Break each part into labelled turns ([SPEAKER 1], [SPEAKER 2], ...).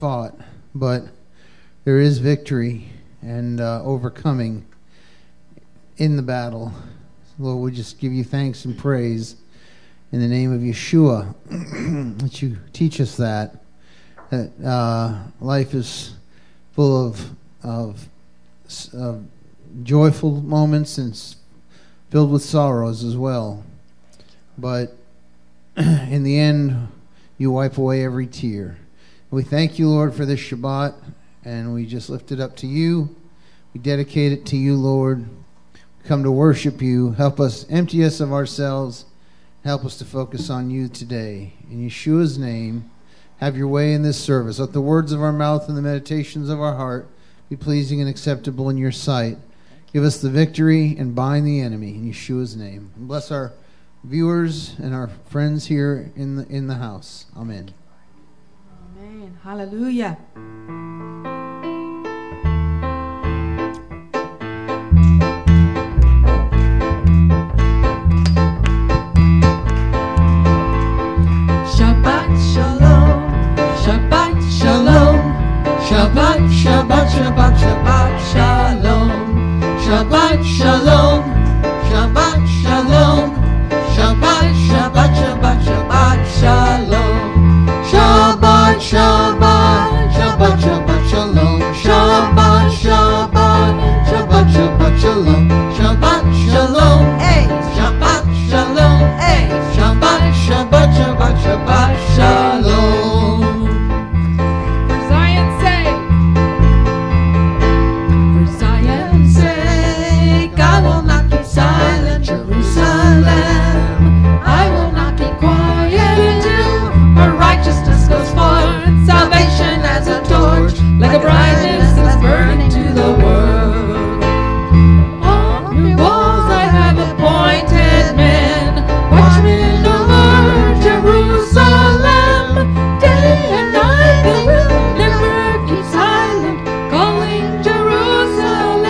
[SPEAKER 1] fought, but there is victory and overcoming in the battle. Lord, we just give you thanks and praise in the name of Yeshua that you teach us that life is full of joyful moments and filled with sorrows as well. But in the end, you wipe away every tear. We thank you, Lord, for this Shabbat, and we just lift it up to you. We dedicate it to you, Lord. We come to worship you. Help us, empty us of ourselves. Help us to focus on you today. In Yeshua's name, have your way in this service. Let the words of our mouth and the meditations of our heart be pleasing and acceptable in your sight. Give us the victory and bind the enemy in Yeshua's name. And bless our viewers and our friends here in the house. Amen.
[SPEAKER 2] Amen. Hallelujah.
[SPEAKER 3] Shabbat shalom, Shabbat shalom, Shabbat, Shabbat, Shabbat, Shabbat shalom, Shabbat shalom, Shabbat shalom, Shabbat, Shabbat, Shabbat, Shabbat shalom, Shabbat, Shabbat, Shabbat, Shabbat shalom, Shabbat, Shabbat, Shabbat, Shabbat shalom, Shabbat shalom, hey, Shabbat shalom, hey, Shabbat, Shabbat, Shabbat, Shabbat shalom.
[SPEAKER 2] For Zion's sake.
[SPEAKER 3] For Zion's sake, I will not keep silent, Jerusalem. I will not keep quiet until her righteousness goes forth, salvation as a torch, like a brightness that's burning to the world. On your walls I have appointed men, watchmen over Jerusalem. Day and night they will never keep silent, calling Jerusalem.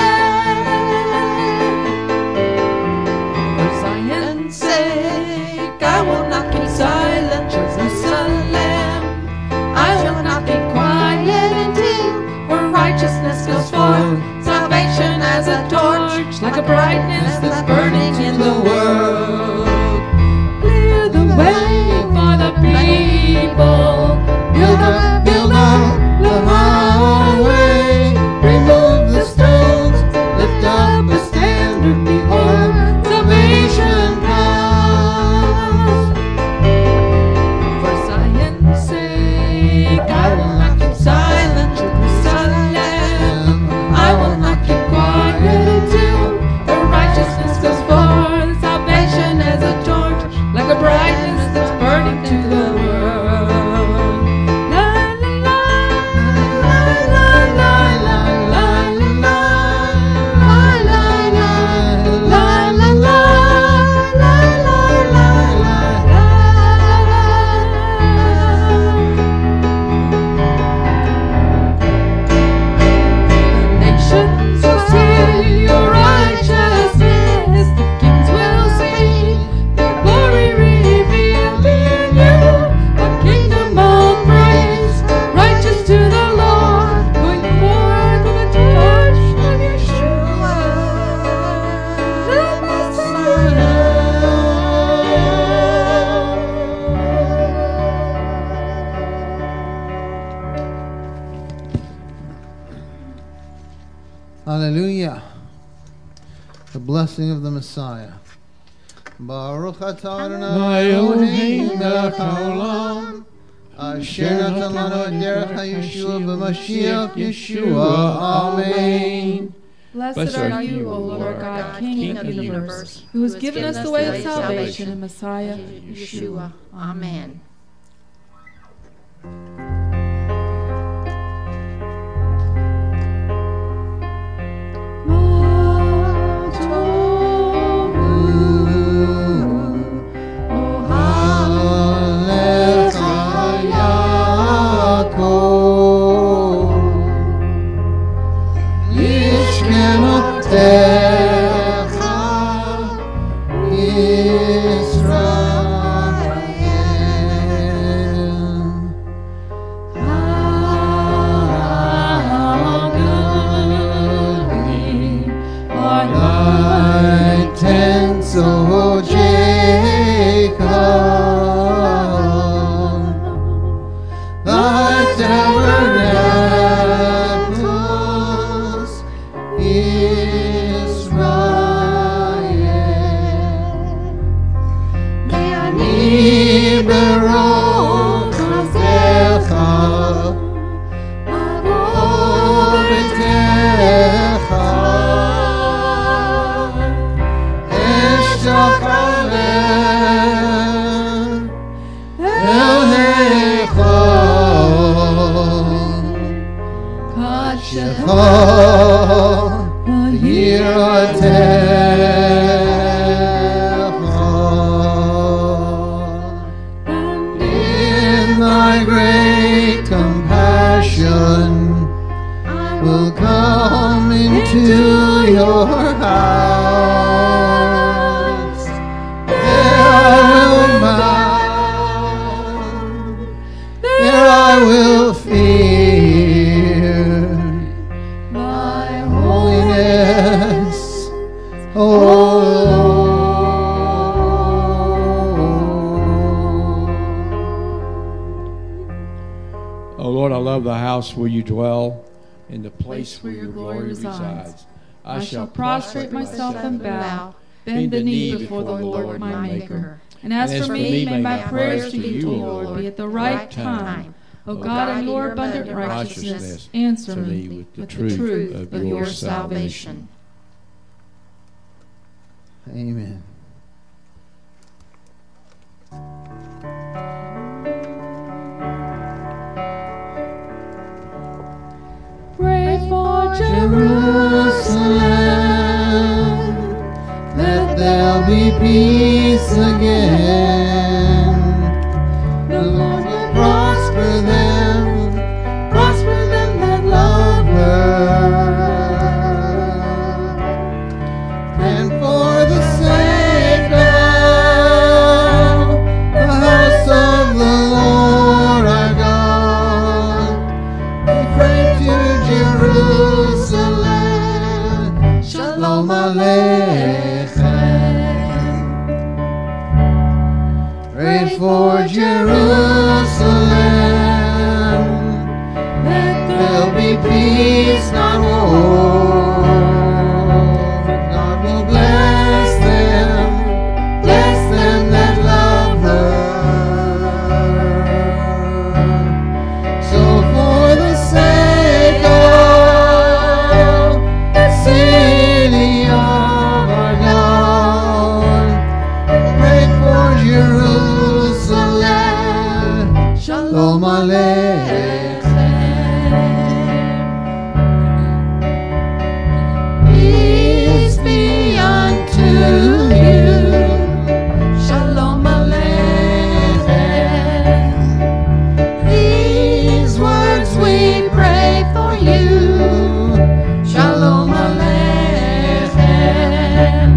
[SPEAKER 3] For Zion's sake, I will not keep silent, Jerusalem. I will not be quiet until her righteousness goes forth, salvation as a torch, like a brightness that's burning in the world. Clear the way for the people, build up the highway, remove the stones, lift up a standard, behold, salvation comes. For Zion's sake, I will not keep silent, Jerusalem. I will not keep quiet until her righteousness goes forth, salvation as a torch, like a brightness that's burning to the world. La la la, la la la, la la la, la la la, la la la, la la la, the nations will see your righteousness, the kings will see your glory revealed in you, a kingdom of praise, righteous to the Lord, going forth with the torch of Yeshua, the Messiah.
[SPEAKER 1] Hallelujah. The blessing of the Messiah. Baruch atah Adonai Eloheinu melech haolam, asher natan lanu et derech haYeshua b'Mashiach Yeshua. Amen.
[SPEAKER 2] Blessed are you, O Lord God, King of the universe, who has given us the way of salvation in Messiah
[SPEAKER 4] Yeshua. Amen.
[SPEAKER 1] Israel. tabernacles, Israel. אני ברוך כבודך, אבוא ביתך, אשתחווה אל היכל קודשך ויראתך. In thy great compassion will come into your house. There I will bow, there I will fear thy holiness, O
[SPEAKER 5] Oh Lord, I love the house where you dwell, in the place where your glory resides.
[SPEAKER 2] I shall prostrate myself and bow, bend the knee before the Lord my Maker. And as for me, may my prayers to you, O Lord, be at the right time. O God, in your abundant righteousness, answer me with the truth of your salvation.
[SPEAKER 1] Amen.
[SPEAKER 2] Pray for
[SPEAKER 1] Jerusalem, let there be peace again. The Lord will prosper them that love her. And for the sake of the house of the Lord our God, we pray to Jerusalem, Shalom Aleichem. Pray for Jerusalem, let there be peace, not war. God will bless them that love her. So for the sake of the city of our God, pray for Jerusalem, Shalom Aleichem. Peace be unto you, Shalom Aleichem. These words we pray for you, Shalom Aleichem.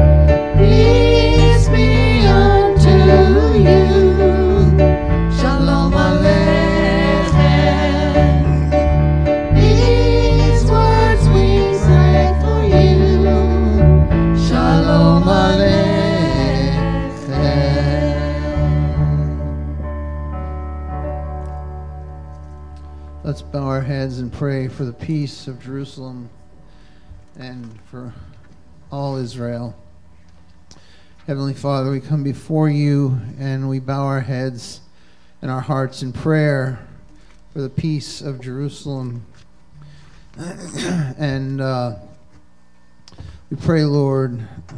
[SPEAKER 1] Peace be unto you, Shalom Aleichem. These words we pray for you, Shalom Aleichem. Let's bow our heads and pray for the peace of Jerusalem and for all Israel. Heavenly Father, we come before you and we bow our heads and our hearts in prayer for the peace of Jerusalem. And we pray, Lord,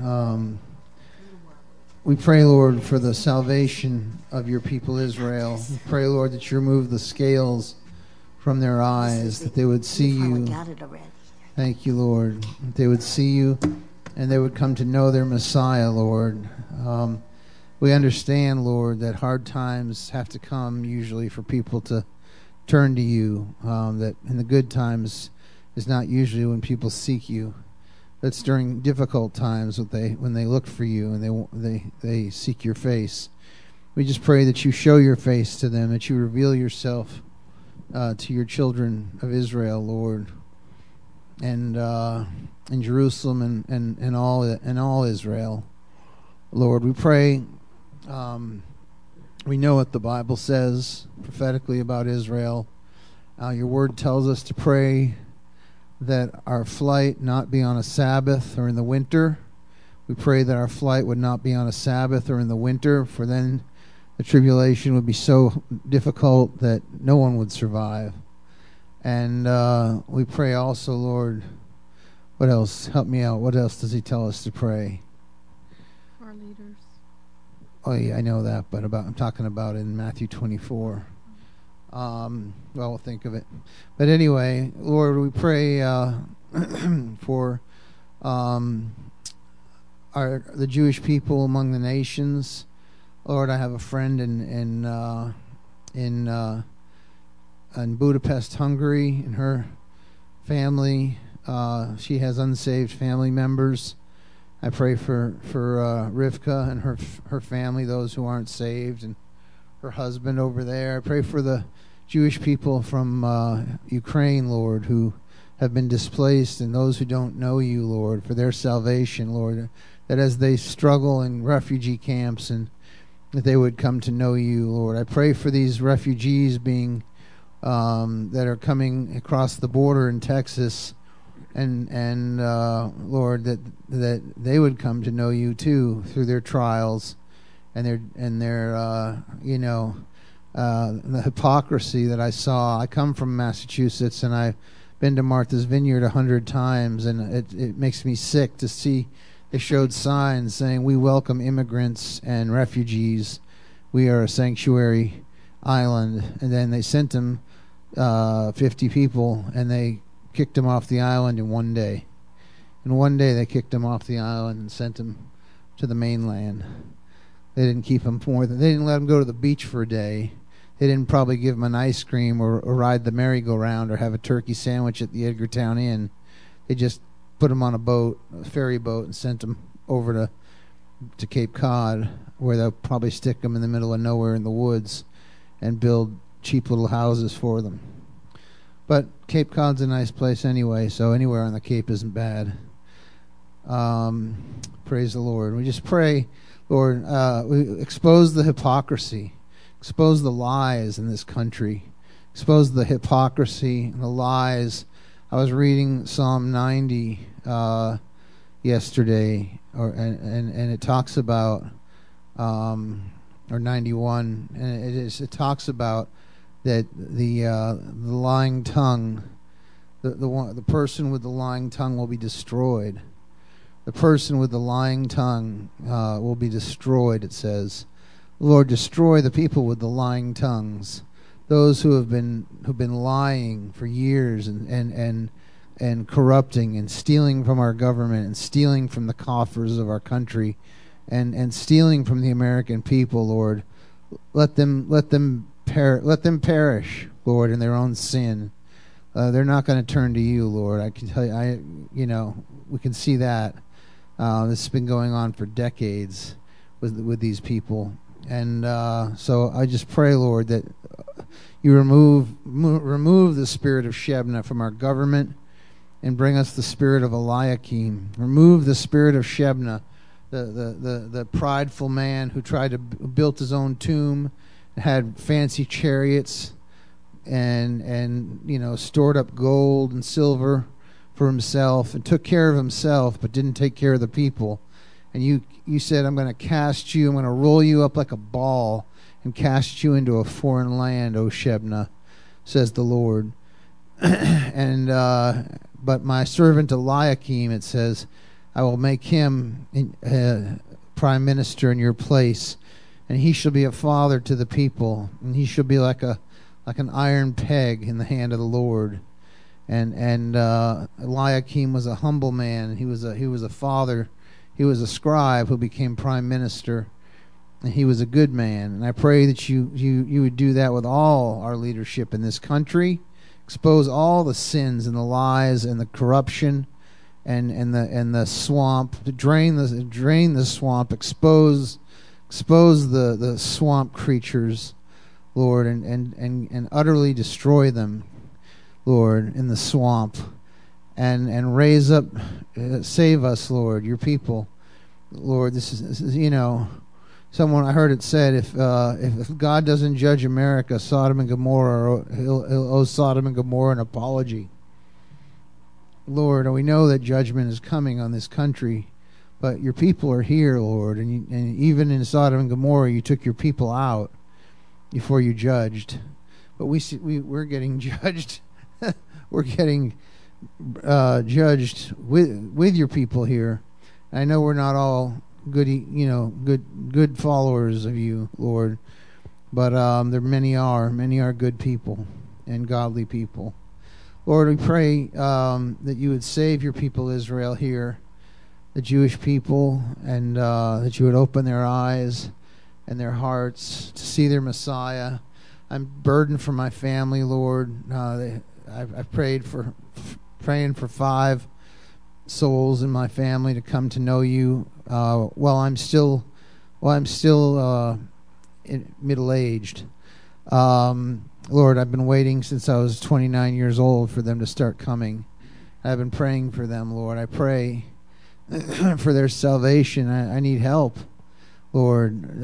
[SPEAKER 1] for the salvation of your people Israel. We pray, Lord, that you remove the scales from their eyes, that they would see you. Thank you, Lord. That they would see you and they would come to know their Messiah, Lord. We understand, Lord, that hard times have to come usually for people to turn to you. That in the good times is not usually when people seek you. That's during difficult times when they look for you and they seek your face. We just pray that you show your face to them, that you reveal yourself to your children of Israel, Lord, and in Jerusalem and all Israel, Lord. We pray. We know what the Bible says prophetically about Israel, Your word tells us to pray that our flight not be on a Sabbath or in the winter. We pray that our flight would not be on a Sabbath or in the winter, for then the tribulation would be so difficult that no one would survive. And we pray also, Lord, what else? Help me out. What else does he tell us to pray?
[SPEAKER 2] Our leaders.
[SPEAKER 1] Oh, yeah, I know that, but I'm talking about in Matthew 24. We'll think of it. But anyway, Lord, we pray for the Jewish people among the nations. Lord, I have a friend in Budapest, Hungary, and her family. She has unsaved family members. I pray for Rivka and her family, those who aren't saved, and her husband over there. I pray for the Jewish people from Ukraine, Lord, who have been displaced, and those who don't know you, Lord, for their salvation, Lord, that as they struggle in refugee camps, and that they would come to know you, Lord. I pray for these refugees being that are coming across the border in Texas, and Lord, that they would come to know you too through their trials and their the hypocrisy that I saw. I come from Massachusetts, and I've been to Martha's Vineyard 100 times, and it makes me sick to see they showed signs saying, "We welcome immigrants and refugees. We are a sanctuary island." And then they sent them 50 people, and they kicked them off the island in one day. In one day, they kicked them off the island and sent them to the mainland. They didn't keep them they didn't let them go to the beach for a day. They didn't probably give them an ice cream or ride the merry-go-round or have a turkey sandwich at the Edgartown Inn. They just put them on a ferry boat, and sent them over to Cape Cod, where they'll probably stick them in the middle of nowhere in the woods and build cheap little houses for them. But Cape Cod's a nice place anyway, so anywhere on the Cape isn't bad. Praise the Lord. We just pray, Lord, we expose the hypocrisy, expose the lies in this country, expose the hypocrisy and the lies. I was reading Psalm 90 yesterday, and it talks about, or 91, and it talks about that the lying tongue, the person with the lying tongue will be destroyed. The person with the lying tongue will be destroyed, it says. Lord, destroy the people with the lying tongues, those who've been lying for years and corrupting and stealing from our government and stealing from the coffers of our country and stealing from the American people, Lord. Let them perish, Lord, in their own sin. They're not going to turn to you, Lord. I can tell you, we can see that. This has been going on for decades with these people. And so I just pray, Lord, that you remove the spirit of Shebna from our government and bring us the spirit of Eliakim. Remove the spirit of Shebna, the prideful man who built his own tomb, had fancy chariots, and stored up gold and silver for himself, and took care of himself, but didn't take care of the people. And you said, I'm going to roll you up like a ball and cast you into a foreign land, O Shebna, says the Lord. And but my servant Eliakim, it says, I will make him prime minister in your place, and he shall be a father to the people, and he shall be like an iron peg in the hand of the Lord. And Eliakim was a humble man. He was a father. He was a scribe who became prime minister, and he was a good man. And I pray that you would do that with all our leadership in this country. Expose all the sins and the lies and the corruption and the swamp. Drain the swamp. Expose the swamp creatures, Lord, and utterly destroy them, Lord, in the swamp, and raise up, save us, Lord, your people, Lord. This is I heard it said, if God doesn't judge America, Sodom and Gomorrah, he'll owe Sodom and Gomorrah an apology. Lord, we know that judgment is coming on this country, but your people are here, Lord, and even in Sodom and Gomorrah, you took your people out before you judged. But we're getting judged. We're getting judged with your people here. I know we're not all good followers of you, Lord, but many are good people and godly people. Lord, we pray that you would save your people Israel here, the Jewish people, and that you would open their eyes and their hearts to see their Messiah. I'm burdened for my family, Lord. I've praying for 5 souls in my family to come to know you while I'm still middle-aged. Lord, I've been waiting since I was 29 years old for them to start coming. I've been praying for them, Lord. I pray for their salvation. I need help, Lord,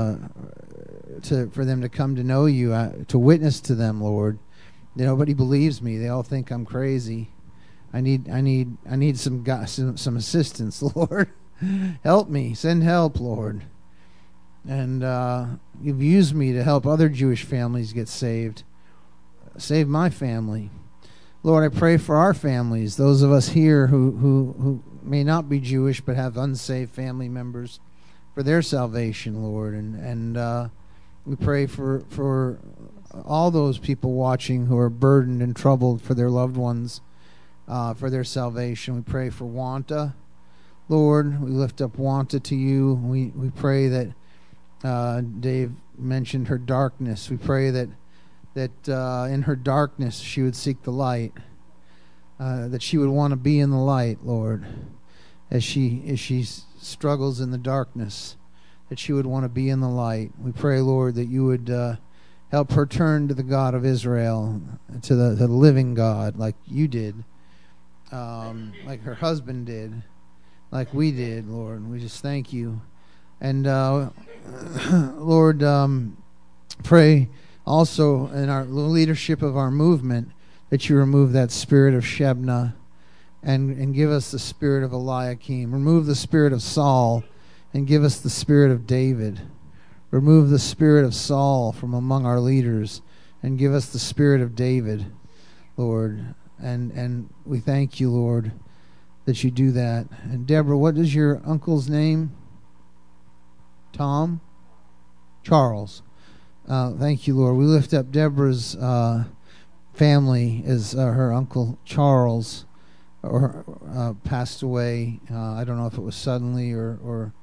[SPEAKER 1] for them to come to know you, to witness to them, Lord. Nobody believes me. They all think I'm crazy. I need some assistance, Lord. Help me. Send help, Lord. And you've used me to help other Jewish families get saved. Save my family. Lord, I pray for our families, those of us here who may not be Jewish but have unsaved family members, for their salvation, Lord. And we pray for all those people watching who are burdened and troubled for their loved ones, for their salvation. We pray for Wanta, Lord. We lift up Wanta to you. We pray that Dave mentioned her darkness. We pray that in her darkness she would seek the light, that she would want to be in the light, Lord, as she struggles in the darkness, that she would want to be in the light. We pray, Lord, that you would help her turn to the God of Israel, to the living God, like you did, like her husband did, like we did, Lord. We just thank you. And Lord, pray also in our leadership of our movement that you remove that spirit of Shebna and give us the spirit of Eliakim. Remove the spirit of Saul and give us the spirit of David. Remove the spirit of Saul from among our leaders and give us the spirit of David, Lord. And we thank you, Lord, that you do that. And Deborah, what is your uncle's name? Tom? Charles. Thank you, Lord. We lift up Deborah's family as her uncle Charles passed away. I don't know if it was suddenly or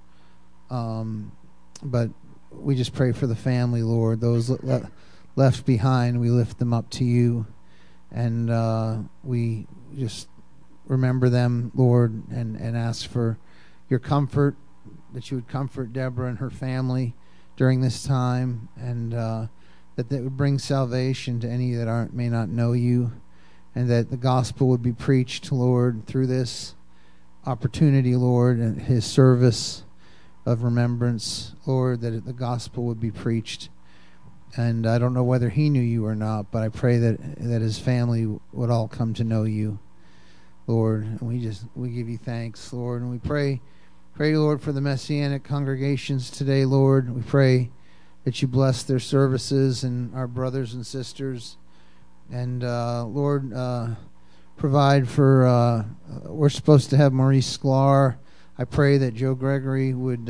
[SPEAKER 1] but we just pray for the family, Lord. Those left behind, we lift them up to you. And we just remember them, Lord, and ask for your comfort, that you would comfort Deborah and her family during this time, and that would bring salvation to any that may not know you, and that the gospel would be preached, Lord, through this opportunity, Lord, and his service of remembrance, Lord, that the gospel would be preached. And I don't know whether he knew you or not, but I pray that his family would all come to know you, Lord. And we give you thanks, Lord, and we pray, Lord, for the Messianic congregations today, Lord. We pray that you bless their services and our brothers and sisters. And, Lord, provide for, we're supposed to have Maurice Sklar. I pray that Joe Gregory would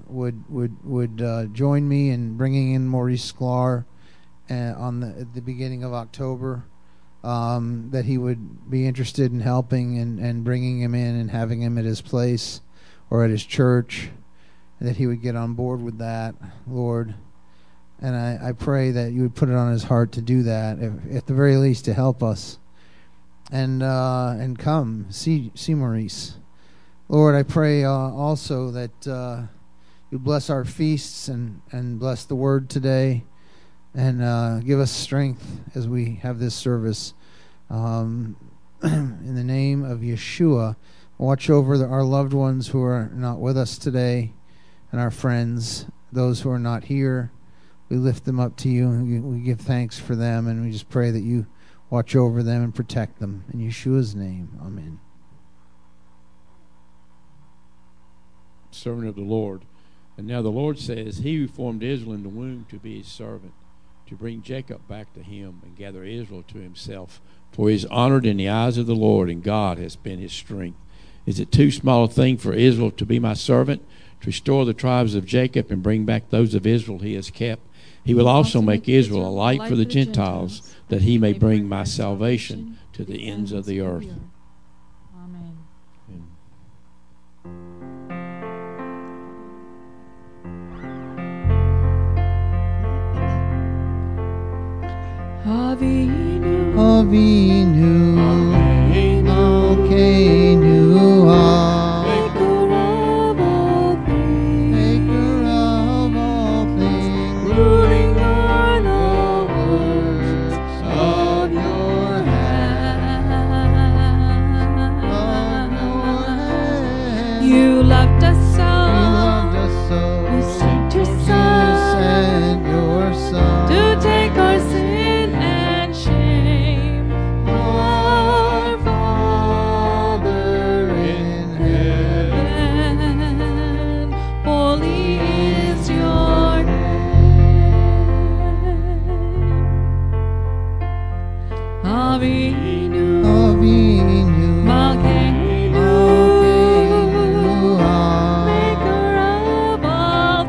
[SPEAKER 1] join me in bringing in Maurice Sklar at the beginning of October, that he would be interested in helping and bringing him in and having him at his place or at his church, that he would get on board with that, Lord. And I pray that you would put it on his heart to do that, at the very least to help us, and come see Maurice. Lord, I pray also that you bless our feasts and bless the word today, and give us strength as we have this service. In the name of Yeshua, watch over our loved ones who are not with us today, and our friends, those who are not here. We lift them up to you, and we give thanks for them, and we just pray that you watch over them and protect them. In Yeshua's name, amen.
[SPEAKER 5] Servant of the Lord. And now the Lord says, He who formed Israel in the womb to be his servant, to bring Jacob back to him and gather Israel to himself. For he is honored in the eyes of the Lord, and God has been his strength. Is it too small a thing for Israel to be my servant, to restore the tribes of Jacob and bring back those of Israel he has kept? He will also make Israel a light for the Gentiles, that he may bring my salvation to the ends of the earth.
[SPEAKER 2] Amen. Avinu,
[SPEAKER 1] Avinu, Malkeinu,
[SPEAKER 2] maker of all things,
[SPEAKER 1] maker of all things,
[SPEAKER 2] ruling o'er the
[SPEAKER 1] works of your hand.
[SPEAKER 2] You loved us so.
[SPEAKER 1] You loved us so.
[SPEAKER 2] You sent your
[SPEAKER 1] You
[SPEAKER 2] Son
[SPEAKER 1] sent your Son
[SPEAKER 2] to take our sin and shame. Our Father
[SPEAKER 1] in heaven.
[SPEAKER 2] heaven, holy is your name. Avinu,
[SPEAKER 1] Avinu,
[SPEAKER 2] Malkeinu, maker of all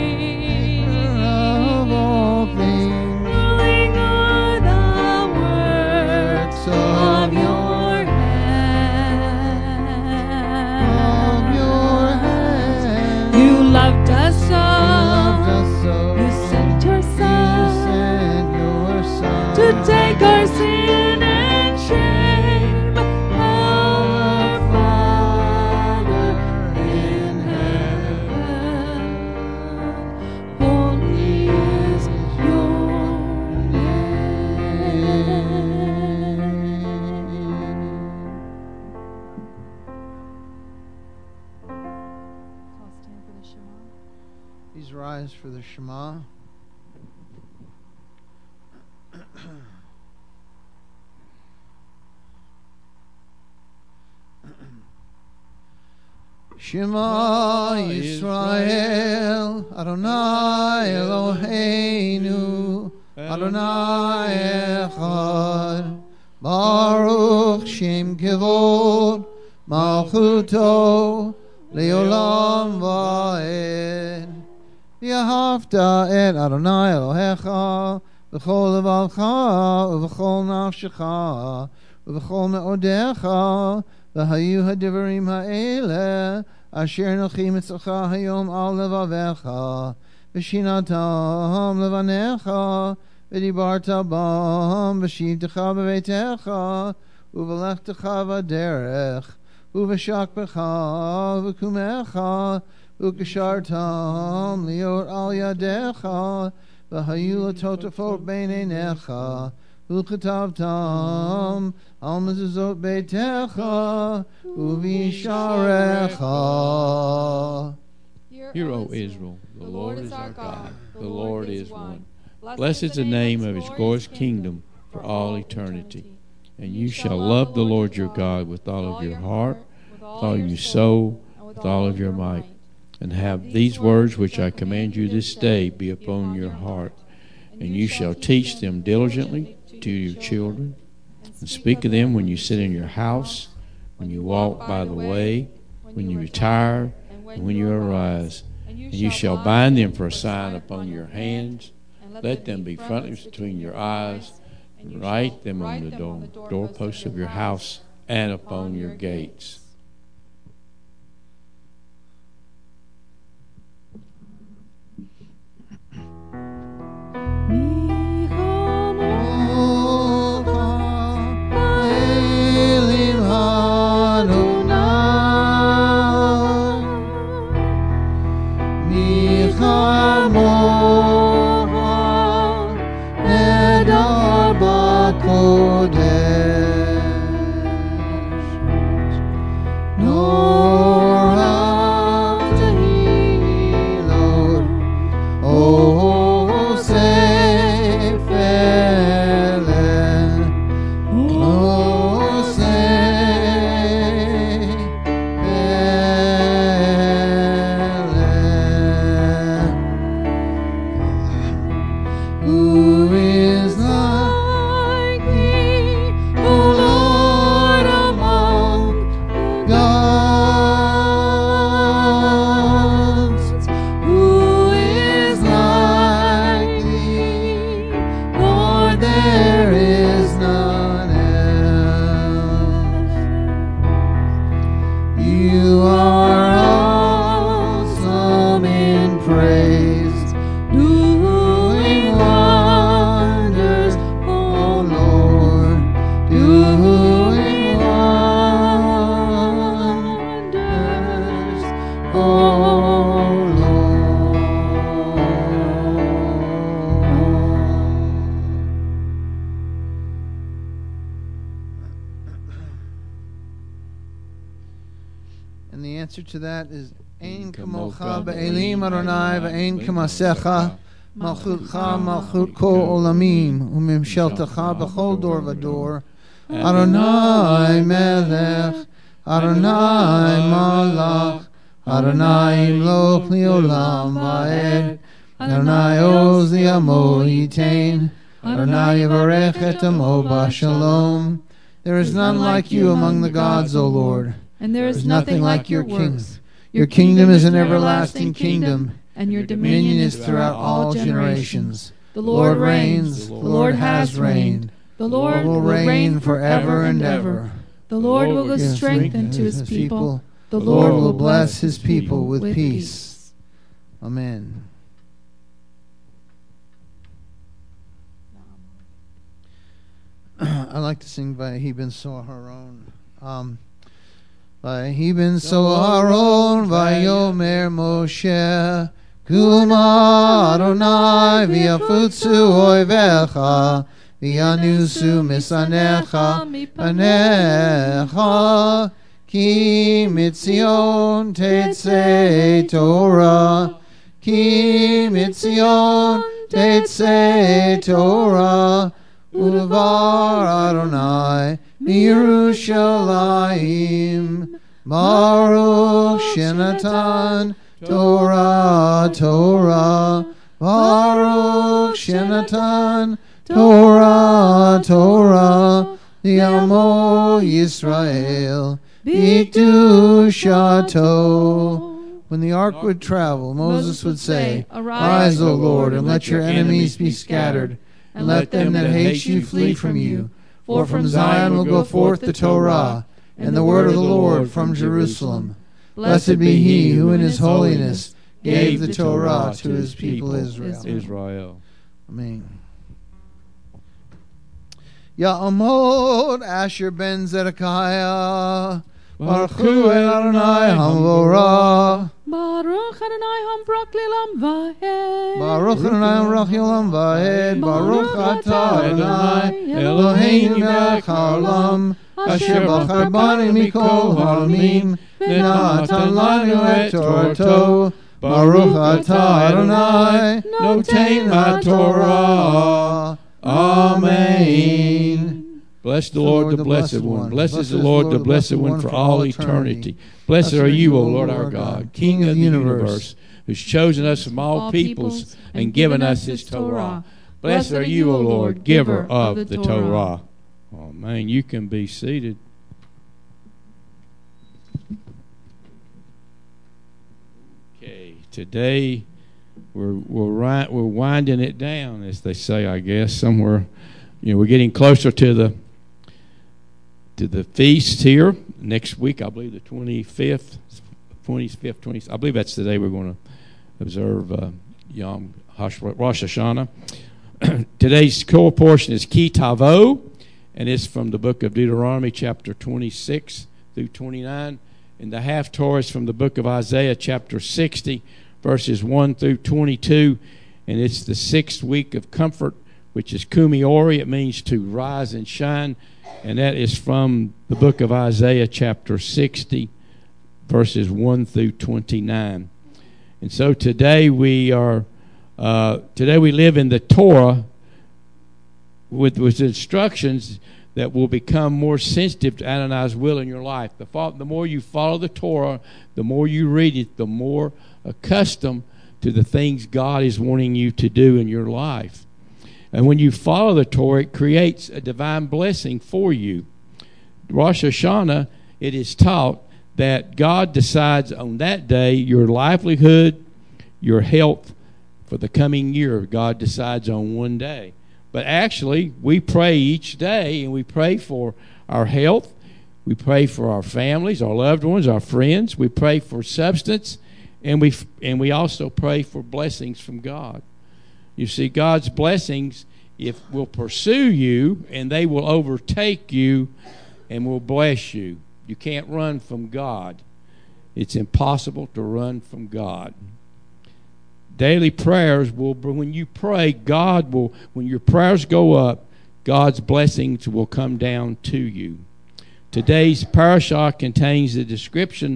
[SPEAKER 2] things, ruling o'er the works of your hand. You loved us so. You sent your Son to take our sin and shame. Our Father in heaven, holy is your name.
[SPEAKER 1] Please rise for the Shema. Shema Yisrael, Adonai Eloheinu, Adonai Echad, Baruch Shem Kivod, Malchuto, Leolam Va'ed. V'ahavta et Adonai Elohecha, v'chol levalcha, v'chol nafshecha, v'chol me'odecha, v'hayu hadivarim ha'ele, asher nochi mitzocha hayom al levavecha, v'shinatam levanecha, v'dibarta bam, v'shivtecha b'veitecha, uv'lechtecha v'derech, uv'shakbecha, v'kumecha, וקשרתם להיות על ידיך, והיו לטוטפות בעיניך, וכתבתם על מזוזות ביתך ובשעריך.
[SPEAKER 5] Hear, O Israel, the Lord is our God, the Lord is one. Blessed is the name of his glorious kingdom for all eternity. And you shall love the Lord your God with all of your heart, with all your soul, with all of your might. And have these words which I command you this day be upon your heart. And you shall teach them diligently to your children, and speak of them when you sit in your house, when you walk by the way, when you retire, and when you arise. And you shall bind them for a sign upon your hands. Let them be frontlets between your eyes, and write them on the doorposts of your house and upon your gates.
[SPEAKER 1] And the answer to that is Ein kamocha be'elim Adonai ve'ein kamasecha malchutcha malchut kol olamim umimsheltecha b'chol dor v'dor Adonai melech Adonai malach Adonai imloch liolam va'ed Adonai oz li'amo yitain Adonai yivarech et amo b'shalom. There is none like you among the gods, O Lord.
[SPEAKER 2] And there is nothing like your works.
[SPEAKER 1] Your kingdom is an everlasting kingdom,
[SPEAKER 2] and your
[SPEAKER 1] dominion is throughout all generations.
[SPEAKER 2] The Lord reigns.
[SPEAKER 1] The Lord has reigned.
[SPEAKER 2] The Lord
[SPEAKER 1] will reign forever and ever.
[SPEAKER 2] The Lord will give strength unto his people.
[SPEAKER 1] The Lord will bless his people with peace. Amen. I like to sing Vayehi ben Soharon. Vayehi ben Soharon, Vayomer Moshe, Kuma Adonai, V'yafutzu oivecha, V'yanusu misanecha, Mipanecha, Ki mitzion tetzei Torah, Ki mitzion tetzei Torah, Uvar Adonai Yerushalayim Baruch Shenatan Torah Torah Baruch Shenatan Torah Torah Li'amo Yisrael B'kedushato. When the ark would travel, Moses would say, Arise, O Lord, and let your enemies be scattered, and let them that hate you flee from you. For from Zion will go forth the Torah, and the word of the Lord from Jerusalem. Blessed be he who in his holiness gave the Torah to his people Israel. Amen. Ya'amod Asher ben Zedekiah, Baruch Hu el Adonai Hamvorah.
[SPEAKER 2] Baruch Adonai Hambrach Lilam Vahed.
[SPEAKER 1] Baruch Adonai Hambrach Lilam Vahed. Baruch Atah Adonai Eloheinu melech haolam, Asher bachar banu mikol ha'olamim, v'natan lanu et Torato. Baruch Atah Adonai Noten HaTorah. Amen.
[SPEAKER 5] Bless the Lord, the Blessed One. Blessed is the Lord, the Blessed One, for all eternity. Blessed are you, O Lord our God, King of the universe, who's chosen us from all peoples and given us his Torah. Blessed are you, O Lord, giver of the Torah. Oh, man, you can be seated. Okay, today we're winding it down, as they say, I guess, somewhere. You know, we're getting closer to the feast here. Next week, I believe the 25th, I believe that's the day we're going to observe Yom Rosh Hashanah. Today's core portion is Ki Tavo, and it's from the book of Deuteronomy, chapter 26 through 29. And the half Torah is from the book of Isaiah, chapter 60, verses 1 through 22. And it's the 6th week of comfort, which is Kumi Ori. It means to rise and shine. And that is from the book of Isaiah, chapter 60, verses 1 through 29. And so today we live in the Torah with instructions that will become more sensitive to Adonai's will in your life. The more you follow the Torah, the more you read it, the more accustomed to the things God is wanting you to do in your life. And when you follow the Torah, it creates a divine blessing for you. Rosh Hashanah, it is taught that God decides on that day your livelihood, your health for the coming year. God decides on one day. But actually, we pray each day, and we pray for our health. We pray for our families, our loved ones, our friends. We pray for substance, and we also pray for blessings from God. You see, God's blessings will pursue you, and they will overtake you and will bless you. You can't run from God. It's impossible to run from God. Daily prayers when you pray, when your prayers go up, God's blessings will come down to you. Today's parashah contains the description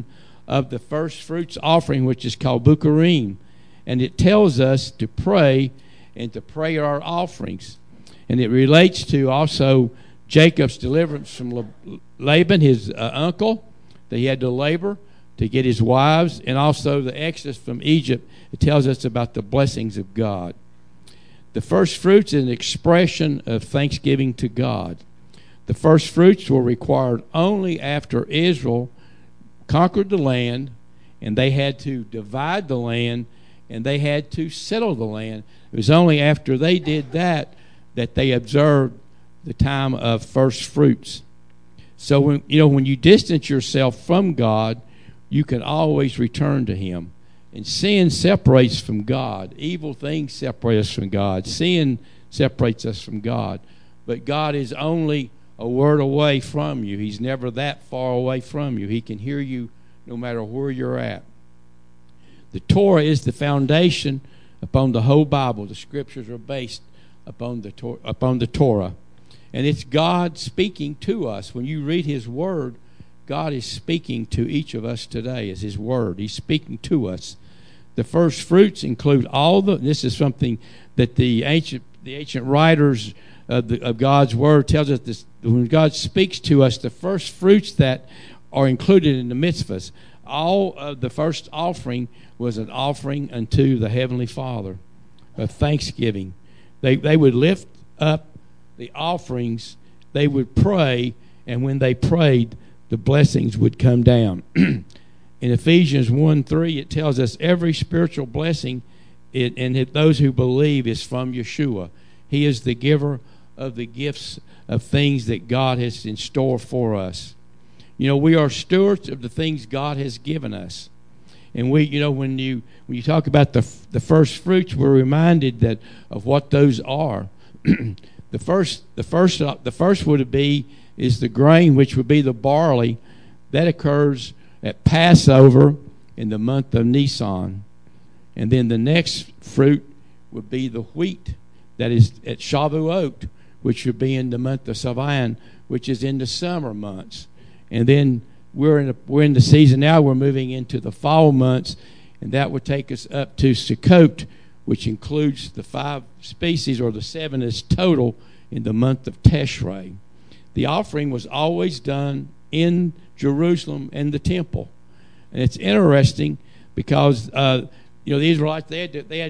[SPEAKER 5] of the first fruits offering, which is called Bukharim. And it tells us to pray and to pray our offerings. And it relates to also Jacob's deliverance from Laban, his uncle, that he had to labor to get his wives, and also the exodus from Egypt. It tells us about the blessings of God. The first fruits is an expression of thanksgiving to God. The first fruits were required only after Israel conquered the land, and they had to divide the land, and they had to settle the land. It was only after they did that that they observed the time of first fruits. So when you distance yourself from God, you can always return to Him. And sin separates from God. Evil things separate us from God. Sin separates us from God. But God is only a word away from you. He's never that far away from you. He can hear you no matter where you're at. The Torah is the foundation upon the whole Bible. The Scriptures are based upon the Torah. And it's God speaking to us. When you read His Word, God is speaking to each of us today as His Word. He's speaking to us. The first fruits include this is something that the ancient writers of God's Word tells us this. When God speaks to us, the first fruits that are included in the mitzvahs, all of the first offering was an offering unto the Heavenly Father of thanksgiving. They would lift up the offerings, they would pray, and when they prayed, the blessings would come down. In Ephesians 1:3, it tells us every spiritual blessing and those who believe is from Yeshua. He is the giver of the gifts of things that God has in store for us. We are stewards of the things God has given us. And when you talk about the first fruits, we're reminded that of what those are. The first would be is the grain, which would be the barley. That occurs at Passover in the month of Nisan. And then the next fruit would be the wheat that is at Shavuot, which would be in the month of Sivan, which is in the summer months. And then we're in the season now. We're moving into the fall months, and that would take us up to Sukkot, which includes the 5 species, or the 7 is total, in the month of Tishrei. The offering was always done in Jerusalem and the temple, and it's interesting because the Israelites they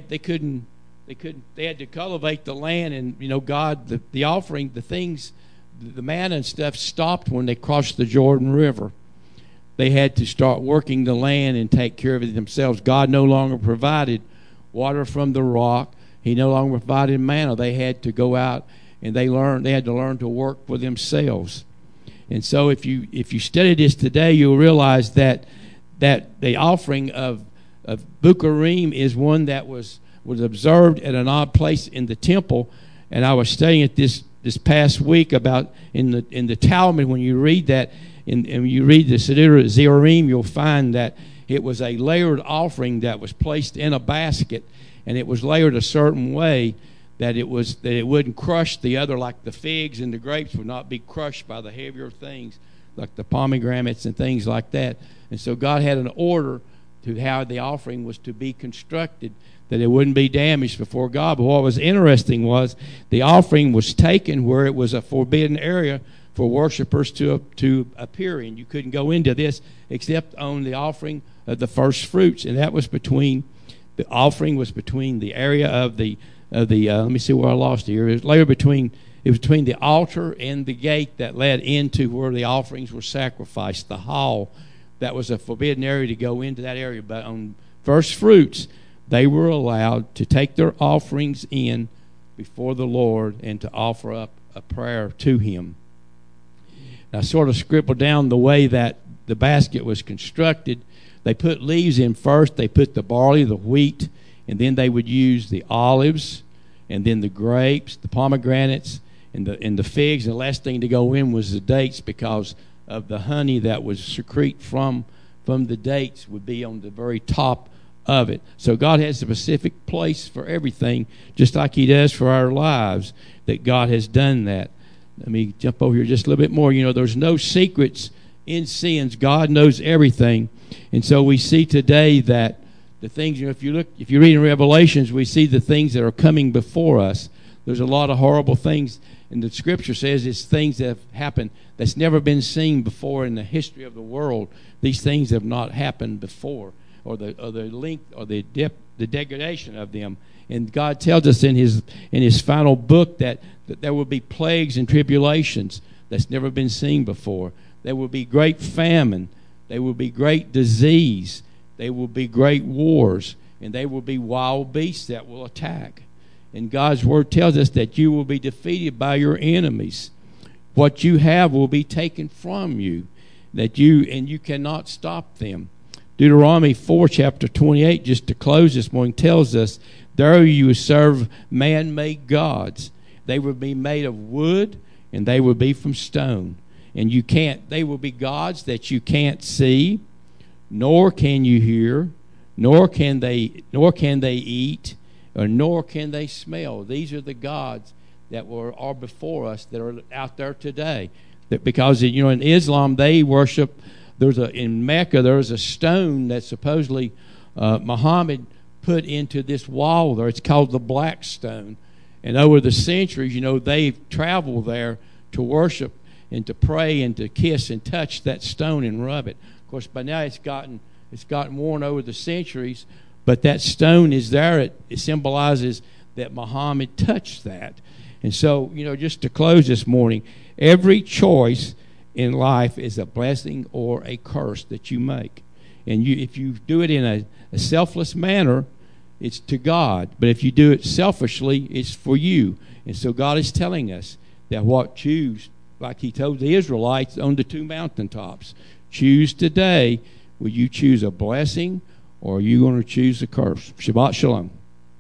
[SPEAKER 5] had to cultivate the land, and God the offering, the things, the manna and stuff stopped when they crossed the Jordan River. They had to start working the land and take care of it themselves. God no longer provided water from the rock. He no longer provided manna. They had to go out and they had to learn to work for themselves. And so if you study this today, you'll realize that the offering of Bukharim is one that was observed at an odd place in the temple. And I was studying it this past week about in the Talmud. When you read that, and you read the Siddur Zerim, you'll find that it was a layered offering that was placed in a basket, and it was layered a certain way that it wouldn't crush the other, like the figs and the grapes would not be crushed by the heavier things, like the pomegranates and things like that. And so God had an order to how the offering was to be constructed, that it wouldn't be damaged before God. But what was interesting was the offering was taken where it was a forbidden area for worshipers to appear in. You couldn't go into this except on the offering of the first fruits, and that was between the offering was between the area of the let me see where I lost it here. It was between the altar and the gate that led into where the offerings were sacrificed, the hall. That was a forbidden area to go into that area. But on first fruits, they were allowed to take their offerings in before the Lord and to offer up a prayer to Him. I sort of scribbled down the way that the basket was constructed. They put leaves in first. They put the barley, the wheat, and then they would use the olives, and then the grapes, the pomegranates, and the figs. And the last thing to go in was the dates, because of the honey that was secrete from the dates would be on the very top of it. So God has a specific place for everything, just like He does for our lives, that God has done that. Let me jump over here just a little bit more. There's no secrets in sins. God knows everything. And so we see today that the things, if you read in Revelations, we see the things that are coming before us. There's a lot of horrible things, and the Scripture says it's things that have happened that's never been seen before in the history of the world. These things have not happened before, or the length or the degradation of them. And God tells us in His final book that there will be plagues and tribulations that's never been seen before. There will be great famine. There will be great disease. There will be great wars, and there will be wild beasts that will attack. And God's Word tells us that you will be defeated by your enemies. What you have will be taken from you, and you cannot stop them. Deuteronomy 4, chapter 28, just to close this morning, tells us, there you serve man-made gods. They will be made of wood, and they will be from stone. And they will be gods that you can't see, nor can you hear, nor can they eat, or nor can they smell. These are the gods that are before us that are out there today. Because in Islam they worship. In Mecca there's a stone that supposedly Muhammad put into this wall there. It's called the Black Stone. And over the centuries, they've traveled there to worship and to pray and to kiss and touch that stone and rub it. Of course, by now it's gotten worn over the centuries, but that stone is there. It symbolizes that Muhammad touched that. And so, just to close this morning, every choice in life is a blessing or a curse that you make. And if you do it in a selfless manner, it's to God. But if you do it selfishly, it's for you. And so God is telling us that choose, like He told the Israelites on the 2 mountaintops, choose today, will you choose a blessing or are you going to choose a curse? Shabbat Shalom.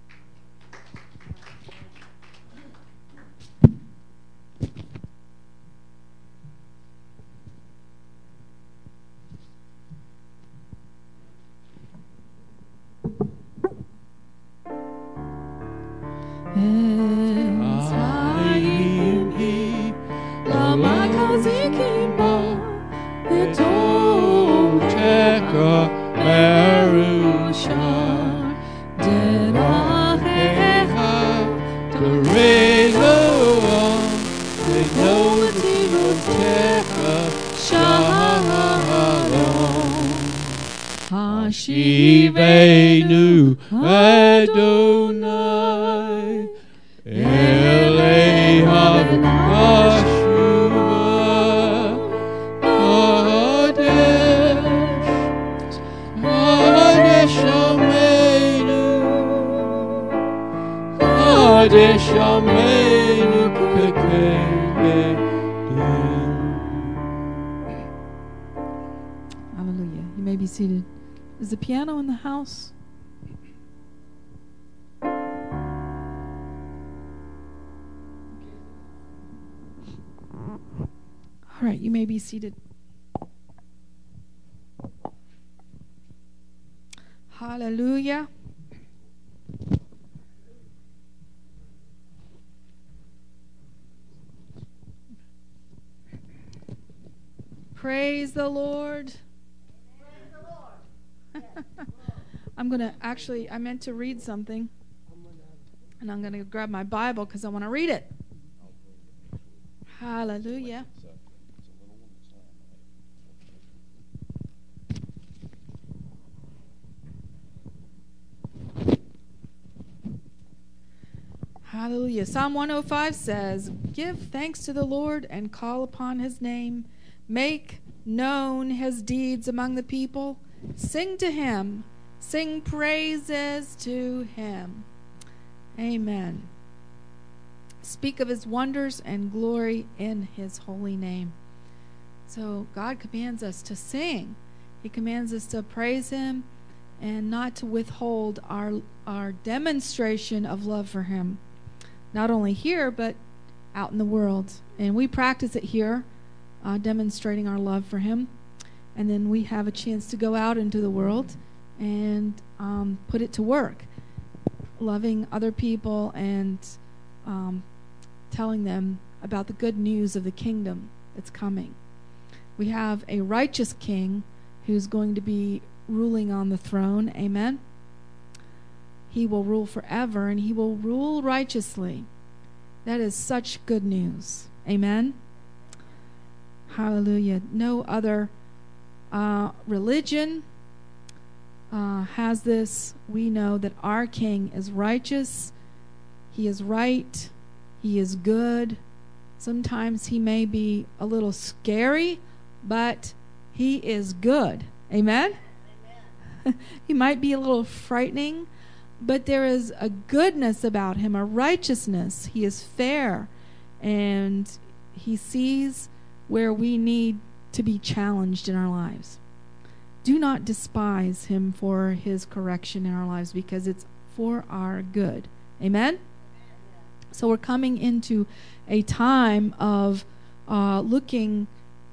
[SPEAKER 5] Shivenu Adonai Eleha Yeshua Kadesh Amenu Kadesh Amenu
[SPEAKER 2] Hallelujah. You may be seated. Is the piano in the house? All right, you may be seated. Hallelujah. Praise the Lord. I meant to read something, and I'm going to grab my Bible because I want to read it. Hallelujah. Hallelujah. Psalm 105 says, "Give thanks to the Lord and call upon His name. Make known His deeds among the people. Sing to Him. Sing praises to Him." Amen. Speak of His wonders and glory in His holy name. So God commands us to sing. He commands us to praise Him and not to withhold our demonstration of love for Him. Not only here, but out in the world. And we practice it here, demonstrating our love for Him. And then we have a chance to go out into the world and put it to work, loving other people and telling them about the good news of the kingdom that's coming. We have a righteous king who's going to be ruling on the throne. Amen. He will rule forever, and he will rule righteously. That is such good news. Amen. Hallelujah. No other religion has this. We know that our king is righteous. He is right. He is good. Sometimes he may be a little scary, but he is good. Amen? Amen. He might be a little frightening, but there is a goodness about him, a righteousness. He is fair, and he sees where we need to be challenged in our lives. Do not despise him for his correction in our lives, because it's for our good. Amen? So we're coming into a time of looking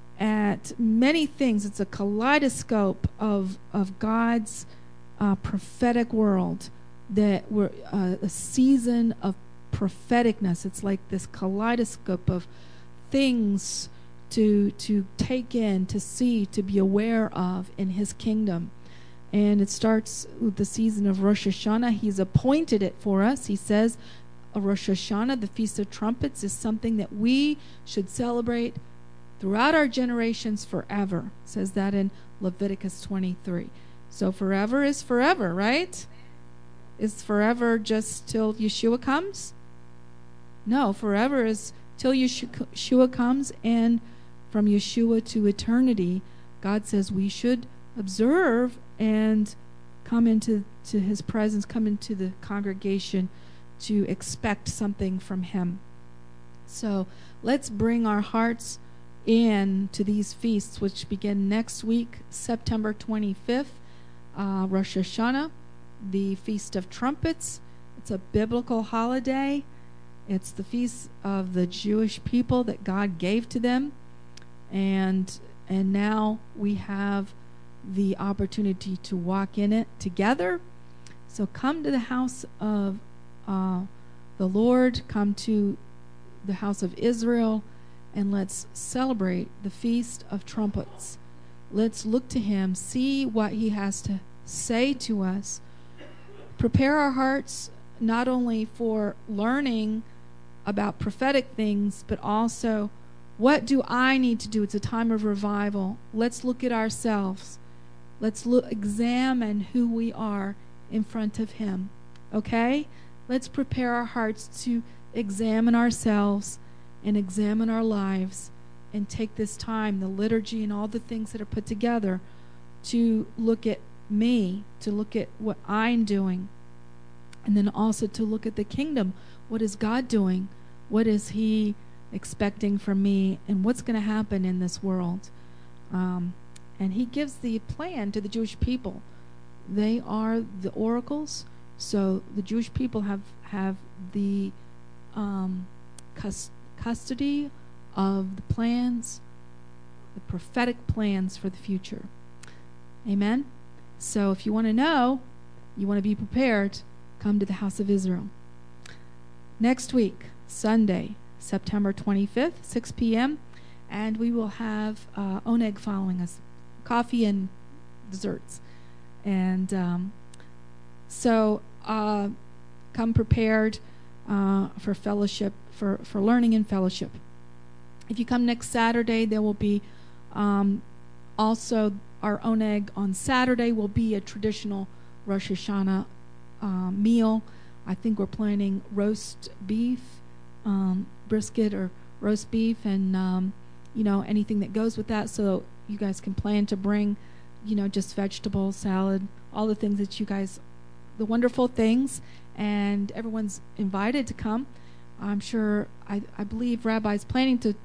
[SPEAKER 2] at many things. It's a kaleidoscope of God's prophetic world, that we're a season of propheticness. It's like this kaleidoscope of things to take in, to see, to be aware of in his kingdom. And it starts with the season of Rosh Hashanah. He's appointed it for us. He says Rosh Hashanah, the Feast of Trumpets, is something that we should celebrate throughout our generations forever. It says that in Leviticus 23. So forever is forever, right? Is forever just till Yeshua comes? No, forever is till Yeshua comes, and from Yeshua to eternity, God says we should observe and come into his presence, come into the congregation to expect something from him. So let's bring our hearts in to these feasts, which begin next week, September 25th, Rosh Hashanah, the Feast of Trumpets. It's a biblical holiday. It's the feast of the Jewish people that God gave to them, and now we have the opportunity to walk in it together. So come to the house of the Lord, come to the house of Israel, and let's celebrate the Feast of Trumpets. Let's look to him, see what he has to say to us. Prepare our hearts not only for learning about prophetic things, but also, what do I need to do? It's a time of revival. Let's look at ourselves. Let's examine who we are in front of him. Okay? Let's prepare our hearts to examine ourselves and examine our lives, and take this time, the liturgy and all the things that are put together, to look at me, to look at what I'm doing, and then also to look at the kingdom. What is God doing? What is he expecting from me? And what's going to happen in this world? And he gives the plan to the Jewish people. They are the oracles. So the Jewish people have the custody of the plans, the prophetic plans for the future. Amen? So if you want to know, you want to be prepared, come to the house of Israel. Next week, Sunday, September 25th, 6 p.m., and we will have Oneg following us, coffee and desserts. And so come prepared for fellowship, for learning and fellowship. If you come next Saturday, there will be also our Oneg on Saturday will be a traditional Rosh Hashanah meal. I think we're planning roast beef, brisket or roast beef, and anything that goes with that. So you guys can plan to bring, just vegetables, salad, all the things that you guys, the wonderful things, and everyone's invited to come. I'm sure, I believe Rabbi's planning to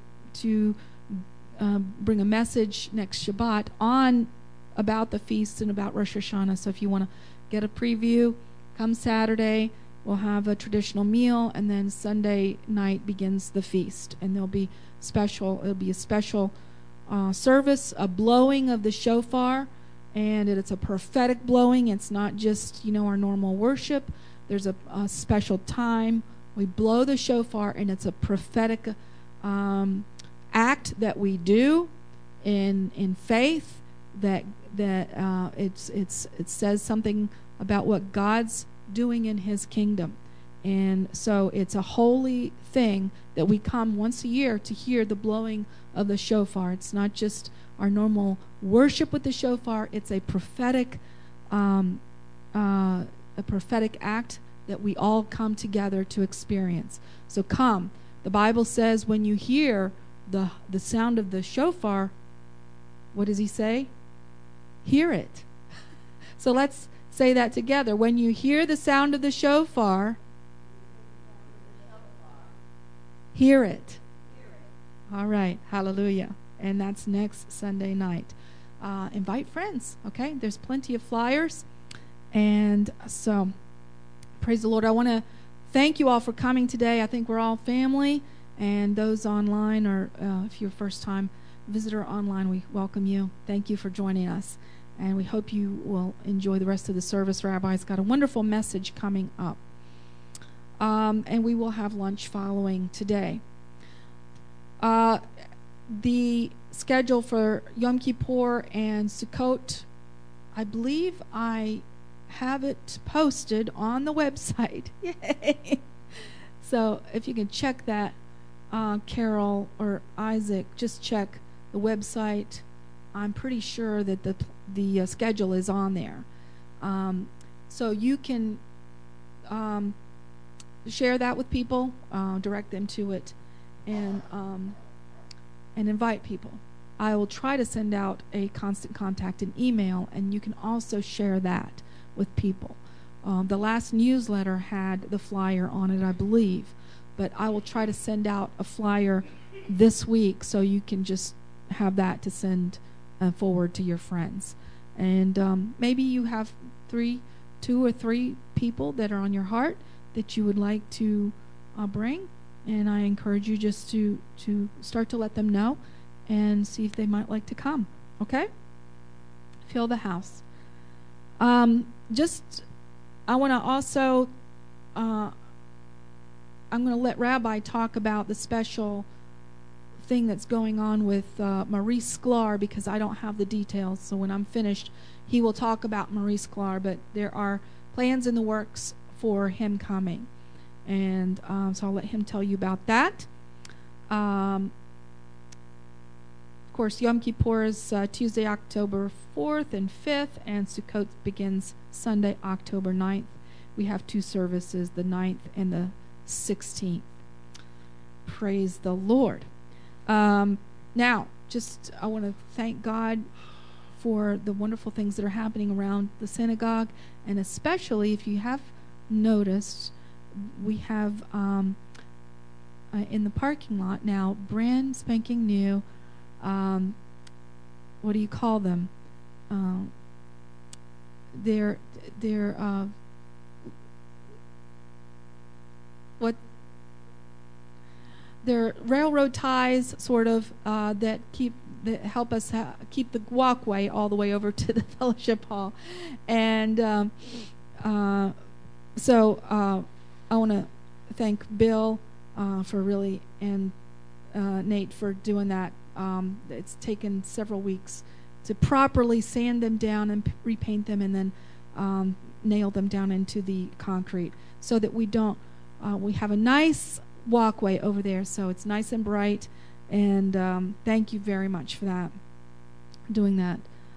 [SPEAKER 2] bring a message next Shabbat on about the feast and about Rosh Hashanah. So if you want to get a preview, come Saturday. We'll have a traditional meal, and then Sunday night begins the feast, and it'll be a special service, a blowing of the shofar, and it's a prophetic blowing. It's not just our normal worship. There's a special time we blow the shofar, and it's a prophetic act that we do, in faith, that it says something about what God's doing in His kingdom. And so it's a holy thing that we come once a year to hear the blowing of the shofar. It's not just our normal worship with the shofar. It's a prophetic act that we all come together to experience. So come. The Bible says when you hear the sound of the shofar, what does He say? Hear it. So let's say that together. When you hear the sound of the shofar, hear it. All right. Hallelujah. And that's next Sunday night. Invite friends, okay? There's plenty of flyers. And so, praise the Lord. I want to thank you all for coming today. I think we're all family. And those online, or if you're a first-time visitor online, we welcome you. Thank you for joining us. And we hope you will enjoy the rest of the service. Rabbi's got a wonderful message coming up. And we will have lunch following today. The schedule for Yom Kippur and Sukkot, I believe I have it posted on the website. Yay! So if you can check that, Carol or Isaac, just check the website. I'm pretty sure that the schedule is on there. So you can share that with people, direct them to it, and invite people. I will try to send out a constant contact in email, and you can also share that with people. The last newsletter had the flyer on it, I believe, but I will try to send out a flyer this week so you can just have that to send forward to your friends. And maybe you have 2 or 3 people that are on your heart that you would like to bring, and I encourage you just to start to let them know and see if they might like to come. Okay? Fill the house. I want to also I'm going to let Rabbi talk about the special thing that's going on with Maurice Sklar, because I don't have the details. So when I'm finished, he will talk about Maurice Sklar, but there are plans in the works for him coming. And so I'll let him tell you about that. Of course, Yom Kippur is Tuesday, October 4th and 5th, and Sukkot begins Sunday, October 9th. We have 2 services, the 9th and the 16th. Praise the Lord. Now, I want to thank God for the wonderful things that are happening around the synagogue, and especially if you have noticed, we have in the parking lot now brand spanking new, what do you call them? They're railroad ties, sort of, that help us keep the walkway all the way over to the fellowship hall. And so I want to thank Bill for really, and Nate for doing that. It's taken several weeks to properly sand them down and repaint them, and then nail them down into the concrete so that we have a nice walkway over there, so it's nice and bright. And thank you very much for that, doing that.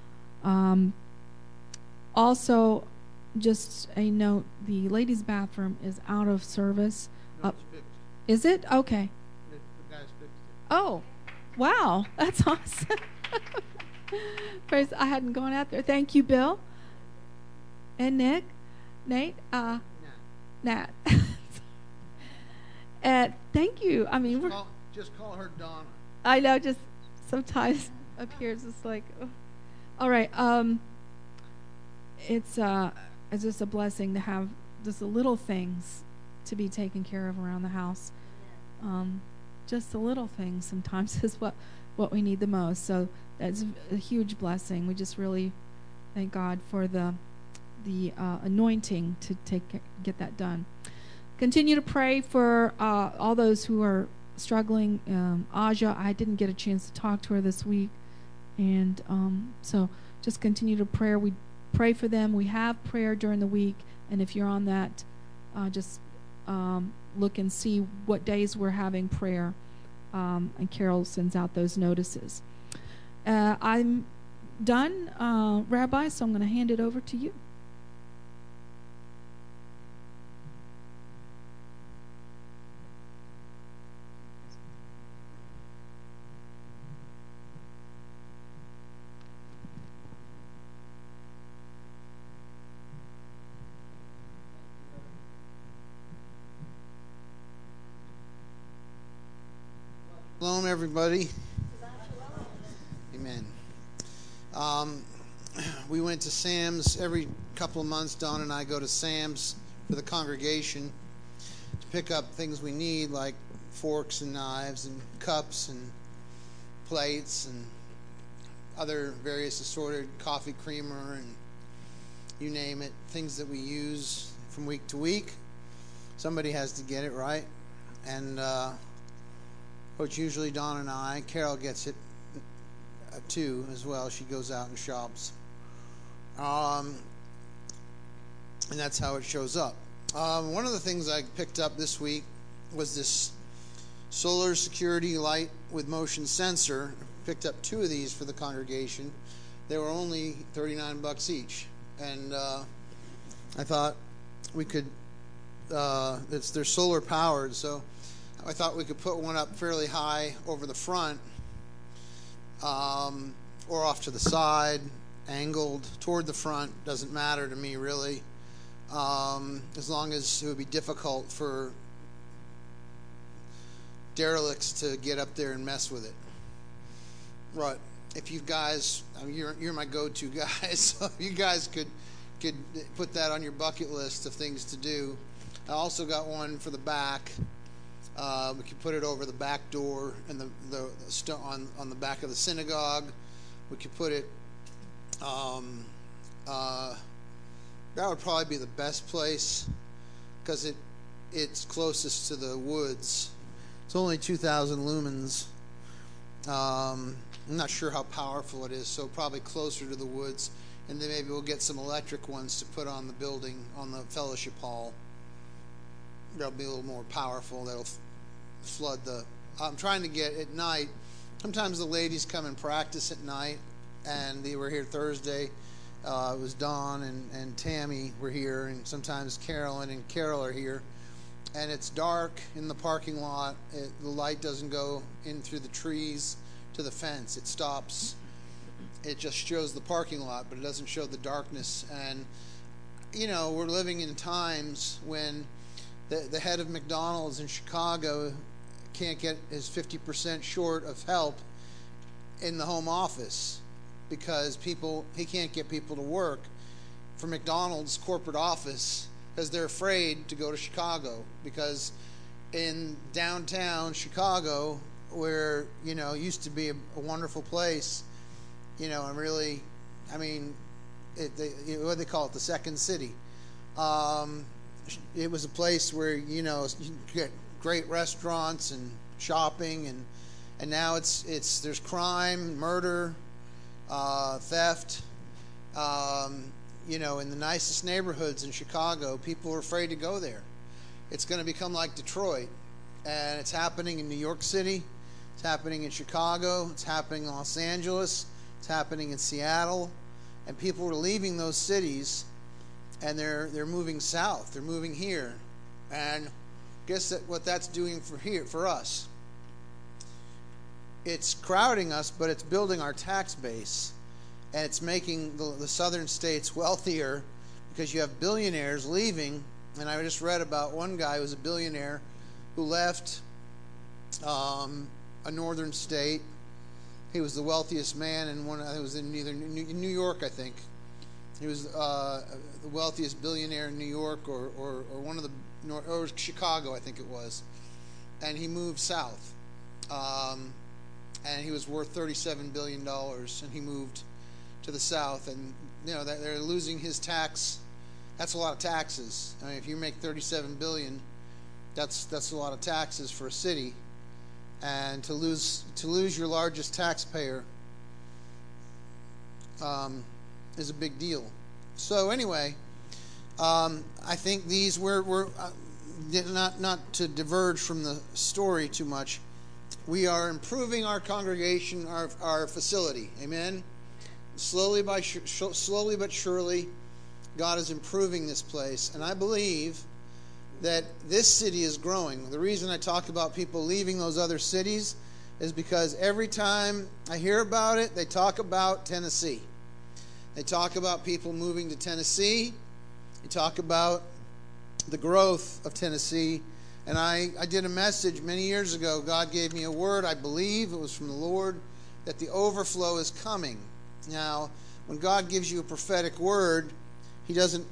[SPEAKER 2] Also, just a note, the ladies' bathroom is out of service.
[SPEAKER 1] No, it's fixed.
[SPEAKER 2] Is it? Okay.
[SPEAKER 1] The guys fixed it.
[SPEAKER 2] Oh, wow. That's awesome. Praise, I hadn't gone out there. Thank you, Bill. And Nate. Nat. Thank you. I mean,
[SPEAKER 1] just call her Donna.
[SPEAKER 2] I know, just sometimes up here it's just like, oh. All right. It's just a blessing to have just the little things to be taken care of around the house. Just the little things sometimes is what we need the most. So that's a huge blessing. We just really thank God for the anointing to get that done. Continue to pray for all those who are struggling. Aja, I didn't get a chance to talk to her this week, And so just continue to pray. We pray for them. We have prayer during the week, and if you're on that, just look and see what days we're having prayer, and Carol sends out those notices. I'm done, Rabbi, so I'm going to hand it over to you.
[SPEAKER 1] Shalom, everybody. Amen. We went to Sam's every couple of months. Dawn and I go to Sam's for the congregation to pick up things we need, like forks and knives and cups and plates and other various assorted coffee creamer and you name it, things that we use from week to week. Somebody has to get it, right? And which usually Dawn and I. Carol gets it too as well. She goes out and shops, and that's how it shows up. One of the things I picked up this week was this solar security light with motion sensor. Picked up 2 of these for the congregation. They were only $39 each, and I thought we could. They're solar powered, so I thought we could put one up fairly high over the front, or off to the side, angled toward the front. Doesn't matter to me really, as long as it would be difficult for derelicts to get up there and mess with it. Right. If you guys, I mean, you're my go-to guys, so if you guys could put that on your bucket list of things to do. I also got one for the back. We could put it over the back door and the on the back of the synagogue. We could put it. That would probably be the best place because it's closest to the woods. It's only 2,000 lumens. I'm not sure how powerful it is, so probably closer to the woods. And then maybe we'll get some electric ones to put on the building, on the fellowship hall. They'll be a little more powerful. That'll flood the. I'm trying to get at night. Sometimes the ladies come and practice at night, and they were here Thursday. It was Dawn and Tammy were here, and sometimes Carolyn and Carol are here. And it's dark in the parking lot. The light doesn't go in through the trees to the fence. It stops. It just shows the parking lot, but it doesn't show the darkness. And, you know, we're living in times when the head of McDonald's in Chicago can't get his 50% short of help in the home office because he can't get people to work for McDonald's corporate office because they're afraid to go to Chicago, because in downtown Chicago, where, you know, used to be a wonderful place, you know, and really, I mean, what they call it, the second city. It was a place where, you know, you get great restaurants and shopping, and now it's there's crime, murder, theft. You know, in the nicest neighborhoods in Chicago, people are afraid to go there. It's going to become like Detroit, and it's happening in New York City. It's happening in Chicago. It's happening in Los Angeles. It's happening in Seattle, and people are leaving those cities, and they're moving south. They're moving here, and guess what that's doing for us? It's crowding us, but it's building our tax base, and it's making the southern states wealthier because you have billionaires leaving. And I just read about one guy who was a billionaire who left a northern state. He was the wealthiest man in one. It was in either New York, I think. He was the wealthiest billionaire in New York, or one of the or Chicago, I think it was. And he moved south, and he was worth $37 billion. And he moved to the south, and you know that they're losing his tax. That's a lot of taxes. I mean, if you make $37 billion, that's a lot of taxes for a city. And to lose your largest taxpayer is a big deal. So anyway, I think these we're not to diverge from the story too much. We are improving our congregation, our facility. Amen. Slowly but surely, God is improving this place, and I believe that this city is growing. The reason I talk about people leaving those other cities is because every time I hear about it, they talk about Tennessee. They talk about people moving to Tennessee. They talk about the growth of Tennessee. And I did a message many years ago. God gave me a word. I believe it was from the Lord, that the overflow is coming. Now, when God gives you a prophetic word, He doesn't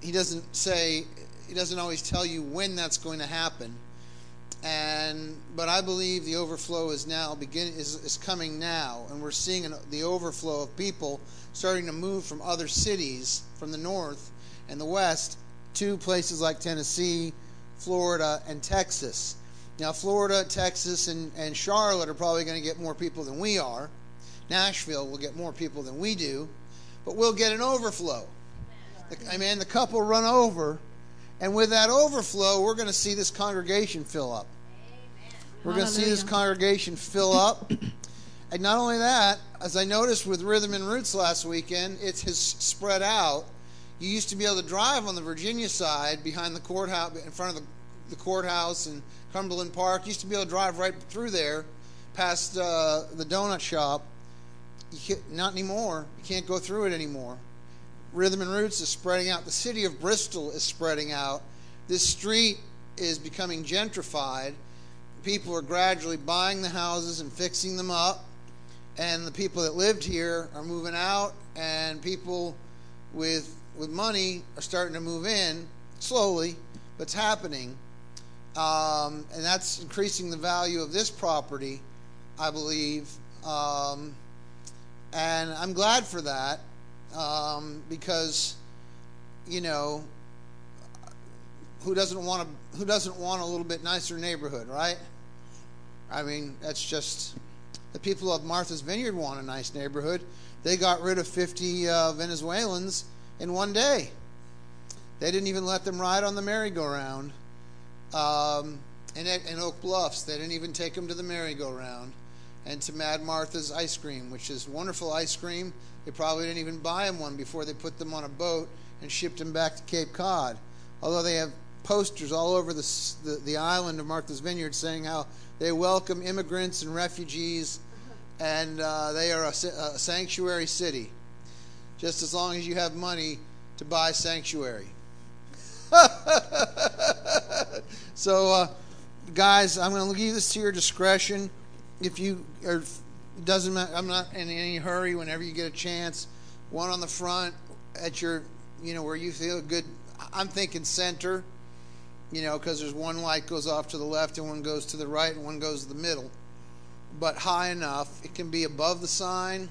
[SPEAKER 1] always tell you when that's going to happen. But I believe the overflow is coming now, and we're seeing the overflow of people starting to move from other cities from the north and the west to places like Tennessee, Florida, and Texas. Now, Florida, Texas, and Charlotte are probably going to get more people than we are. Nashville will get more people than we do, but we'll get an overflow. Amen. The cup will run over, and with that overflow, we're going to see this congregation fill up. We're going to see this congregation fill up. And not only that, as I noticed with Rhythm and Roots last weekend, it has spread out. You used to be able to drive on the Virginia side behind the courthouse, in front of the courthouse and Cumberland Park. You used to be able to drive right through there, past the donut shop. Not anymore. You can't go through it anymore. Rhythm and Roots is spreading out. The city of Bristol is spreading out. This street is becoming gentrified. People are gradually buying the houses and fixing them up. And the people that lived here are moving out. And people with money are starting to move in slowly, but it's happening. And that's increasing the value of this property, I believe. And I'm glad for that, because, you know, who doesn't want a little bit nicer neighborhood, right? I mean, that's just the people of Martha's Vineyard want a nice neighborhood. They got rid of 50 Venezuelans in one day. They didn't even let them ride on the merry-go-round. In Oak Bluffs, they didn't even take them to the merry-go-round. And to Mad Martha's Ice Cream, which is wonderful ice cream. They probably didn't even buy them one before they put them on a boat and shipped them back to Cape Cod. Although they have posters all over the island of Martha's Vineyard saying how they welcome immigrants and refugees, and they are a sanctuary city. Just as long as you have money to buy sanctuary. So, guys, I'm going to leave this to your discretion. If you are, doesn't matter, I'm not in any hurry. Whenever you get a chance, one on the front at your, where you feel good. I'm thinking center, because there's one light goes off to the left and one goes to the right and one goes to the middle. But high enough, it can be above the sign,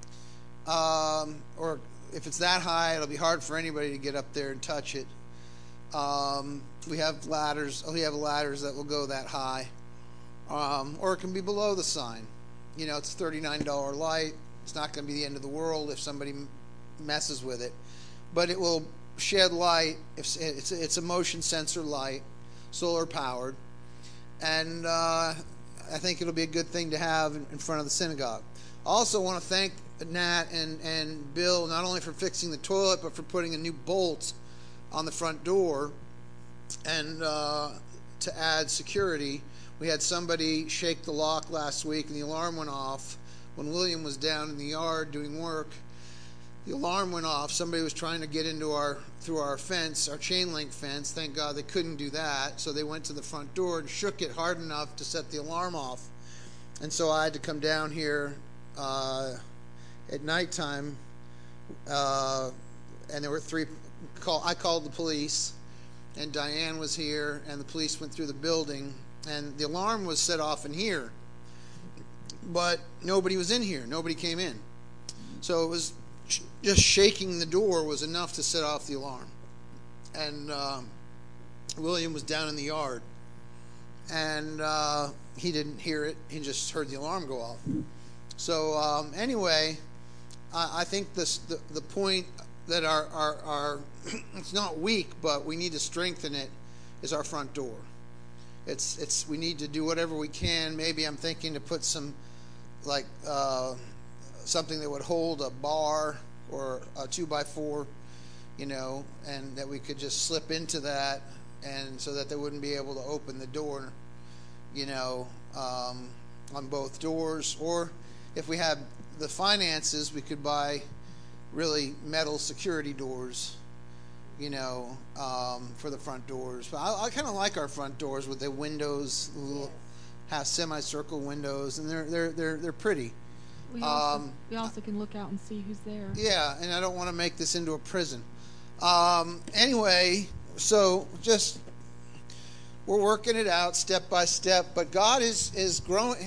[SPEAKER 1] or if it's that high, it'll be hard for anybody to get up there and touch it. We have ladders. We have ladders that will go that high. Or it can be below the sign. It's a $39 light. It's not going to be the end of the world if somebody messes with it. But it will shed light. It's a motion sensor light, solar powered. And I think it'll be a good thing to have in front of the synagogue. I also want to thank Nat and Bill not only for fixing the toilet, but for putting a new bolt on the front door and to add security. We had somebody shake the lock last week and the alarm went off. When William was down in the yard doing work, the alarm went off. Somebody was trying to get through our fence, our chain link fence. Thank God they couldn't do that. So they went to the front door and shook it hard enough to set the alarm off. And so I had to come down here at nighttime, and there were I called the police, and Diane was here, and the police went through the building. And the alarm was set off in here, but nobody was in here. Nobody came in. So it was just shaking the door was enough to set off the alarm. And William was down in the yard, and he didn't hear it. He just heard the alarm go off. So anyway, I think the point that our it's not weak, but we need to strengthen it, is our front door. It's we need to do whatever we can. Maybe I'm thinking to put some like something that would hold a bar or a 2x4, and that we could just slip into that, and so that they wouldn't be able to open the door, on both doors. Or if we had the finances, we could buy really metal security doors, for the front doors. But I kind of like our front doors with the windows, little half semicircle windows, and they're pretty.
[SPEAKER 2] We also can look out and see who's there.
[SPEAKER 1] Yeah, and I don't want to make this into a prison. Anyway, so just we're working it out step by step. But God is growing.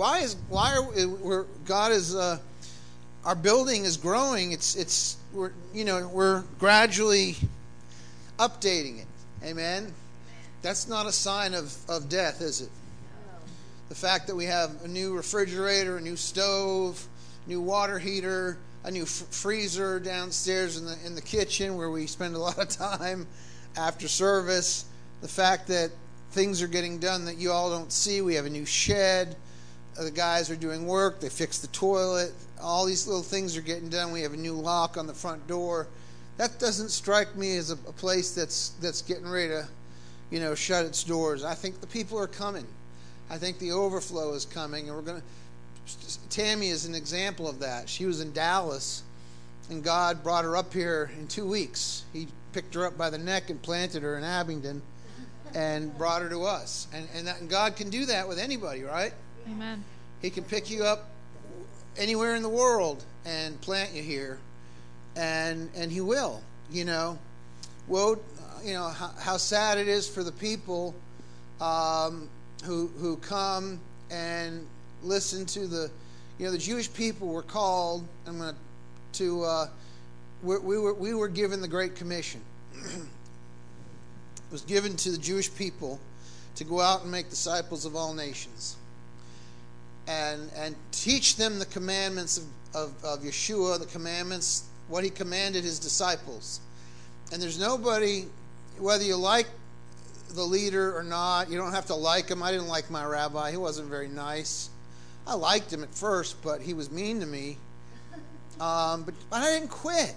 [SPEAKER 1] Our building is growing. We're gradually updating it. Amen. That's not a sign of death, is it? The fact that we have a new refrigerator, a new stove, new water heater, a new freezer downstairs in the kitchen where we spend a lot of time after service. The fact that things are getting done that you all don't see. We have a new shed. The guys are doing work. They fixed the toilet. All these little things are getting done. We have a new lock on the front door. That doesn't strike me as a place that's getting ready to, shut its doors. I think the people are coming. I think the overflow is coming, and Tammy is an example of that. She was in Dallas, and God brought her up here in 2 weeks. He picked her up by the neck and planted her in Abingdon and brought her to us. And God can do that with anybody, right?
[SPEAKER 2] Amen.
[SPEAKER 1] He can pick you up anywhere in the world and plant you here, and He will. Woe, how sad it is for the people who come and listen to the Jewish people were called. We were given the Great Commission. It was given to the Jewish people to go out and make disciples of all nations, and teach them the commandments of Yeshua, the commandments, what He commanded His disciples. And there's nobody, whether you like the leader or not, you don't have to like him. I didn't like my rabbi. He wasn't very nice. I liked him at first, but he was mean to me. But I didn't quit.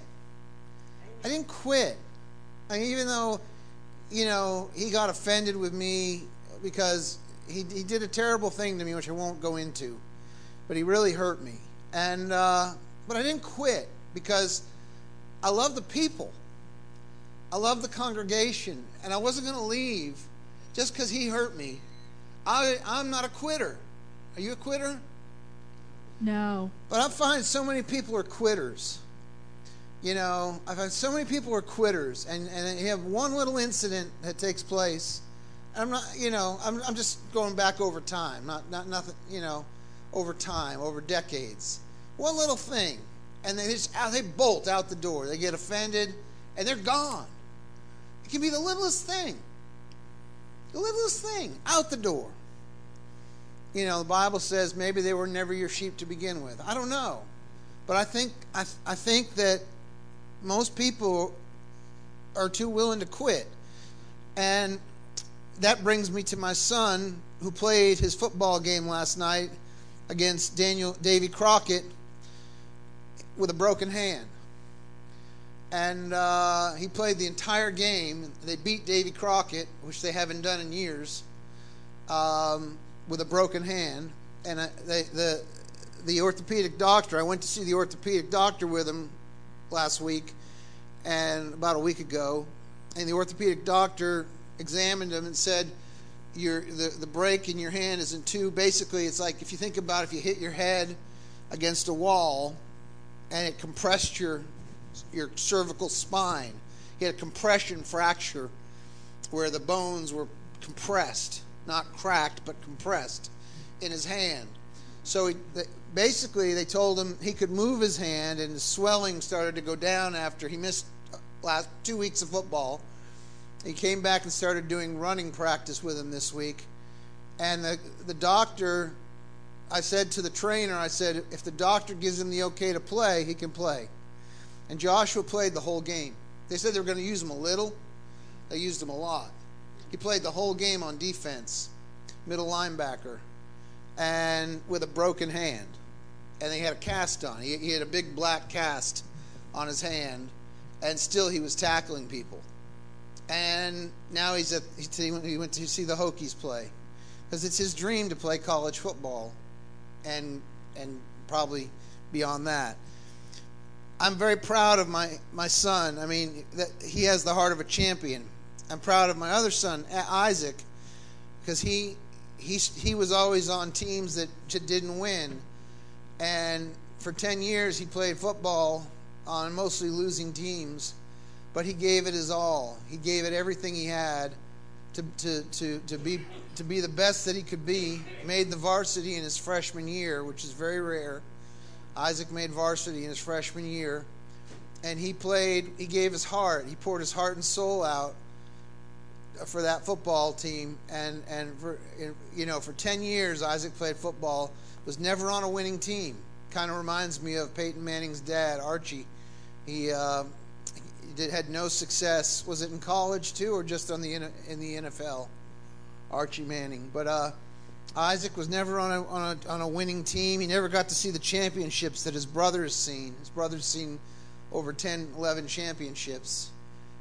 [SPEAKER 1] Even though, he got offended with me because he did a terrible thing to me, which I won't go into. But he really hurt me. But I didn't quit because I love the people. I love the congregation, and I wasn't going to leave just because he hurt me. I'm not a quitter. Are you a quitter?
[SPEAKER 2] No. But
[SPEAKER 1] I find so many people are quitters. I find so many people are quitters, and you have one little incident that takes place. I'm not, I'm just going back over time, not nothing, over time, over decades. One little thing, and they bolt out the door. They get offended, and they're gone. It can be the littlest thing. Out the door. The Bible says maybe they were never your sheep to begin with. I don't know. But I think that most people are too willing to quit. And that brings me to my son, who played his football game last night against Davy Crockett with a broken hand. And he played the entire game. They beat Davy Crockett, which they haven't done in years, with a broken hand. And the orthopedic doctor, I went to see the orthopedic doctor with him last week, and about a week ago. And the orthopedic doctor examined him and said, the break in your hand is in two. Basically, it's like, if you think about it, if you hit your head against a wall and it compressed your cervical spine. He had a compression fracture where the bones were compressed, not cracked, but compressed in his hand. So basically they told him he could move his hand, and the swelling started to go down after he missed last 2 weeks of football. He came back and started doing running practice with him this week. And the doctor I said to the trainer, I said, if the doctor gives him the okay to play, he can play. And Joshua played the whole game. They said they were going to use him a little. They used him a lot. He played the whole game on defense, middle linebacker, and with a broken hand. And he had a cast on. He had a big black cast on his hand, and still he was tackling people. And now he went to see the Hokies play, because it's his dream to play college football, and probably beyond that. I'm very proud of my son. I mean, that he has the heart of a champion. I'm proud of my other son, Isaac, because he was always on teams that didn't win, and for 10 years he played football on mostly losing teams, but he gave it his all. He gave it everything he had to be the best that he could be. Made the varsity in his freshman year, which is very rare. Isaac made varsity in his freshman year, and he played. He gave his heart. He poured his heart and soul out for that football team, and for 10 years Isaac played football. Was never on a winning team. Kind of reminds me of Peyton Manning's dad, Archie. He had no success. Was it in college too, or just in the NFL? Archie Manning. But Isaac was never on a winning team. He never got to see the championships that his brother's seen. His brother's seen over 10, 11 championships.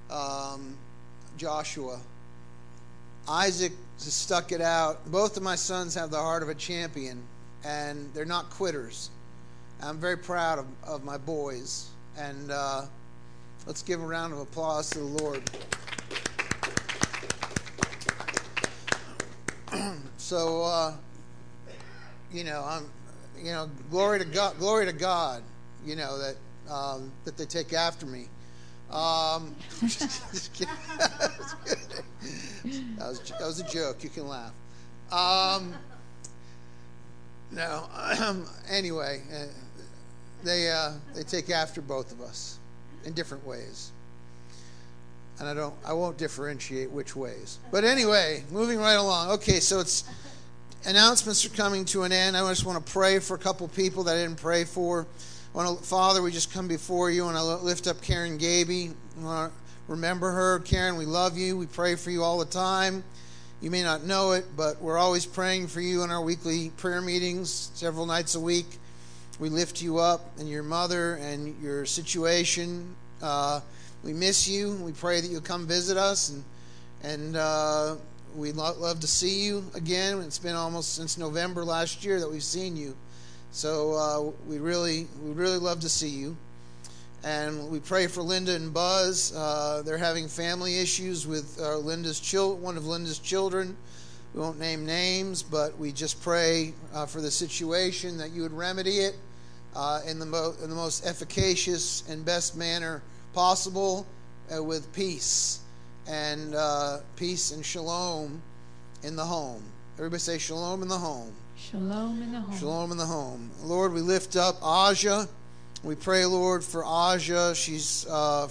[SPEAKER 1] Joshua. Isaac just stuck it out. Both of my sons have the heart of a champion, and they're not quitters. I'm very proud of my boys, and let's give a round of applause to the Lord. So, glory to God. Glory to God. That they take after me. Just kidding. That was a joke. You can laugh. Anyway, they take after both of us in different ways, and I won't differentiate which ways. But anyway, moving right along. Okay, so announcements are coming to an end. I just want to pray for a couple people that I didn't pray for. Father, we just come before you, and I lift up Karen Gaby. I want to remember her. Karen, we love you. We pray for you all the time. You may not know it, but we're always praying for you in our weekly prayer meetings, several nights a week. We lift you up and your mother and your situation. We miss you. We pray that you'll come visit us, and we'd love to see you again. It's been almost since November last year that we've seen you. So we really love to see you. And we pray for Linda and Buzz. They're having family issues with one of Linda's children. We won't name names, but we just pray for the situation, that you would remedy it in the most efficacious and best manner possible, with peace and shalom in the home. Everybody say shalom in the home.
[SPEAKER 2] Shalom in the home.
[SPEAKER 1] Shalom in the home. Lord, we lift up Aja. We pray, Lord, for Aja. She's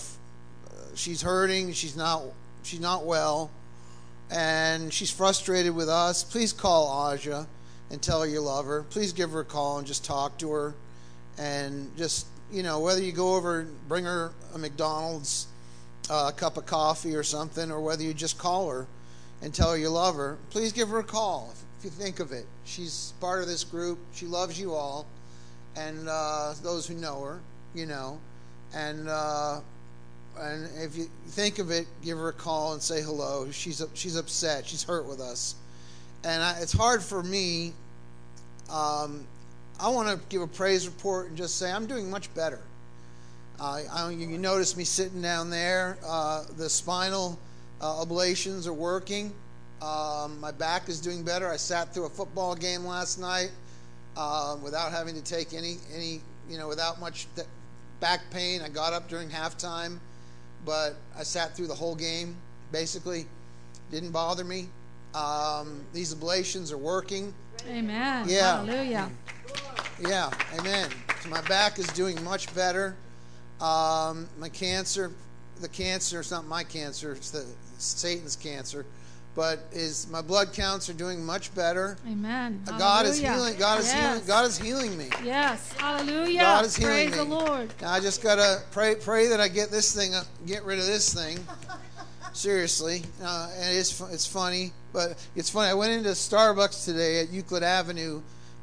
[SPEAKER 1] hurting. She's not well, and she's frustrated with us. Please call Aja and tell her you love her. Please give her a call and just talk to her, and just whether you go over and bring her a McDonald's cup of coffee or something, or whether you just call her and tell her you love her. Please give her a call if you think of it. She's part of this group. She loves you all. And those who know her, and if you think of it, give her a call and say hello. She's upset. She's hurt with us, and it's hard for me. I want to give a praise report and just say I'm doing much better. You notice me sitting down there. The spinal ablations are working. My back is doing better. I sat through a football game last night. Without having to take any without much back pain. I got up during halftime, but I sat through the whole game, basically. Didn't bother me. These ablations are working.
[SPEAKER 2] Amen.
[SPEAKER 1] Yeah.
[SPEAKER 2] Hallelujah.
[SPEAKER 1] Yeah, amen. So my back is doing much better. The cancer, it's not my cancer, it's Satan's cancer, but my blood counts are doing much better.
[SPEAKER 2] Amen.
[SPEAKER 1] God is
[SPEAKER 2] Hallelujah.
[SPEAKER 1] healing. God is
[SPEAKER 2] Yes.
[SPEAKER 1] healing. God is healing me.
[SPEAKER 2] Yes. Hallelujah.
[SPEAKER 1] God is healing
[SPEAKER 2] Praise
[SPEAKER 1] me.
[SPEAKER 2] the Lord.
[SPEAKER 1] Now I just gotta pray that I get this thing, get rid of this thing. Seriously, and it's funny, but it's funny. I went into Starbucks today at Euclid Avenue,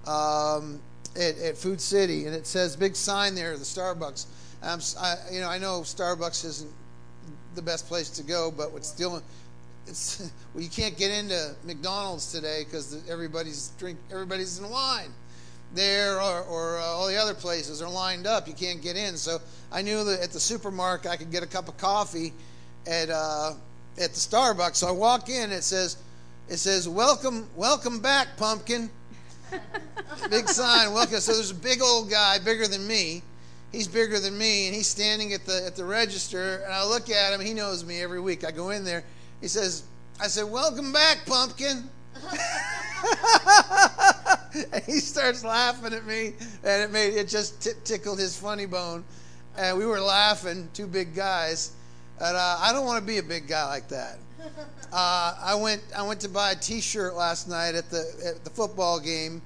[SPEAKER 1] at Food City, and it says big sign there, the Starbucks. I know Starbucks isn't the best place to go, but well, you can't get into McDonald's today because everybody's in line there, or all the other places are lined up. You can't get in. So I knew that at the supermarket I could get a cup of coffee at the Starbucks. So I walk in. It says welcome back, pumpkin. Big sign, welcome. So there's a big old guy, bigger than me. He's bigger than me, and he's standing at the register. And I look at him. He knows me every week. I go in there. I said, welcome back, pumpkin. And he starts laughing at me, and it just tickled his funny bone. And we were laughing, two big guys. And I don't want to be a big guy like that. I went to buy a T-shirt last night at the football game,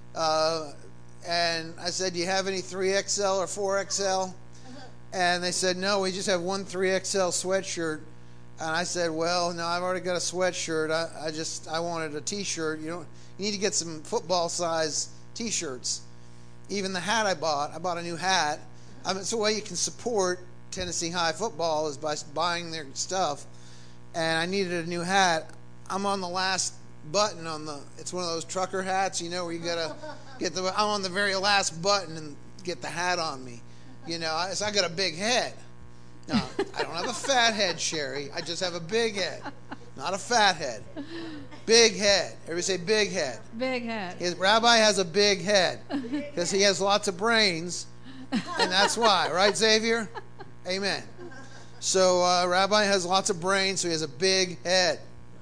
[SPEAKER 1] and I said, "Do you have any 3XL or 4XL?" And they said, "No, we just have one 3XL sweatshirt." And I said, "Well, no, I've already got a sweatshirt. I wanted a T-shirt. You need to get some football size T-shirts. Even the hat I bought a new hat. It's the way you can support Tennessee High football is by buying their stuff." And I needed a new hat. I'm on the last button it's one of those trucker hats, where you gotta I'm on the very last button and get the hat on me. So I got a big head. No, I don't have a fat head, Sherry. I just have a big head, not a fat head. Big head. Everybody say big head.
[SPEAKER 2] Big head.
[SPEAKER 1] His rabbi has a big head because he has lots of brains, and that's why, right, Xavier? Amen. So Rabbi has lots of brains, so he has a big head.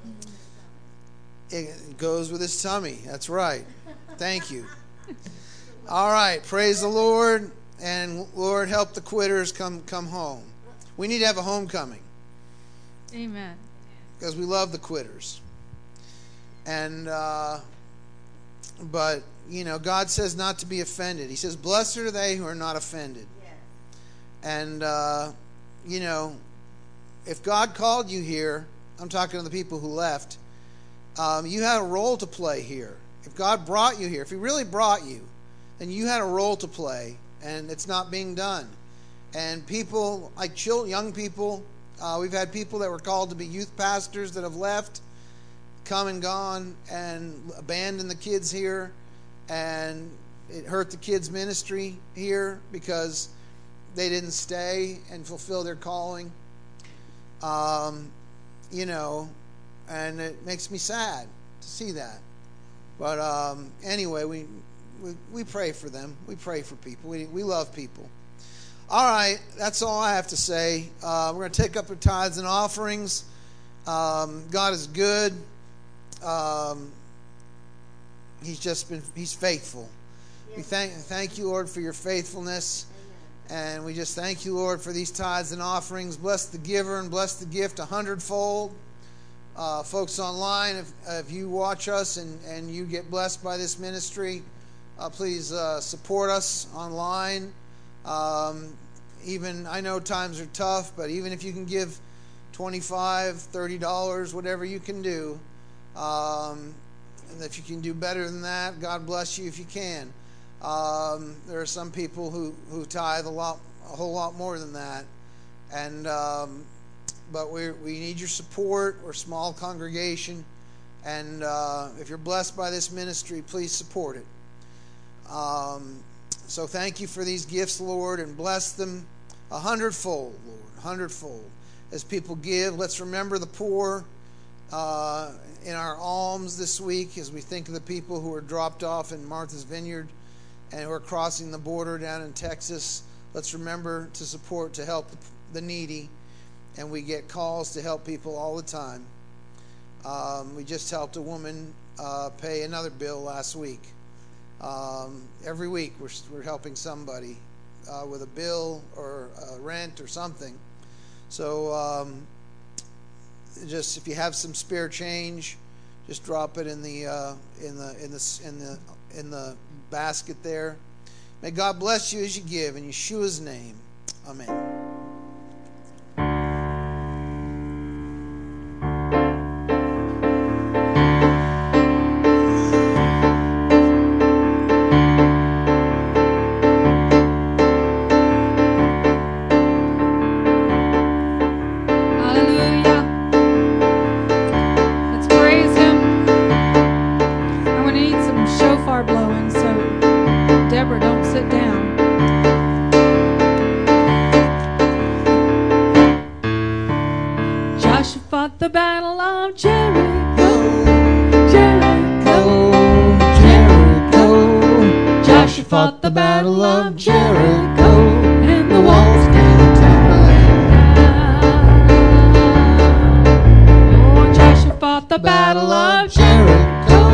[SPEAKER 1] It goes with his tummy. That's right. Thank you. All right. Praise the Lord, and Lord, help the quitters come home. We need to have a homecoming.
[SPEAKER 2] Amen.
[SPEAKER 1] Because we love the quitters. And but God says not to be offended. He says, "Blessed are they who are not offended." Yes. And if God called you here, I'm talking to the people who left, you had a role to play here. If God brought you here, if He really brought you, then you had a role to play, and it's not being done. And people, like young people, we've had people that were called to be youth pastors that have left, come and gone, and abandoned the kids here, and it hurt the kids' ministry here because they didn't stay and fulfill their calling. And it makes me sad to see that. But anyway, we pray for them. We pray for people. We love people. All right, that's all I have to say. We're going to take up the tithes and offerings. God is good. He's faithful. We thank you, Lord, for your faithfulness. And we just thank you, Lord, for these tithes and offerings. Bless the giver and bless the gift 100-fold. Folks online, if you watch us and you get blessed by this ministry, please support us online. Even I know times are tough, but even if you can give $25, $30, whatever you can do, and if you can do better than that, God bless you if you can. There are some people who tithe a whole lot more than that, and but we need your support. We're a small congregation, and if you're blessed by this ministry, please support it. So thank you for these gifts, Lord, and bless them 100-fold, Lord, 100-fold. As people give, let's remember the poor in our alms this week as we think of the people who are dropped off in Martha's Vineyard and who are crossing the border down in Texas. Let's remember to support, to help the needy, and we get calls to help people all the time. We just helped a woman pay another bill last week. Every week we're helping somebody with a bill or rent or something. So just if you have some spare change, just drop it in the basket there. May God bless you as you give in Yeshua's name. Amen.
[SPEAKER 2] The battle of Jericho, Joshua fought the battle of Jericho, and the walls came tumbling down. Oh, Joshua fought the battle of Jericho,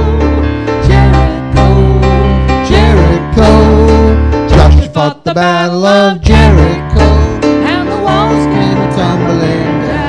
[SPEAKER 2] Joshua fought the battle of Jericho, and the walls came tumbling down.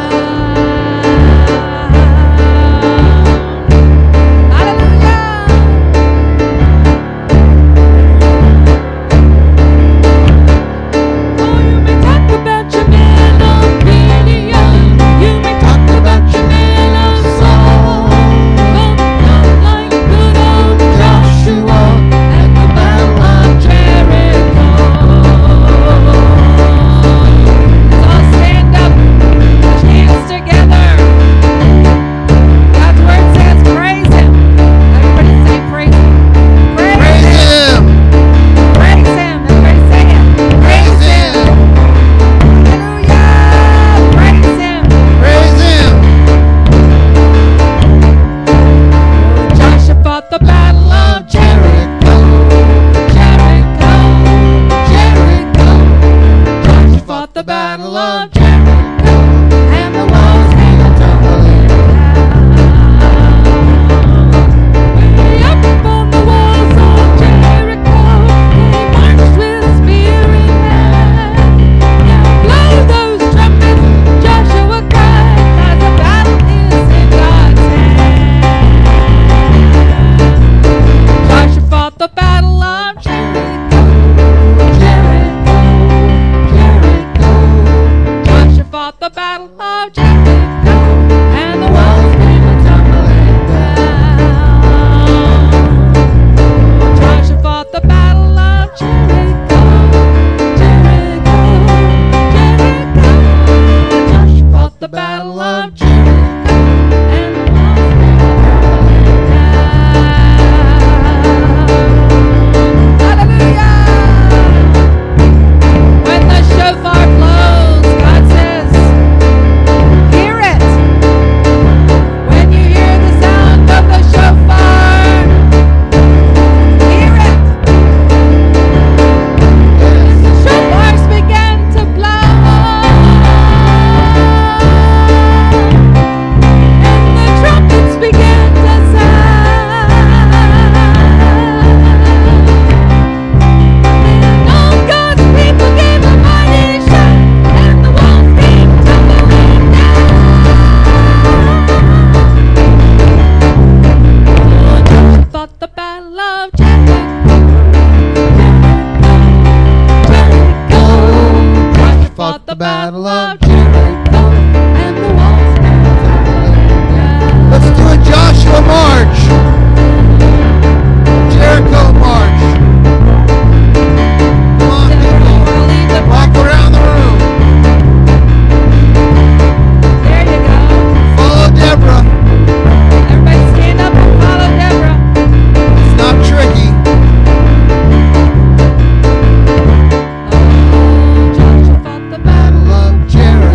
[SPEAKER 2] the battle of Jericho, and the walls came tumbling down.
[SPEAKER 1] Let's do a Joshua march. Jericho march. Come on, people. Walk around the room.
[SPEAKER 2] There you go.
[SPEAKER 1] Follow Deborah.
[SPEAKER 2] Everybody stand up and follow Deborah.
[SPEAKER 1] It's not tricky.
[SPEAKER 2] Oh, Joshua fought the battle of
[SPEAKER 1] Jericho.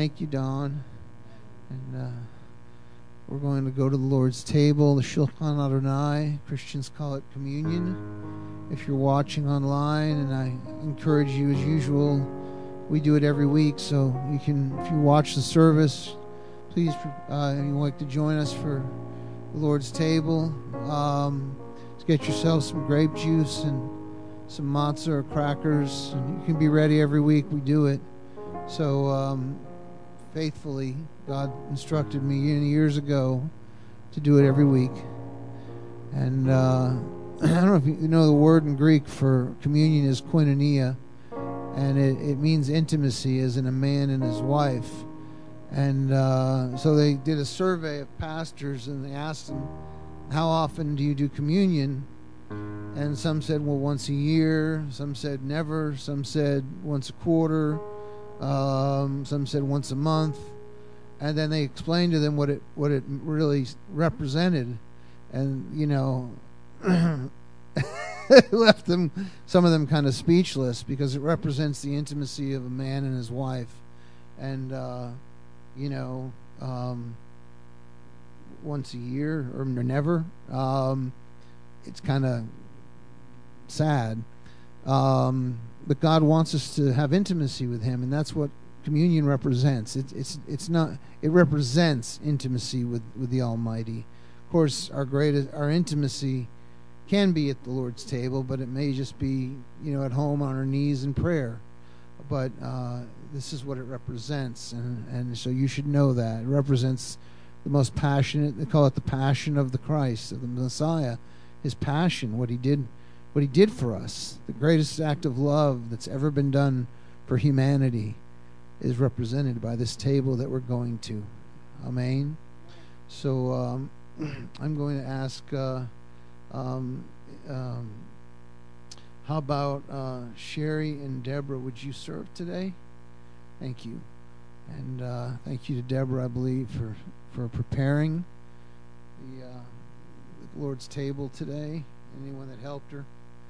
[SPEAKER 1] Thank you, Don. And we're going to go to the Lord's table, the Shulchan Adonai. Christians call it communion. If you're watching online, and I encourage you, as usual, we do it every week, so you can, if you watch the service, please, if you'd like to join us for the Lord's table, get yourself some grape juice and some matzah or crackers, and you can be ready every week. We do it. So faithfully, God instructed me years ago to do it every week. And I don't know if you know the word in Greek for communion is koinonia, and it means intimacy, as in a man and his wife. And so they did a survey of pastors, and they asked them, how often do you do communion? And some said, well, once a year. Some said never. Some said once a quarter. Some said once a month. And then they explained to them what it really represented. And, you know, it left them, some of them kind of speechless, because it represents the intimacy of a man and his wife. And, you know, once a year or never, it's kind of sad. But God wants us to have intimacy with Him, and that's what communion represents. It's not. It represents intimacy with the Almighty. Of course, our intimacy can be at the Lord's table, but it may just be, you know, at home on our knees in prayer. But this is what it represents, and so you should know that it represents the most passionate. They call it the passion of the Christ, of the Messiah. His passion, what he did for us, the greatest act of love that's ever been done for humanity, is represented by this table that we're going to. Amen. So I'm going to ask, how about Sherry and Deborah? Would you serve today? Thank you. And thank you to Deborah, I believe, for preparing the Lord's table today. Anyone that helped her.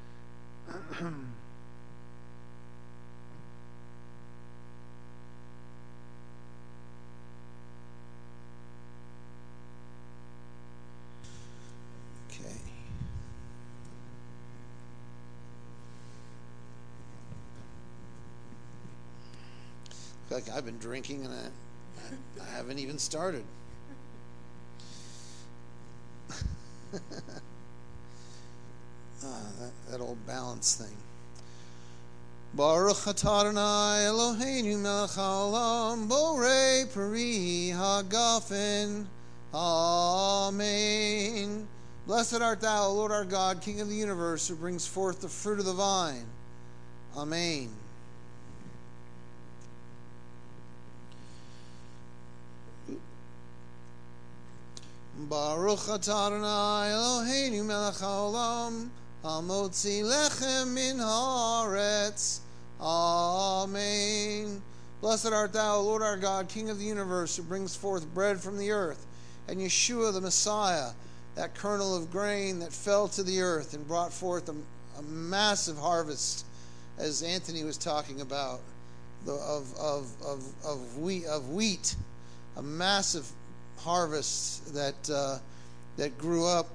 [SPEAKER 1] Okay. Like I've been drinking and I haven't even started. That old balance thing. Baruch atah Adonai Eloheinu melech haolam borei peri hagafen. Amen. Blessed art thou, Lord our God, King of the universe, who brings forth the fruit of the vine. Amen. Baruch atah Adonai Eloheinu melech haolam hamotzi lechem min haaretz. Amen. Blessed art thou, Lord our God, King of the universe, who brings forth bread from the earth, and Yeshua the Messiah, that kernel of grain that fell to the earth and brought forth a massive harvest, as Anthony was talking about, of wheat, a massive harvest that grew up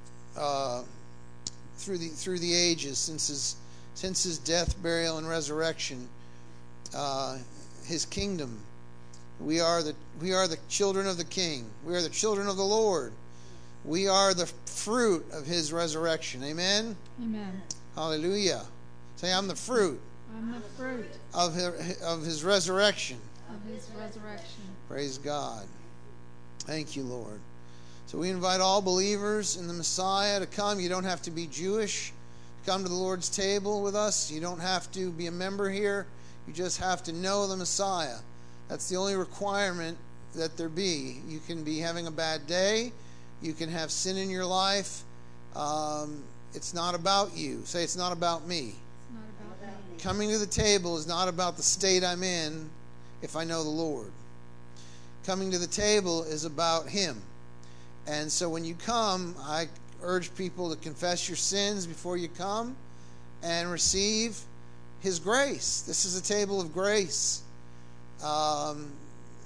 [SPEAKER 1] through the ages, since his death, burial, and resurrection. His kingdom. We are the children of the King. We are the children of the Lord. We are the fruit of His resurrection. Amen.
[SPEAKER 2] Amen.
[SPEAKER 1] Hallelujah. Say, I'm the fruit.
[SPEAKER 2] I'm the fruit
[SPEAKER 1] of His resurrection.
[SPEAKER 2] Of His resurrection.
[SPEAKER 1] Praise God. Thank you, Lord. So we invite all believers in the Messiah to come. You don't have to be Jewish to come to the Lord's table with us. You don't have to be a member here. You just have to know the Messiah. That's the only requirement that there be. You can be having a bad day. You can have sin in your life. It's not about you. Say, it's not about me.
[SPEAKER 2] It's not about me.
[SPEAKER 1] Coming to the table is not about the state I'm in if I know the Lord. Coming to the table is about Him. And so when you come, I urge people to confess your sins before you come and receive His grace. This is a table of grace.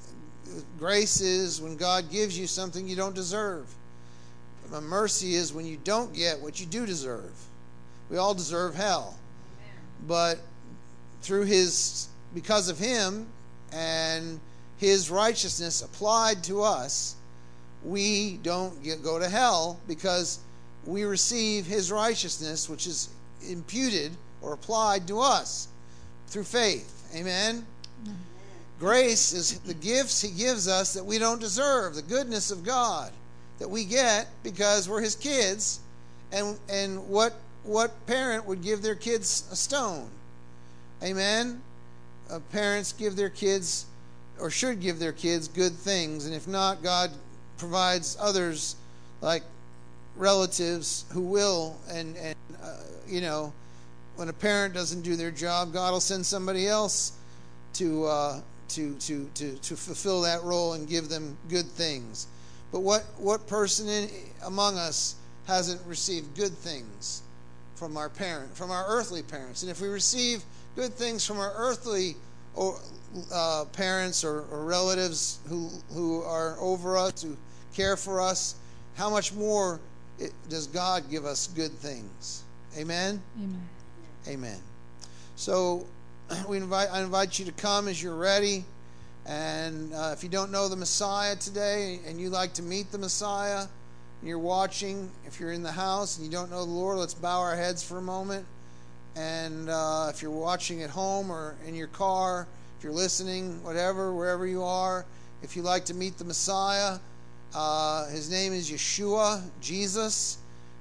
[SPEAKER 1] Grace is when God gives you something you don't deserve. Mercy is when you don't get what you do deserve. We all deserve hell. But because of Him and His righteousness applied to us, we don't go to hell because we receive His righteousness, which is imputed or applied to us through faith. Amen? Grace is the gifts He gives us that we don't deserve, the goodness of God that we get because we're His kids. And what parent would give their kids a stone? Amen? Parents give their kids, or should give their kids, good things. And if not, God provides others like relatives who will. And when a parent doesn't do their job, God will send somebody else to fulfill that role and give them good things. But what person among us hasn't received good things from our earthly parents? And if we receive good things from our earthly parents or relatives who are over us, who care for us, how much more does God give us good things? Amen?
[SPEAKER 2] Amen.
[SPEAKER 1] Amen. So I invite you to come as you're ready. And if you don't know the Messiah today and you like to meet the Messiah, and you're watching, if you're in the house and you don't know the Lord, let's bow our heads for a moment. And if you're watching at home or in your car, if you're listening, whatever, wherever you are, if you like to meet the Messiah, His name is Yeshua, Jesus.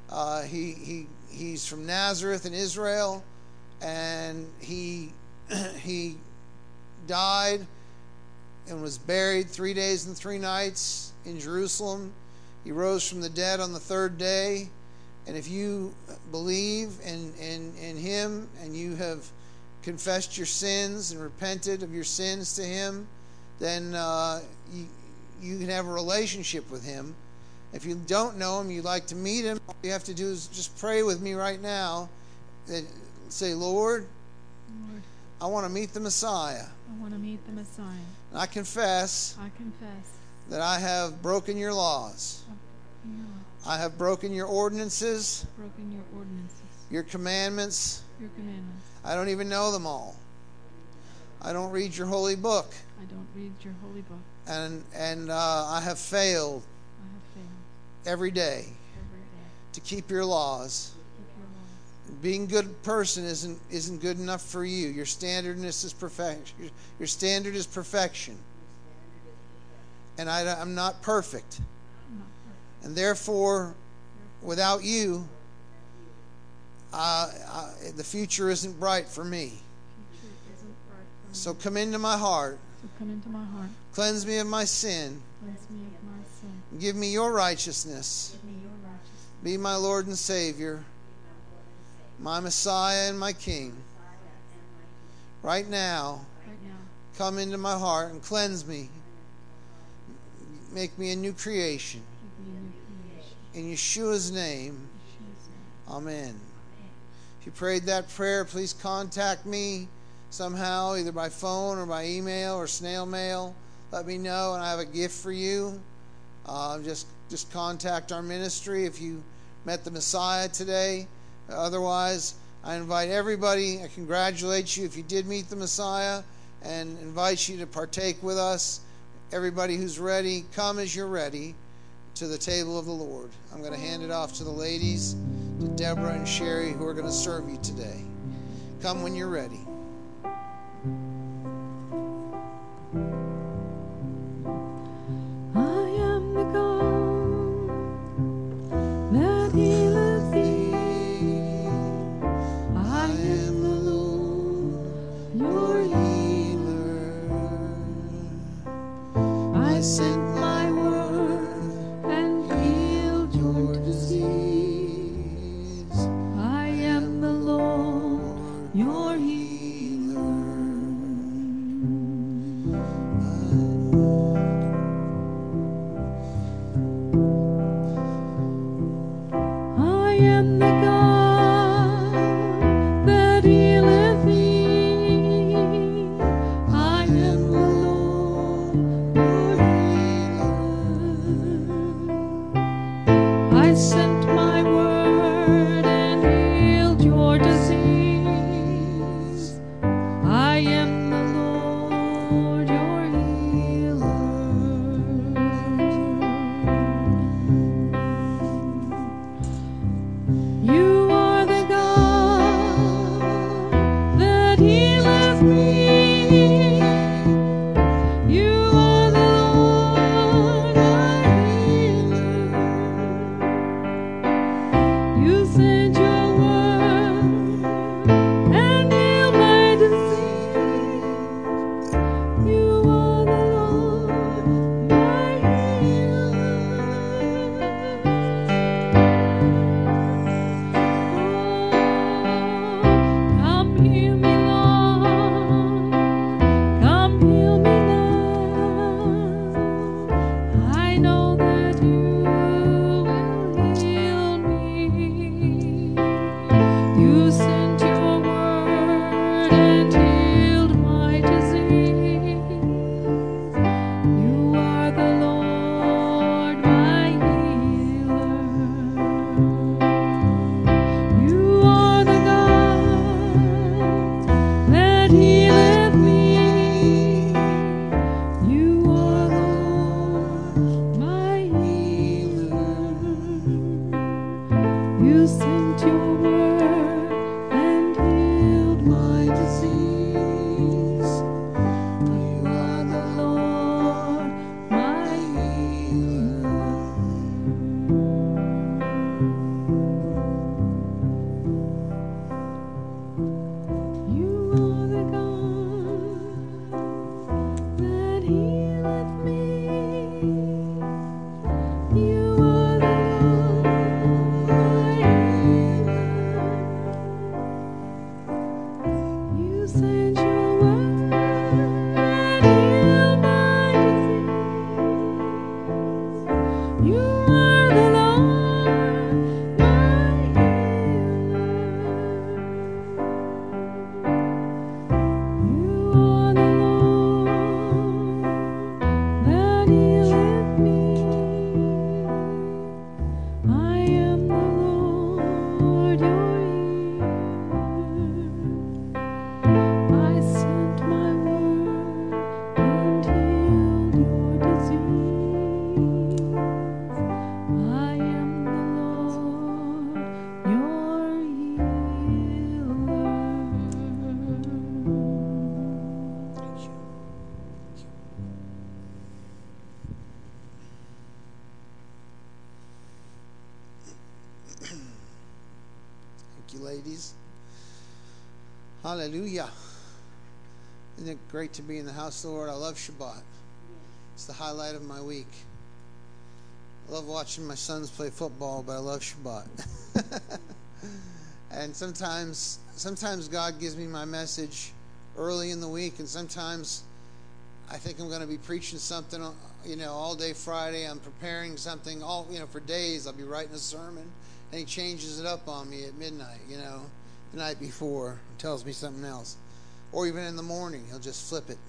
[SPEAKER 1] He's from Nazareth in Israel, and He died and was buried 3 days and 3 nights in Jerusalem. He rose from the dead on the third day. And if you believe in Him and you have confessed your sins and repented of your sins to Him, then you can have a relationship with Him. If you don't know Him, you'd like to meet Him, all you have to do is just pray with me right now. Say, Lord, I want to meet the Messiah.
[SPEAKER 2] I want to meet the Messiah.
[SPEAKER 1] And I confess that I have broken your laws. I have broken your ordinances. Your commandments. I don't even know them all. I don't read your holy book. And I have failed every day to keep your laws. Being a good person isn't good enough for you. Your standard is perfection. Your standard is perfection. And I'm not perfect. And therefore, without you, the future isn't bright for me. So come into my heart. Cleanse me of my sin. Give me your righteousness. Be my Lord and Savior, my Messiah and my King. Right now, come into my heart and cleanse me. Make me a new creation. In Yeshua's name, amen. If you prayed that prayer, please contact me somehow, either by phone or by email or snail mail. Let me know, and I have a gift for you. Just contact our ministry if you met the Messiah today. Otherwise, I invite everybody, I congratulate you if you did meet the Messiah, and invite you to partake with us. Everybody who's ready, come as you're ready to the table of the Lord. I'm going to hand it off to the ladies, to Deborah and Sherry, who are going to serve you today. Come when you're ready.
[SPEAKER 2] I am the God that healeth thee. I am the Lord, your healer. I sent my word and healed your disease. I am the Lord, your healer. I am the God that healeth thee. I am the Lord, your know that you will heal me. You sent your word and healed my disease. You are the Lord, my healer. You are the God that healeth me. You are the Lord, my healer. You sent your word and healed my disease. You are the Lord, my healer. You are the God that healeth me. You are the Lord, my healer. You sent your word and healed my disease. You are the Lord, my healer. You are the Lord that healeth me. I am the Lord your healer. I sent my word and healed your disease. I am the Lord your healer.
[SPEAKER 1] Thank you, ladies. Hallelujah. Isn't it great to be in the house of the Lord? I love Shabbat. It's the highlight of my week. I love watching my sons play football, but I love Shabbat. And sometimes God gives me my message early in the week, and sometimes I think I'm going to be preaching something, all day Friday. I'm preparing something for days. I'll be writing a sermon, and he changes it up on me at midnight, the night before, and tells me something else. Or even in the morning, he'll just flip it.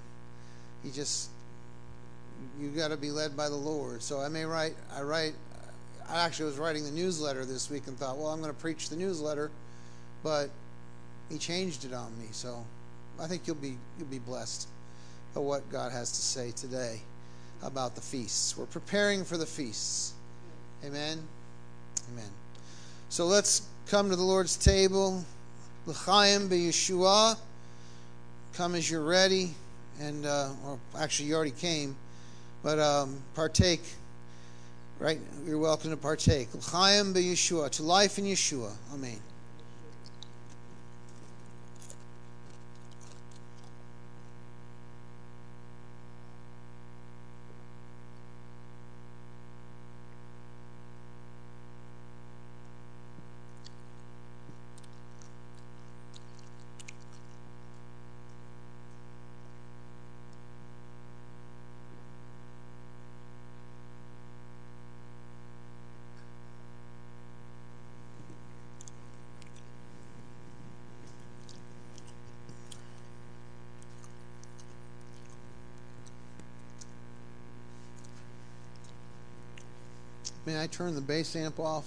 [SPEAKER 1] You got to be led by the Lord. So I actually was writing the newsletter this week and thought, well, I'm going to preach the newsletter, but he changed it on me. So I think you'll be blessed by what God has to say today about the feasts. We're preparing for the feasts. Amen. Amen. So let's come to the Lord's table. L'chaim b'Yeshua. Come as you're ready, and or actually you already came, but partake. Right? You're welcome to partake. L'chaim b'Yeshua, to life in Yeshua. Amen. May I turn the bass amp off?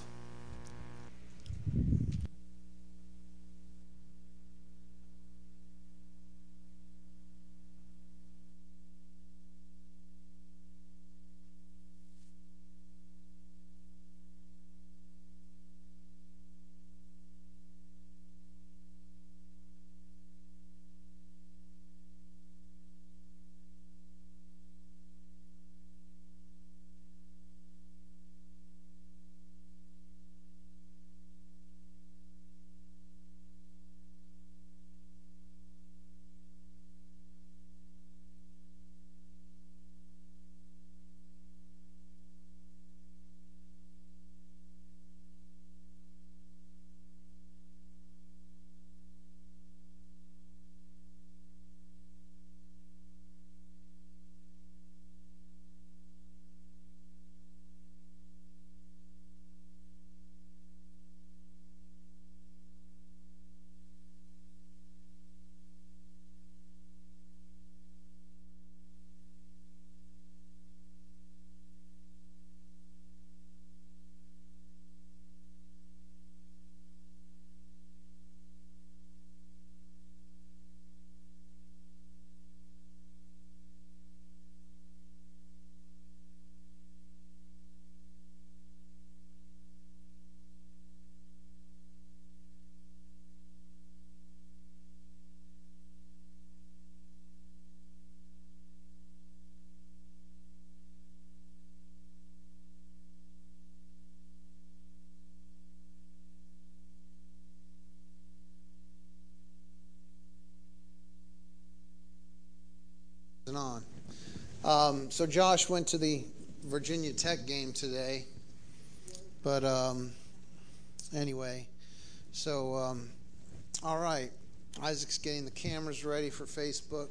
[SPEAKER 1] wasn't on. So Josh went to the Virginia Tech game today. But anyway, so all right. Isaac's getting the cameras ready for Facebook.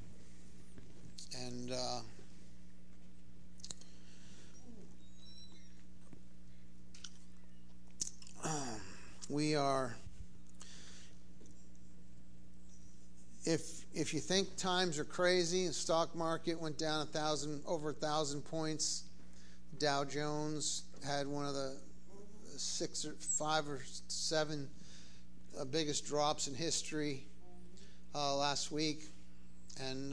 [SPEAKER 1] And we are, if you think times are crazy, the stock market went down over 1,000 points. Dow Jones had one of the 6 or 5 or 7 biggest drops in history last week. And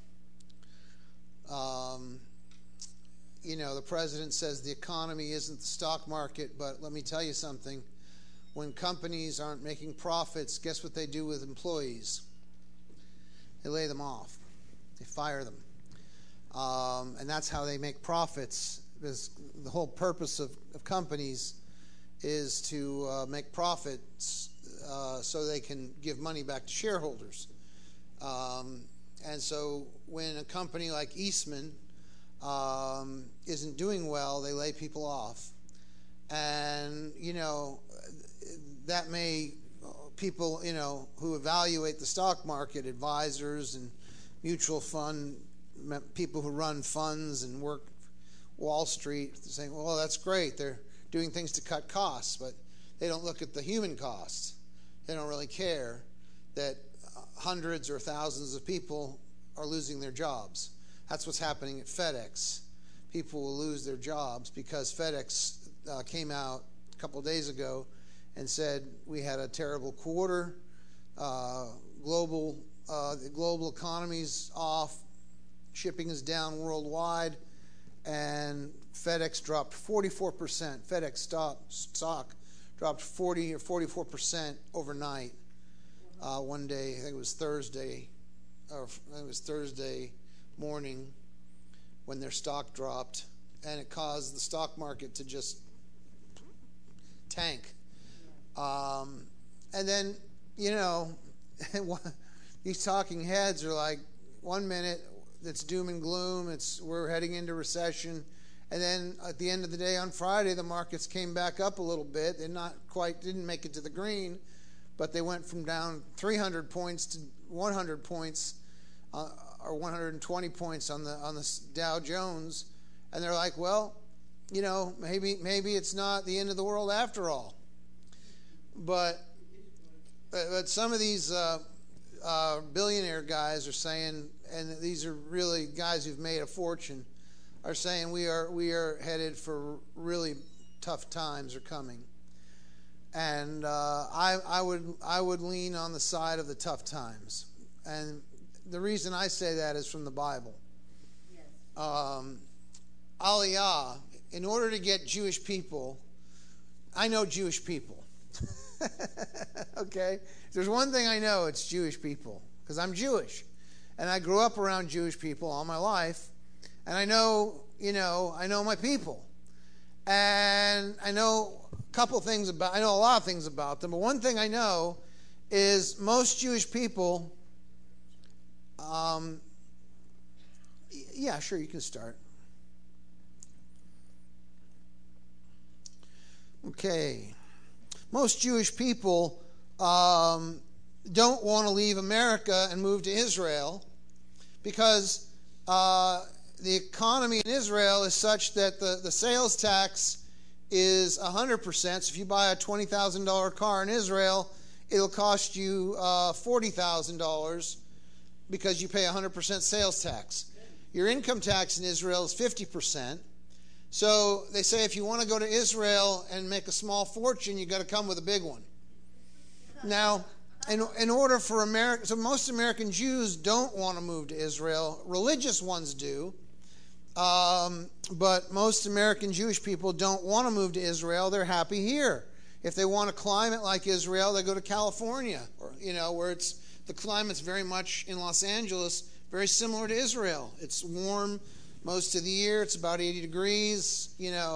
[SPEAKER 1] the president says the economy isn't the stock market, but let me tell you something. When companies aren't making profits, guess what they do with employees? They lay them off. They fire them. And that's how they make profits. Because the whole purpose of companies is to make profits so they can give money back to shareholders. And so when a company like Eastman isn't doing well, they lay people off. And, that may, people, who evaluate the stock market, advisors and mutual fund, people who run funds and work Wall Street, saying, well, that's great. They're doing things to cut costs, but they don't look at the human costs. They don't really care that hundreds or thousands of people are losing their jobs. That's what's happening at FedEx. People will lose their jobs because FedEx came out a couple of days ago and said we had a terrible quarter. The global economy's off. Shipping is down worldwide. And FedEx dropped 44%. FedEx stock dropped 40 or 44% overnight. One day, I think it was Thursday morning when their stock dropped, and it caused the stock market to just tank. And then, these talking heads are like, 1 minute it's doom and gloom, we're heading into recession, and then at the end of the day on Friday, the markets came back up a little bit. They didn't make it to the green, but they went from down 300 points to 100 points, or 120 points on the Dow Jones, and they're like, well, maybe it's not the end of the world after all. But some of these billionaire guys are saying, and these are really guys who've made a fortune, are saying we are headed for really tough times are coming. And I would lean on the side of the tough times. And the reason I say that is from the Bible. Yes. Aliyah, in order to get Jewish people, I know Jewish people. Okay? If there's one thing I know, it's Jewish people, because I'm Jewish. And I grew up around Jewish people all my life. And I know my people. And I know a lot of things about them, but one thing I know is most Jewish people, yeah, sure, you can start. Okay. Most Jewish people don't want to leave America and move to Israel because the economy in Israel is such that the sales tax is 100%. So if you buy a $20,000 car in Israel, it'll cost you $40,000 because you pay 100% sales tax. Your income tax in Israel is 50%. So they say if you want to go to Israel and make a small fortune, you got to come with a big one. Now, in order for so most American Jews don't want to move to Israel. Religious ones do. But most American Jewish people don't want to move to Israel. They're happy here. If they want a climate like Israel, they go to California, or where the climate's very much in Los Angeles, very similar to Israel. It's warm most of the year. It's about 80 degrees.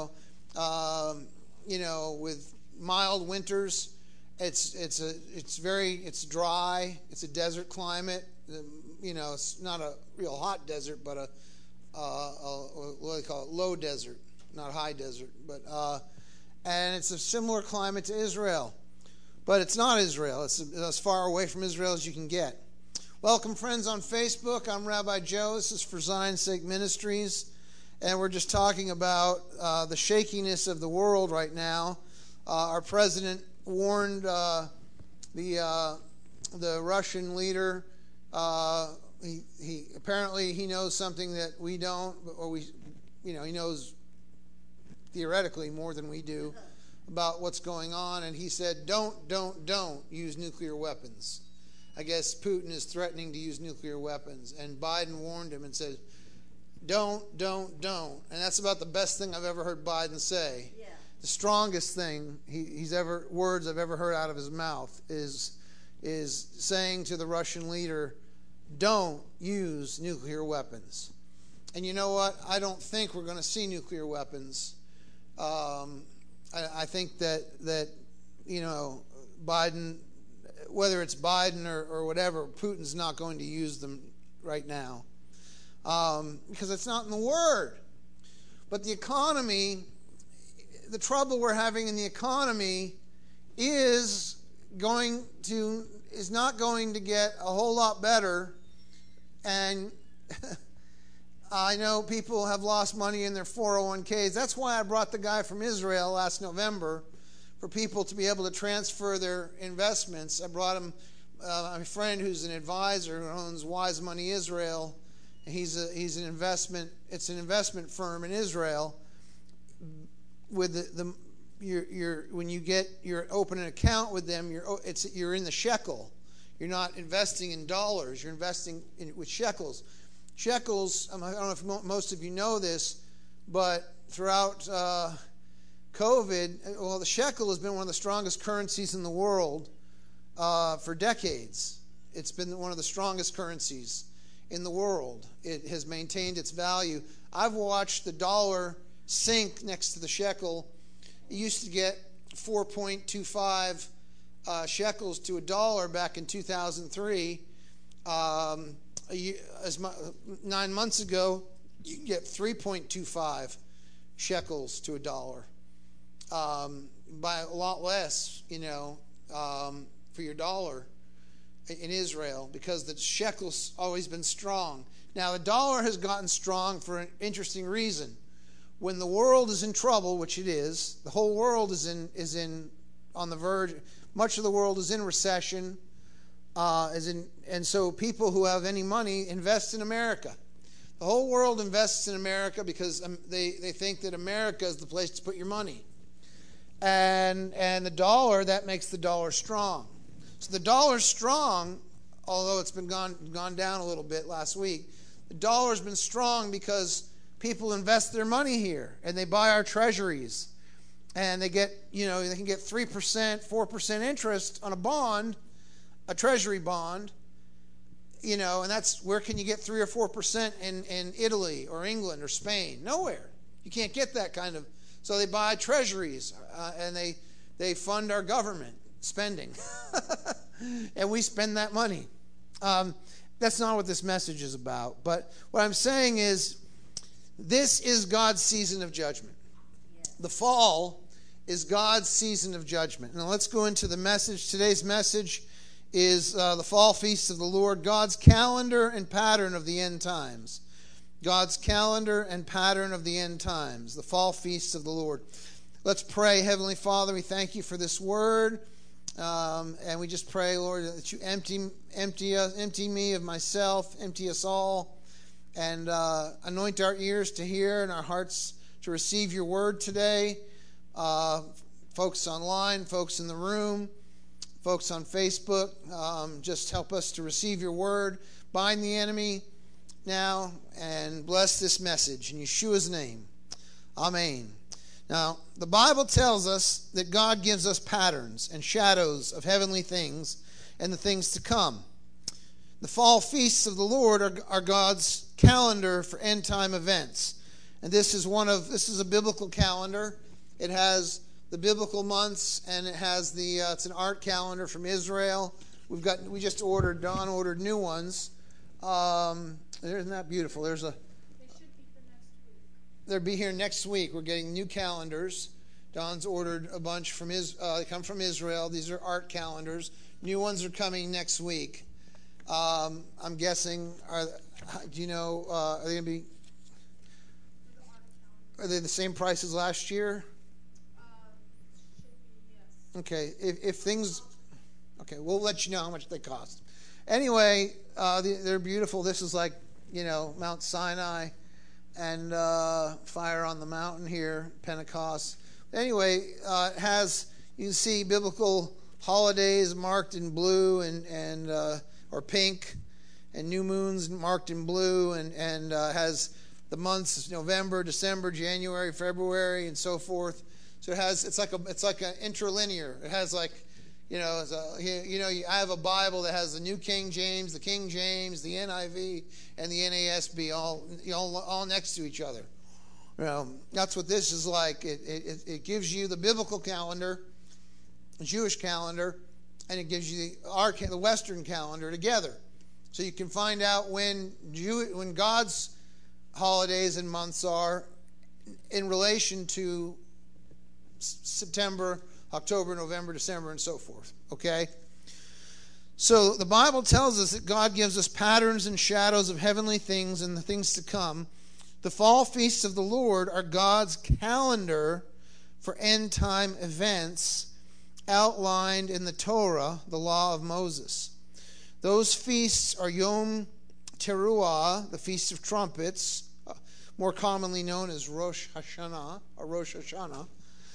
[SPEAKER 1] With mild winters. It's dry. It's a desert climate. it's not a real hot desert, but what do they call it? Low desert, not high desert. But and it's a similar climate to Israel. But it's not Israel. It's as far away from Israel as you can get. Welcome, friends, on Facebook. I'm Rabbi Joe. This is For Zion's Sake Ministries. And we're just talking about the shakiness of the world right now. Our president warned the Russian leader. He apparently he knows something that we don't, or he knows theoretically more than we do about what's going on. And he said, don't use nuclear weapons. I guess Putin is threatening to use nuclear weapons. And Biden warned him and said, don't. And that's about the best thing I've ever heard Biden say. Yeah. The strongest thing words I've ever heard out of his mouth is saying to the Russian leader, don't use nuclear weapons. And you know what? I don't think we're going to see nuclear weapons. I think that Biden, whether it's Biden or whatever, Putin's not going to use them right now because it's not in the Word. But the economy, the trouble we're having in the economy is not going to get a whole lot better. And I know people have lost money in their 401ks. That's why I brought the guy from Israel last November, for people to be able to transfer their investments. I brought him a friend who's an advisor who owns Wise Money Israel. He's an investment. It's an investment firm in Israel. With when you open an account with them, you're in the shekel. You're not investing in dollars. You're investing with shekels. Shekels, I don't know if most of you know this, but throughout COVID, the shekel has been one of the strongest currencies in the world for decades. It's been one of the strongest currencies in the world. It has maintained its value. I've watched the dollar sink next to the shekel. It used to get 4.25 shekels to a dollar back in 2003. 9 months ago, you can get 3.25 shekels to a dollar, by a lot less, for your dollar in Israel, because the shekel's always been strong. Now, the dollar has gotten strong for an interesting reason. When the world is in trouble, which it is, the whole world is on the verge. Much of the world is in recession. And so people who have any money invest in America. The whole world invests in America because they think that America is the place to put your money. And the dollar, that makes the dollar strong. So the dollar's strong, although it's been gone down a little bit last week. The dollar's been strong because people invest their money here and they buy our treasuries. And they get, they can get 3%, 4% interest on a bond, a treasury bond, and that's where can you get 3 or 4% in Italy or England or Spain? Nowhere. You can't get that kind of. So they buy treasuries and they fund our government spending, and we spend that money. That's not what this message is about. But what I'm saying is, this is God's season of judgment. The fall is God's season of judgment. Now let's go into the message. Today's message is the fall feast of the Lord, God's calendar and pattern of the end times. God's calendar and pattern of the end times, the fall feast of the Lord. Let's pray. Heavenly Father, we thank you for this word. And we just pray, Lord, that you empty me of myself, empty us all, and anoint our ears to hear and our hearts to receive your word today. Folks online, folks in the room, folks on Facebook, just help us to receive your word. Bind the enemy now and bless this message in Yeshua's name. Amen. Now, the Bible tells us that God gives us patterns and shadows of heavenly things and the things to come. The fall feasts of the Lord are God's calendar for end time events. And this is a biblical calendar. It has the biblical months, and it has it's an art calendar from Israel. Don ordered new ones. Isn't that beautiful? They should be for next week. They'll be here next week. We're getting new calendars. Don's ordered a bunch from they come from Israel. These are art calendars. New ones are coming next week. I'm guessing. Do you know? Are they going to be? Are they the same price as last year?
[SPEAKER 6] Should be, yes.
[SPEAKER 1] Okay. If things. Okay, we'll let you know how much they cost. Anyway, they're beautiful. This is like, Mount Sinai and fire on the mountain here, Pentecost. Anyway, it has, you can see biblical holidays marked in blue and or pink, and new moons marked in blue, and has the months November, December, January, February, and so forth. So it's like a interlinear. It has like, I have a Bible that has the New King James, the King James, the NIV, and the NASB all next to each other. That's what this is like. It gives you the biblical calendar, the Jewish calendar, and it gives you the Western calendar together, so you can find out when God's holidays and months are in relation to September, October, November, December, and so forth. Okay? So the Bible tells us that God gives us patterns and shadows of heavenly things and the things to come. The fall feasts of the Lord are God's calendar for end-time events outlined in the Torah, the law of Moses. Those feasts are Yom Teruah, the Feast of Trumpets, more commonly known as Rosh Hashanah, or Rosh Hashanah.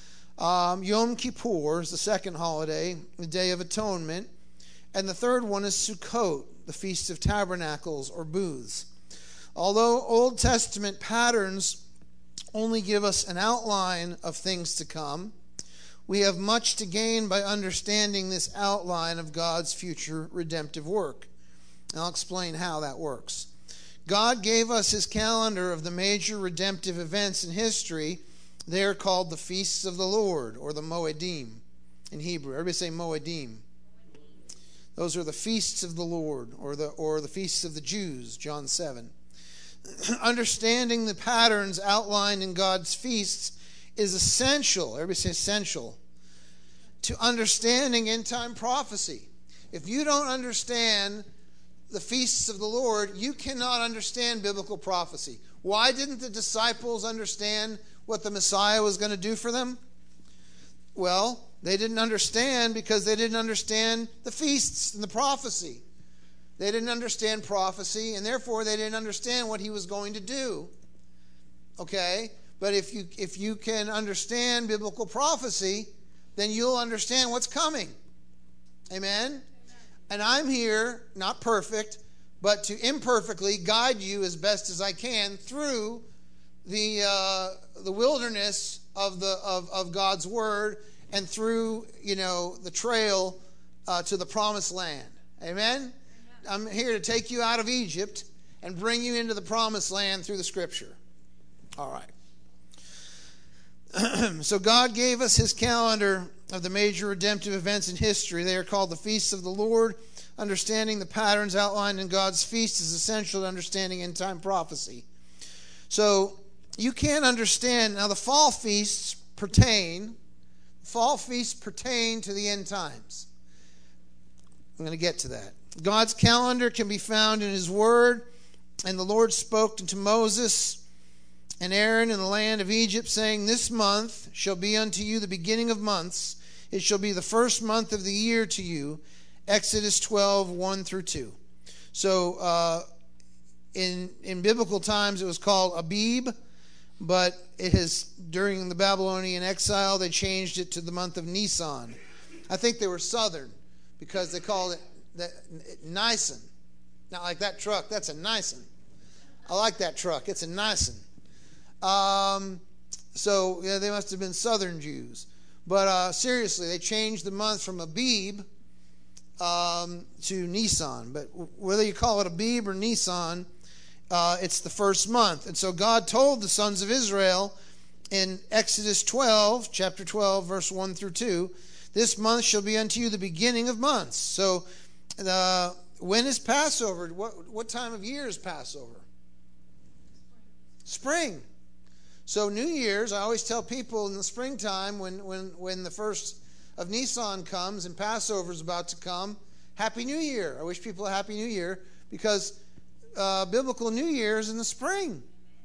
[SPEAKER 1] Yom Kippur is the second holiday, the Day of Atonement. And the third one is Sukkot, the Feast of Tabernacles or Booths. Although Old Testament patterns only give us an outline of things to come, we have much to gain by understanding this outline of God's future redemptive work. And I'll explain how that works. God gave us his calendar of the major redemptive events in history. They are called the Feasts of the Lord, or the Moedim in Hebrew. Everybody say Moedim. Those are the Feasts of the Lord, or the Feasts of the Jews, John 7. Understanding the patterns outlined in God's feasts is essential. Everybody say essential. To understanding end-time prophecy. If you don't understand the feasts of the Lord, you cannot understand biblical prophecy. Why didn't the disciples understand what the Messiah was going to do for them? Well, they didn't understand because they didn't understand the feasts and the prophecy. They didn't understand prophecy, and therefore they didn't understand what he was going to do. Okay? But if you can understand biblical prophecy, then you'll understand what's coming. Amen? And I'm here, not perfect, but to imperfectly guide you as best as I can through the wilderness of God's Word and through the trail to the Promised Land. Amen? I'm here to take you out of Egypt and bring you into the Promised Land through the Scripture. All right. So God gave us his calendar of the major redemptive events in history. They are called the Feasts of the Lord. Understanding the patterns outlined in God's feast is essential to understanding end-time prophecy. So you can't understand. Now the fall feasts pertain to the end times. I'm going to get to that. God's calendar can be found in his word, and the Lord spoke to Moses and Aaron in the land of Egypt, saying, "This month shall be unto you the beginning of months. It shall be the first month of the year to you." Exodus 12, 1 through 2. So in biblical times it was called Abib, but it has, during the Babylonian exile, they changed it to the month of Nisan. I think they were southern because they called it Nisan. Not like that truck, that's a Nisan. I like that truck, it's a Nisan. So yeah, they must have been southern Jews. But seriously, they changed the month from Abib to Nisan. But whether you call it Abib or Nisan, it's the first month. And so God told the sons of Israel in Exodus 12, chapter 12, verse 1 through 2, "This month shall be unto you the beginning of months." So when is Passover? What time of year is Passover? Spring. So New Year's, I always tell people in the springtime when the first of Nisan comes and Passover is about to come, Happy New Year. I wish people a Happy New Year because biblical New Year is in the spring.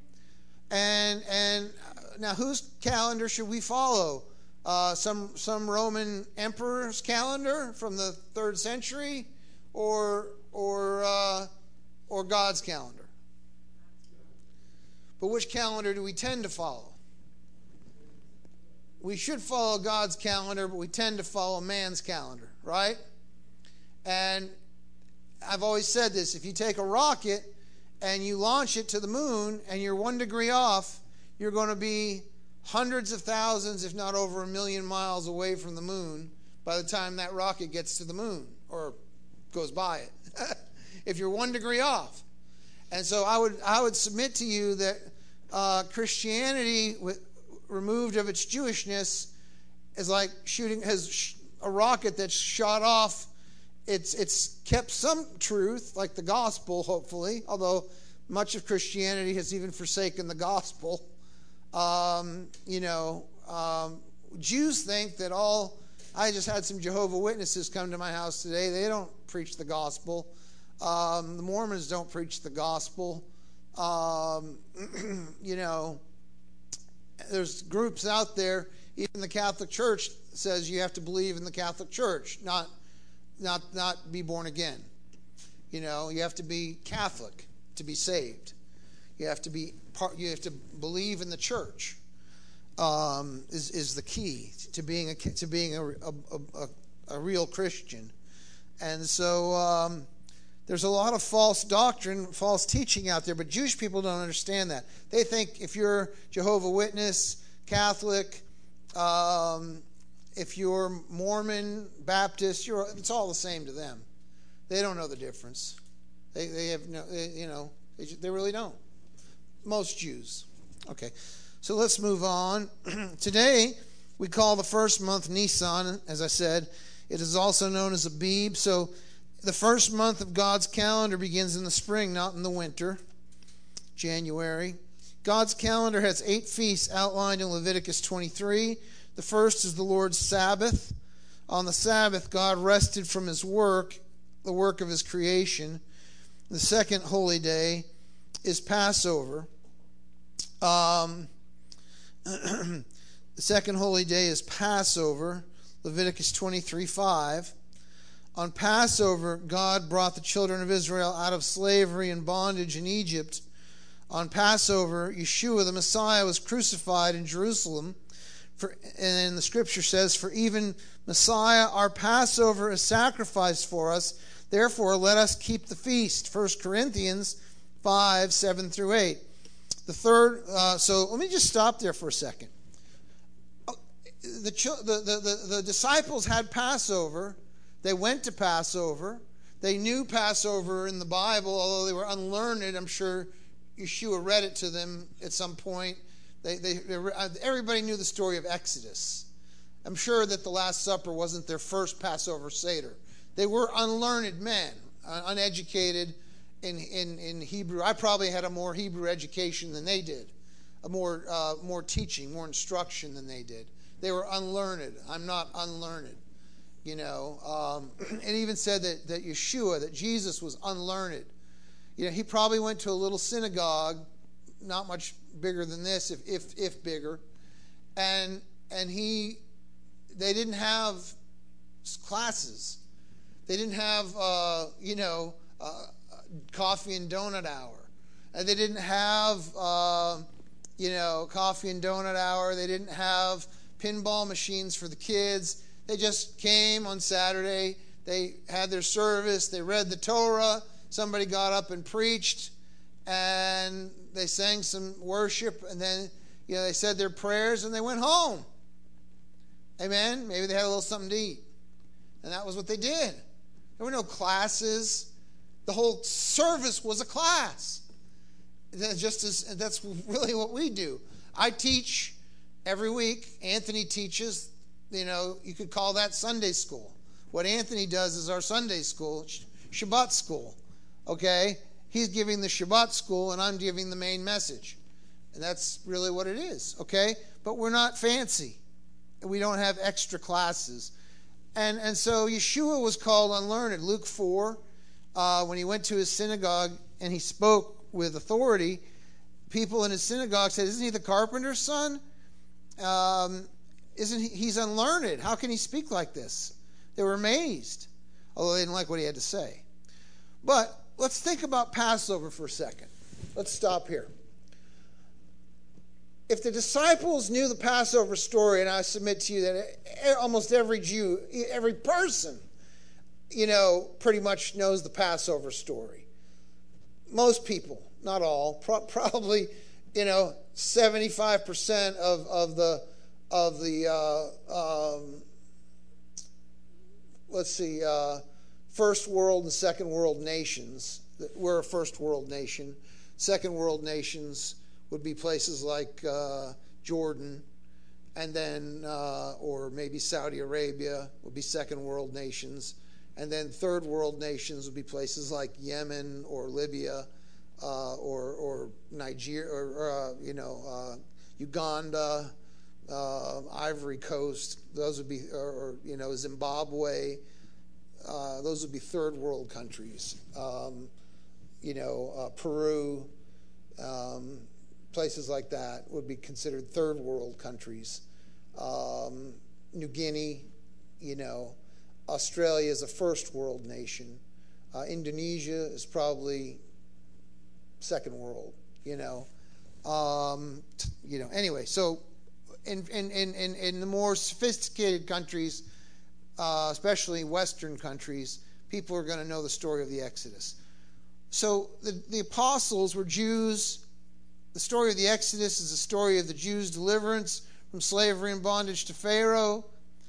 [SPEAKER 1] And now whose calendar should we follow? Some Roman emperor's calendar from the 3rd century, or God's calendar? But which calendar do we tend to follow? We should follow God's calendar, but we tend to follow man's calendar, right? And I've always said this: if you take a rocket and you launch it to the moon and you're 1 degree off, you're going to be hundreds of thousands, if not over 1 million miles away from the moon by the time that rocket gets to the moon or goes by it. If you're 1 degree off. And so I would submit to you that Christianity, removed of its Jewishness, is like has a rocket that's shot off. It's kept some truth, like the gospel, hopefully, although much of Christianity has even forsaken the gospel. Jews think that I just had some Jehovah's Witnesses come to my house today. They don't preach the gospel. The Mormons don't preach the gospel. There's groups out there, even the Catholic Church says you have to believe in the Catholic Church, not be born again. You have to be Catholic to be saved. You have to believe in the church. Is the key to being a real Christian. And so there's a lot of false doctrine, false teaching out there, but Jewish people don't understand that. They think if you're Jehovah's Witness, Catholic, if you're Mormon, Baptist, it's all the same to them. They don't know the difference. They really don't. Most Jews. Okay, so let's move on. Today, we call the first month Nisan, as I said. It is also known as Abib. So the first month of God's calendar begins in the spring, not in the winter, January. God's calendar has 8 feasts outlined in Leviticus 23. The first is the Lord's Sabbath. On the Sabbath, God rested from his work, the work of his creation. The second holy day is Passover. The second holy day is Passover, Leviticus 23:5. On Passover, God brought the children of Israel out of slavery and bondage in Egypt. On Passover, Yeshua, the Messiah, was crucified in Jerusalem. And the scripture says, "For even Messiah, our Passover, is sacrificed for us. Therefore, let us keep the feast." 1 Corinthians 5:7-8. The third, so let me just stop there for a second. The disciples had Passover. They went to Passover. They knew Passover in the Bible, although they were unlearned. I'm sure Yeshua read it to them at some point. Everybody knew the story of Exodus. I'm sure that the Last Supper wasn't their first Passover Seder. They were unlearned men, uneducated in Hebrew. I probably had a more Hebrew education than they did, more teaching, more instruction than they did. They were unlearned. I'm not unlearned. It even said that Yeshua, that Jesus was unlearned. He probably went to a little synagogue, not much bigger than this, if bigger, and they didn't have classes. They didn't have coffee and donut hour. They didn't have coffee and donut hour. They didn't have pinball machines for the kids. They just came on Saturday. They had their service. They read the Torah. Somebody got up and preached, and they sang some worship, and then they said their prayers, and they went home. Amen? Maybe they had a little something to eat. And that was what they did. There were no classes. The whole service was a class. That's really what we do. I teach every week. Anthony teaches. You could call that Sunday school. What Anthony does is our Sunday school. Shabbat school. Okay? He's giving the Shabbat school, and I'm giving the main message. And that's really what it is. Okay? But we're not fancy. We don't have extra classes. And so Yeshua was called unlearned. Luke 4, when he went to his synagogue and he spoke with authority, people in his synagogue said, "Isn't he the carpenter's son? He's unlearned? How can he speak like this?" They were amazed, although they didn't like what he had to say. But let's think about Passover for a second. Let's stop here. If the disciples knew the Passover story, and I submit to you that almost every Jew, every person, pretty much knows the Passover story. Most people, not all, probably, 75% of the first world and second world nations. We're a first world nation. Second world nations would be places like Jordan, and then, or maybe Saudi Arabia would be second world nations. And then third world nations would be places like Yemen or Libya, or Nigeria, or Uganda, Ivory Coast. Those would be, or Zimbabwe. Those would be third world countries. Peru. Places like that would be considered third world countries. New Guinea, Australia is a first world nation. Indonesia is probably second world. Anyway, so in the more sophisticated countries, especially Western countries, people are going to know the story of the Exodus. So the apostles were Jews. The story of the Exodus is the story of the Jews' deliverance from slavery and bondage to Pharaoh.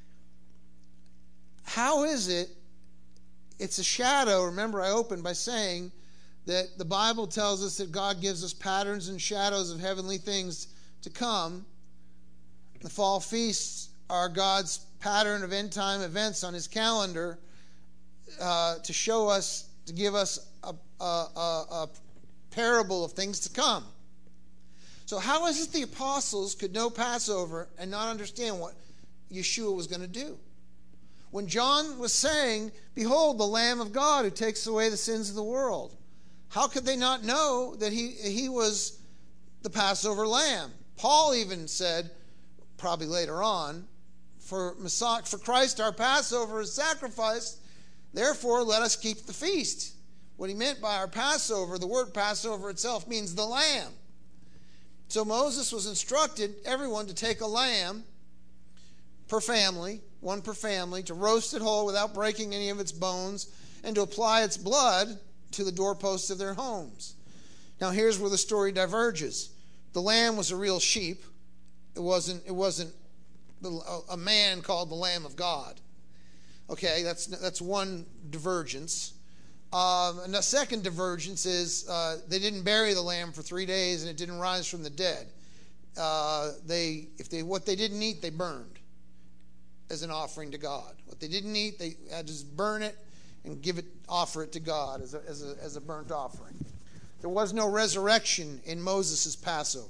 [SPEAKER 1] How is it? It's a shadow. Remember, I opened by saying that the Bible tells us that God gives us patterns and shadows of heavenly things to come. The fall feasts are God's pattern of end-time events on his calendar to show us, to give us a parable of things to come. So how is it the apostles could know Passover and not understand what Yeshua was going to do? When John was saying, "Behold, the Lamb of God who takes away the sins of the world," how could they not know that he was the Passover lamb? Paul even said, probably later on, for Christ our Passover is sacrificed, therefore let us keep the feast. What he meant by our Passover, the word Passover itself means the lamb. So Moses was instructed everyone to take a lamb per family, one per family, to roast it whole without breaking any of its bones, and to apply its blood to the doorposts of their homes. Now here's where the story diverges. The lamb was a real sheep. It wasn't a man called the Lamb of God. Okay, that's one divergence. And the second divergence is they didn't bury the lamb for 3 days and it didn't rise from the dead. What they didn't eat, they burned as an offering to God. What they didn't eat, they had to just burn it and offer it to God as a burnt offering. There was no resurrection in Moses' Passover.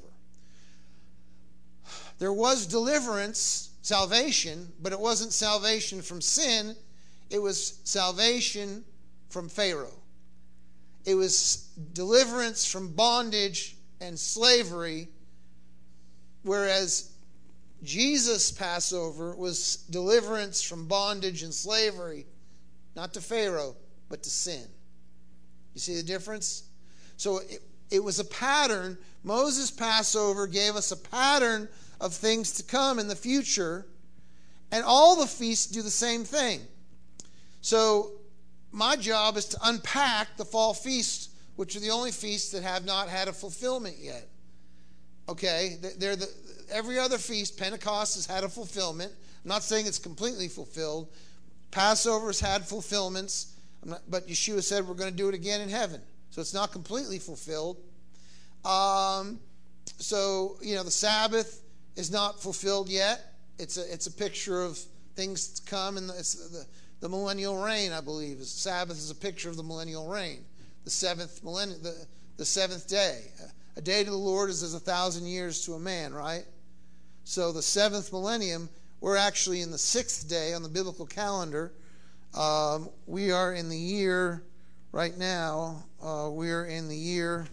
[SPEAKER 1] There was deliverance, salvation, but it wasn't salvation from sin. It was salvation from Pharaoh. It was deliverance from bondage and slavery, whereas Jesus' Passover was deliverance from bondage and slavery, not to Pharaoh, but to sin. You see the difference? So it was a pattern. Moses' Passover gave us a pattern of things to come in the future, and all the feasts do the same thing. So my job is to unpack the fall feasts, which are the only feasts that have not had a fulfillment yet. Okay, every other feast, Pentecost has had a fulfillment. I'm not saying it's completely fulfilled. Passover has had fulfillments, but Yeshua said we're going to do it again in heaven. So it's not completely fulfilled. The Sabbath is not fulfilled yet. It's a picture of things to come, and the millennial reign, I believe. Sabbath is a picture of the millennial reign. The seventh day. A day to the Lord is as 1,000 years to a man, right? So the seventh millennium, we're actually in the 6th day on the biblical calendar. We are in the year, right now, we are in the year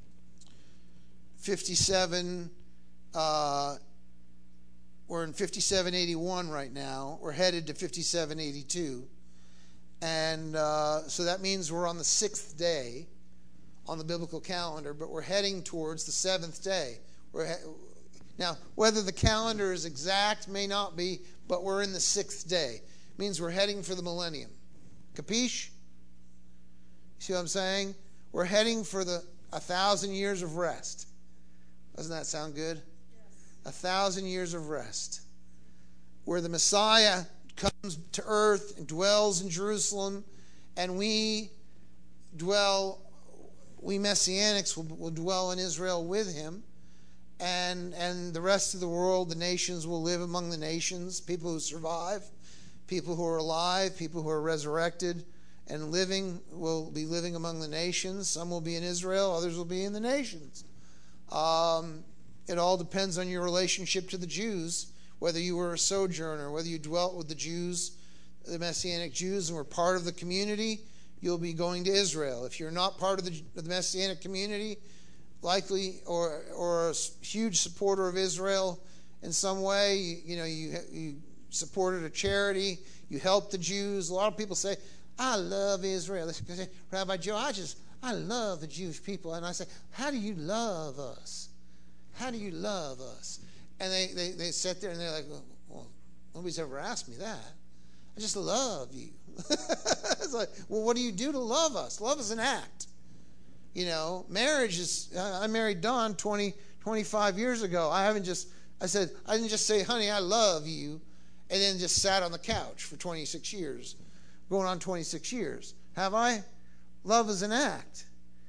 [SPEAKER 1] 57. We're in 5781 right now. We're headed to 5782. And so that means we're on the 6th day on the biblical calendar, but we're heading towards the 7th day. Now, whether the calendar is exact may not be, but we're in the 6th day. It means we're heading for the millennium. Capiche? See what I'm saying? We're heading for the 1,000 years of rest. Doesn't that sound good? 1,000 years of rest, where the Messiah comes to earth and dwells in Jerusalem, and we Messianics will dwell in Israel with him, and the rest of the world, the nations, will live among the nations, people who survive, people who are alive, people who are resurrected and living will be living among the nations. Some will be in Israel, others will be in the nations. It all depends on your relationship to the Jews, whether you were a sojourner, whether you dwelt with the Jews, the Messianic Jews, and were part of the community, you'll be going to Israel. If you're not part of the Messianic community, likely, or a huge supporter of Israel in some way, you supported a charity, you helped the Jews. A lot of people say, I love Israel. They say, Rabbi Joe, I love the Jewish people. And I say, how do you love us? How do you love us? And they sit there and they're like, well, nobody's ever asked me that. I just love you. It's like, well, what do you do to love us? Love is an act. Marriage is, I married Dawn 25 years ago. I didn't just say, honey, I love you, and then just sat on the couch for 26 years, going on 26 years. Have I? Love is an act.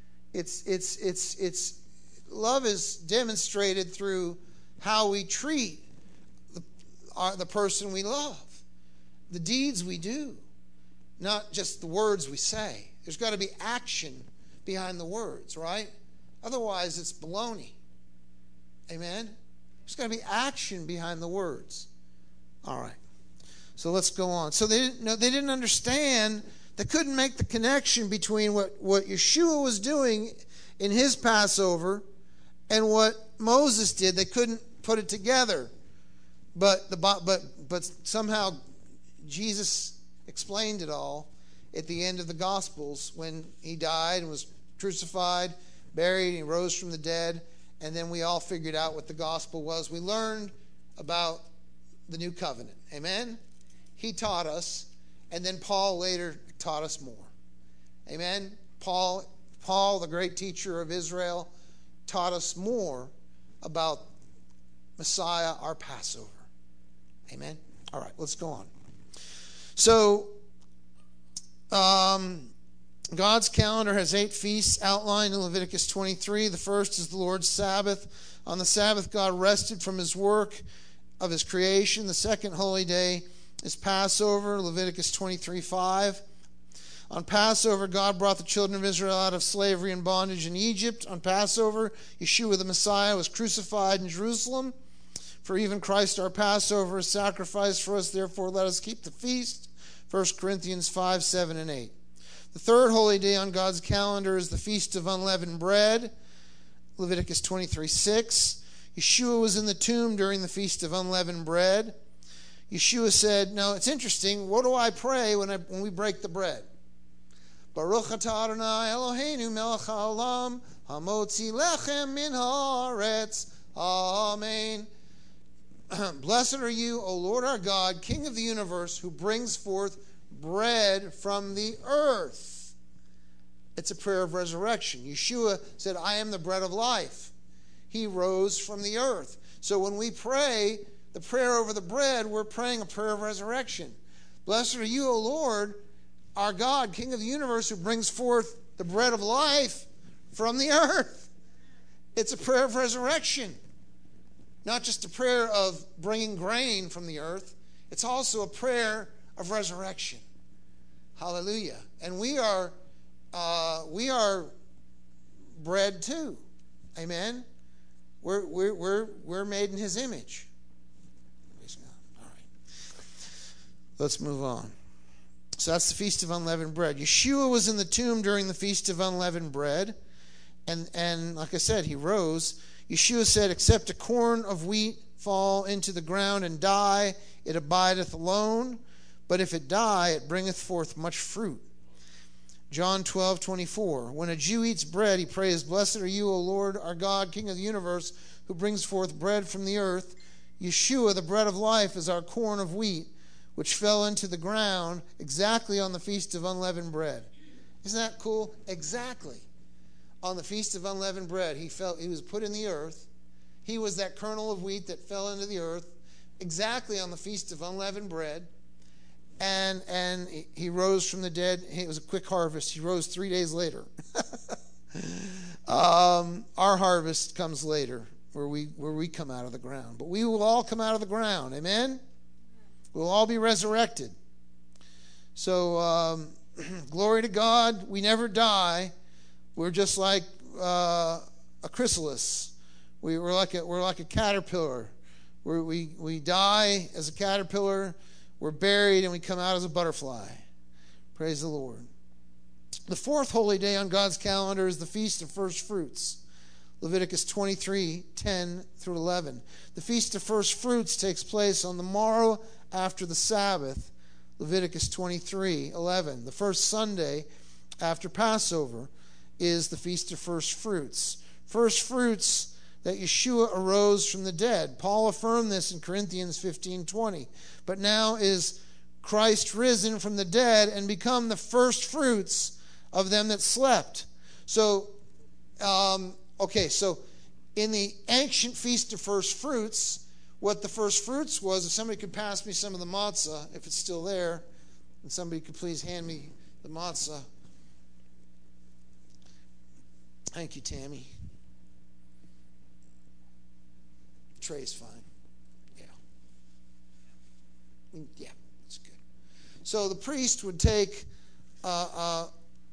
[SPEAKER 1] It's love is demonstrated through how we treat the person we love, the deeds we do, not just the words we say. There's got to be action behind the words, right? Otherwise, it's baloney. Amen? There's got to be action behind the words. All right. So let's go on. So they didn't understand. They couldn't make the connection between what Yeshua was doing in his Passover and what Moses did. They couldn't put it together. But somehow Jesus explained it all at the end of the Gospels when he died and was crucified, buried, and he rose from the dead. And then we all figured out what the gospel was. We learned about the new covenant. Amen? He taught us, and then Paul later taught us more. Amen? Paul, the great teacher of Israel, taught us more about Messiah, our Passover. Amen? All right, let's go on. So, God's calendar has 8 feasts outlined in Leviticus 23. The first is the Lord's Sabbath. On the Sabbath, God rested from his work of his creation. The second holy day is Passover, Leviticus 23:5. On Passover, God brought the children of Israel out of slavery and bondage in Egypt. On Passover, Yeshua the Messiah was crucified in Jerusalem. For even Christ our Passover is sacrificed for us. Therefore, let us keep the feast. 1 Corinthians 5, 7, and 8. The third holy day on God's calendar is the Feast of Unleavened Bread, Leviticus 23:6. Yeshua was in the tomb during the Feast of Unleavened Bread. Yeshua said, now it's interesting, what do I pray when we break the bread? Baruch atah Adonai Eloheinu melech haolam hamotzi lechem min haaretz. Amen. Blessed are you, O Lord our God, King of the universe, who brings forth bread from the earth. It's a prayer of resurrection. Yeshua said, I am the bread of life. He rose from the earth. So when we pray the prayer over the bread, we're praying a prayer of resurrection. Blessed are you, O Lord, our God, King of the universe, who brings forth the bread of life from the earth. It's a prayer of resurrection. Not just a prayer of bringing grain from the earth. It's also a prayer of resurrection. Hallelujah. And we are bread too. Amen. We're made in His image. All right. Let's move on. So that's the Feast of Unleavened Bread. Yeshua was in the tomb during the Feast of Unleavened Bread. And like I said, He rose. Yeshua said, except a corn of wheat fall into the ground and die, it abideth alone. But if it die, it bringeth forth much fruit. John 12:24. When a Jew eats bread, he prays, Blessed are you, O Lord, our God, King of the universe, who brings forth bread from the earth. Yeshua, the bread of life, is our corn of wheat, which fell into the ground exactly on the Feast of Unleavened Bread. Isn't that cool? Exactly. On the Feast of Unleavened Bread, he was put in the earth. He was that kernel of wheat that fell into the earth exactly on the Feast of Unleavened Bread. And he rose from the dead. It was a quick harvest. He rose 3 days later. Our harvest comes later, where we come out of the ground. But we will all come out of the ground. Amen? We'll all be resurrected. So, glory to God. We never die. We're just like a chrysalis. We're like a caterpillar. We die as a caterpillar. We're buried and we come out as a butterfly. Praise the Lord. The fourth holy day on God's calendar is the Feast of First Fruits. Leviticus 23:10 through 11. The Feast of First Fruits takes place on the morrow after the Sabbath. Leviticus 23:11. The first Sunday after Passover is the Feast of First Fruits. First fruits that Yeshua arose from the dead. Paul affirmed this in Corinthians 15:20. But now is Christ risen from the dead and become the first fruits of them that slept. So, so in the ancient Feast of First Fruits, what the first fruits was, if somebody could pass me some of the matzah, if it's still there, and somebody could please hand me the matzah. Thank you, Tammy. Trey's fine. Yeah, it's good. So the priest would take he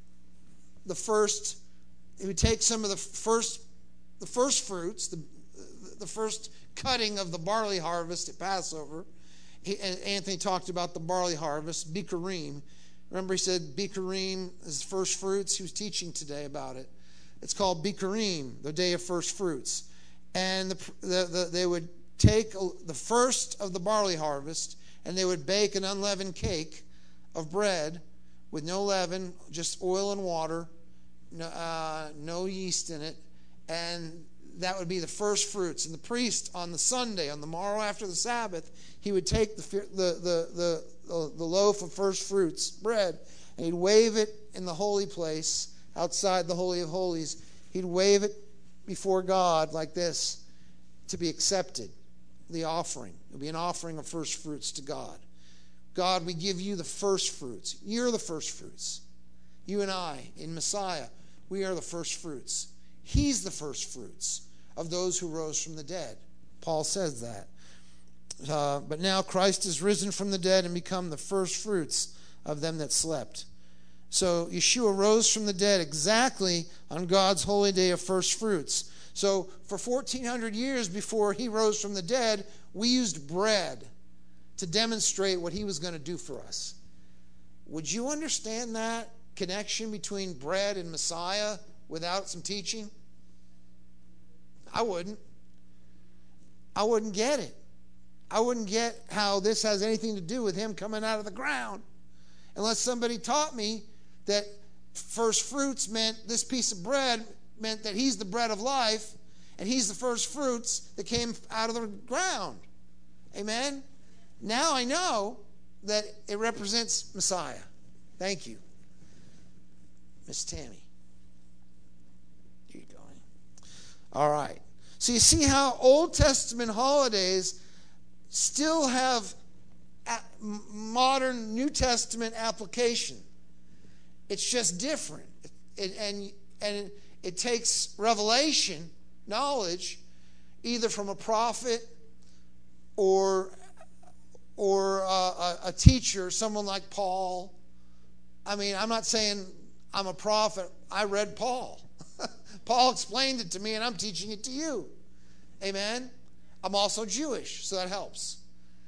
[SPEAKER 1] would take some of the first fruits, the first cutting of the barley harvest at Passover. Anthony talked about the barley harvest, Bikurim. Remember he said Bikurim is first fruits? He was teaching today about it. It's called Bikurim, the day of first fruits. And they would take the first of the barley harvest, and they would bake an unleavened cake of bread with no leaven, just oil and water, no yeast in it, and that would be the first fruits. And the priest on the Sunday, on the morrow after the Sabbath, he would take the loaf of first fruits bread, and he'd wave it in the holy place outside the Holy of Holies. He'd wave it before God like this to be accepted. The offering. It would be an offering of first fruits to God. God, we give you the first fruits. You're the first fruits. You and I, in Messiah, we are the first fruits. He's the first fruits of those who rose from the dead. Paul says that. But now Christ is risen from the dead and become the first fruits of them that slept. So Yeshua rose from the dead exactly on God's holy day of first fruits. So for 1,400 years before he rose from the dead, we used bread to demonstrate what he was going to do for us. Would you understand that connection between bread and Messiah without some teaching? I wouldn't. I wouldn't get it. I wouldn't get how this has anything to do with him coming out of the ground unless somebody taught me that first fruits meant this piece of bread meant that he's the bread of life and he's the first fruits that came out of the ground. Amen? Now I know that it represents Messiah. Thank you. Miss Tammy. Here you go. All right. So you see how Old Testament holidays still have modern New Testament application. It's just different. And it takes revelation, knowledge, either from a prophet or a teacher, someone like Paul,
[SPEAKER 7] I mean, I'm not saying I'm a prophet. I read Paul. Paul explained it to me, and I'm teaching it to you. Amen? I'm also Jewish, so that helps.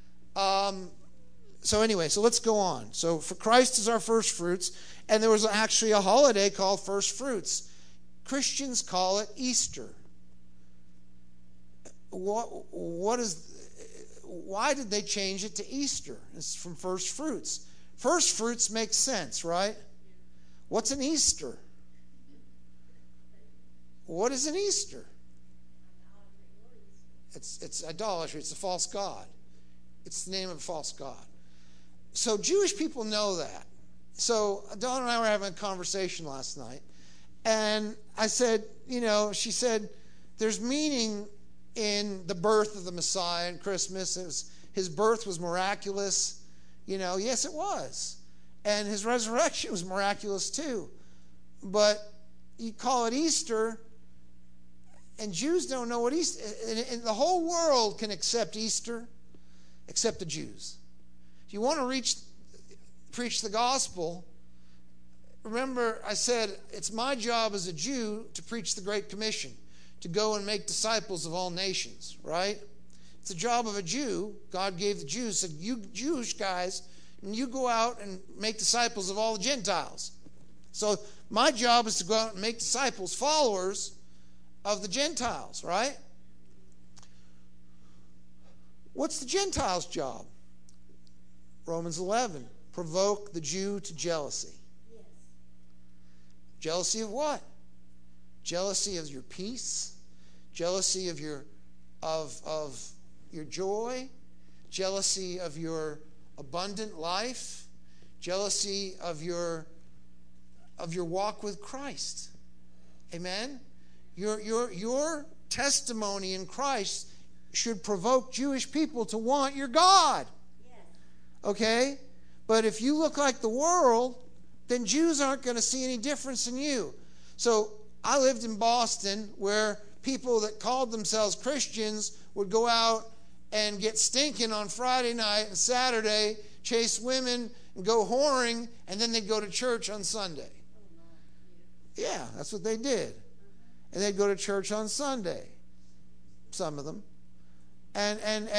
[SPEAKER 7] So anyway, so let's go on. So for Christ is our first fruits, and there was actually a holiday called First Fruits. Christians call it Easter. Why did they change it to Easter? It's from First Fruits. First Fruits makes sense, right? What's an Easter? What is an Easter? It's idolatry. It's a false god. It's the name of a false god. So Jewish people know that. So Dawn and I were having a conversation last night, and I said, she said, there's meaning in the birth of the Messiah and Christmas. His birth was miraculous. Yes, it was. And his resurrection was miraculous too. But you call it Easter, and Jews don't know what Easter is. And the whole world can accept Easter except the Jews. If you want to preach the gospel, remember I said it's my job as a Jew to preach the Great Commission, to go and make disciples of all nations, right? It's the job of a Jew. God gave the Jews, said, you Jewish guys, and you go out and make disciples of all the Gentiles. So my job is to go out and make disciples, followers of the Gentiles, right? What's the Gentiles' job? Romans 11, provoke the Jew to jealousy. Yes. Jealousy of what? Jealousy of your peace, jealousy of your joy, jealousy of your abundant life, jealousy of your walk with Christ. Amen. Your testimony in Christ should provoke Jewish people to want your God. Okay? But if you look like the world, then Jews aren't going to see any difference in you. So I lived in Boston, where people that called themselves Christians would go out and get stinking on Friday night and Saturday, chase women and go whoring, and then they'd go to church on Sunday. Yeah, that's what they did. And they'd go to church on Sunday, some of them. And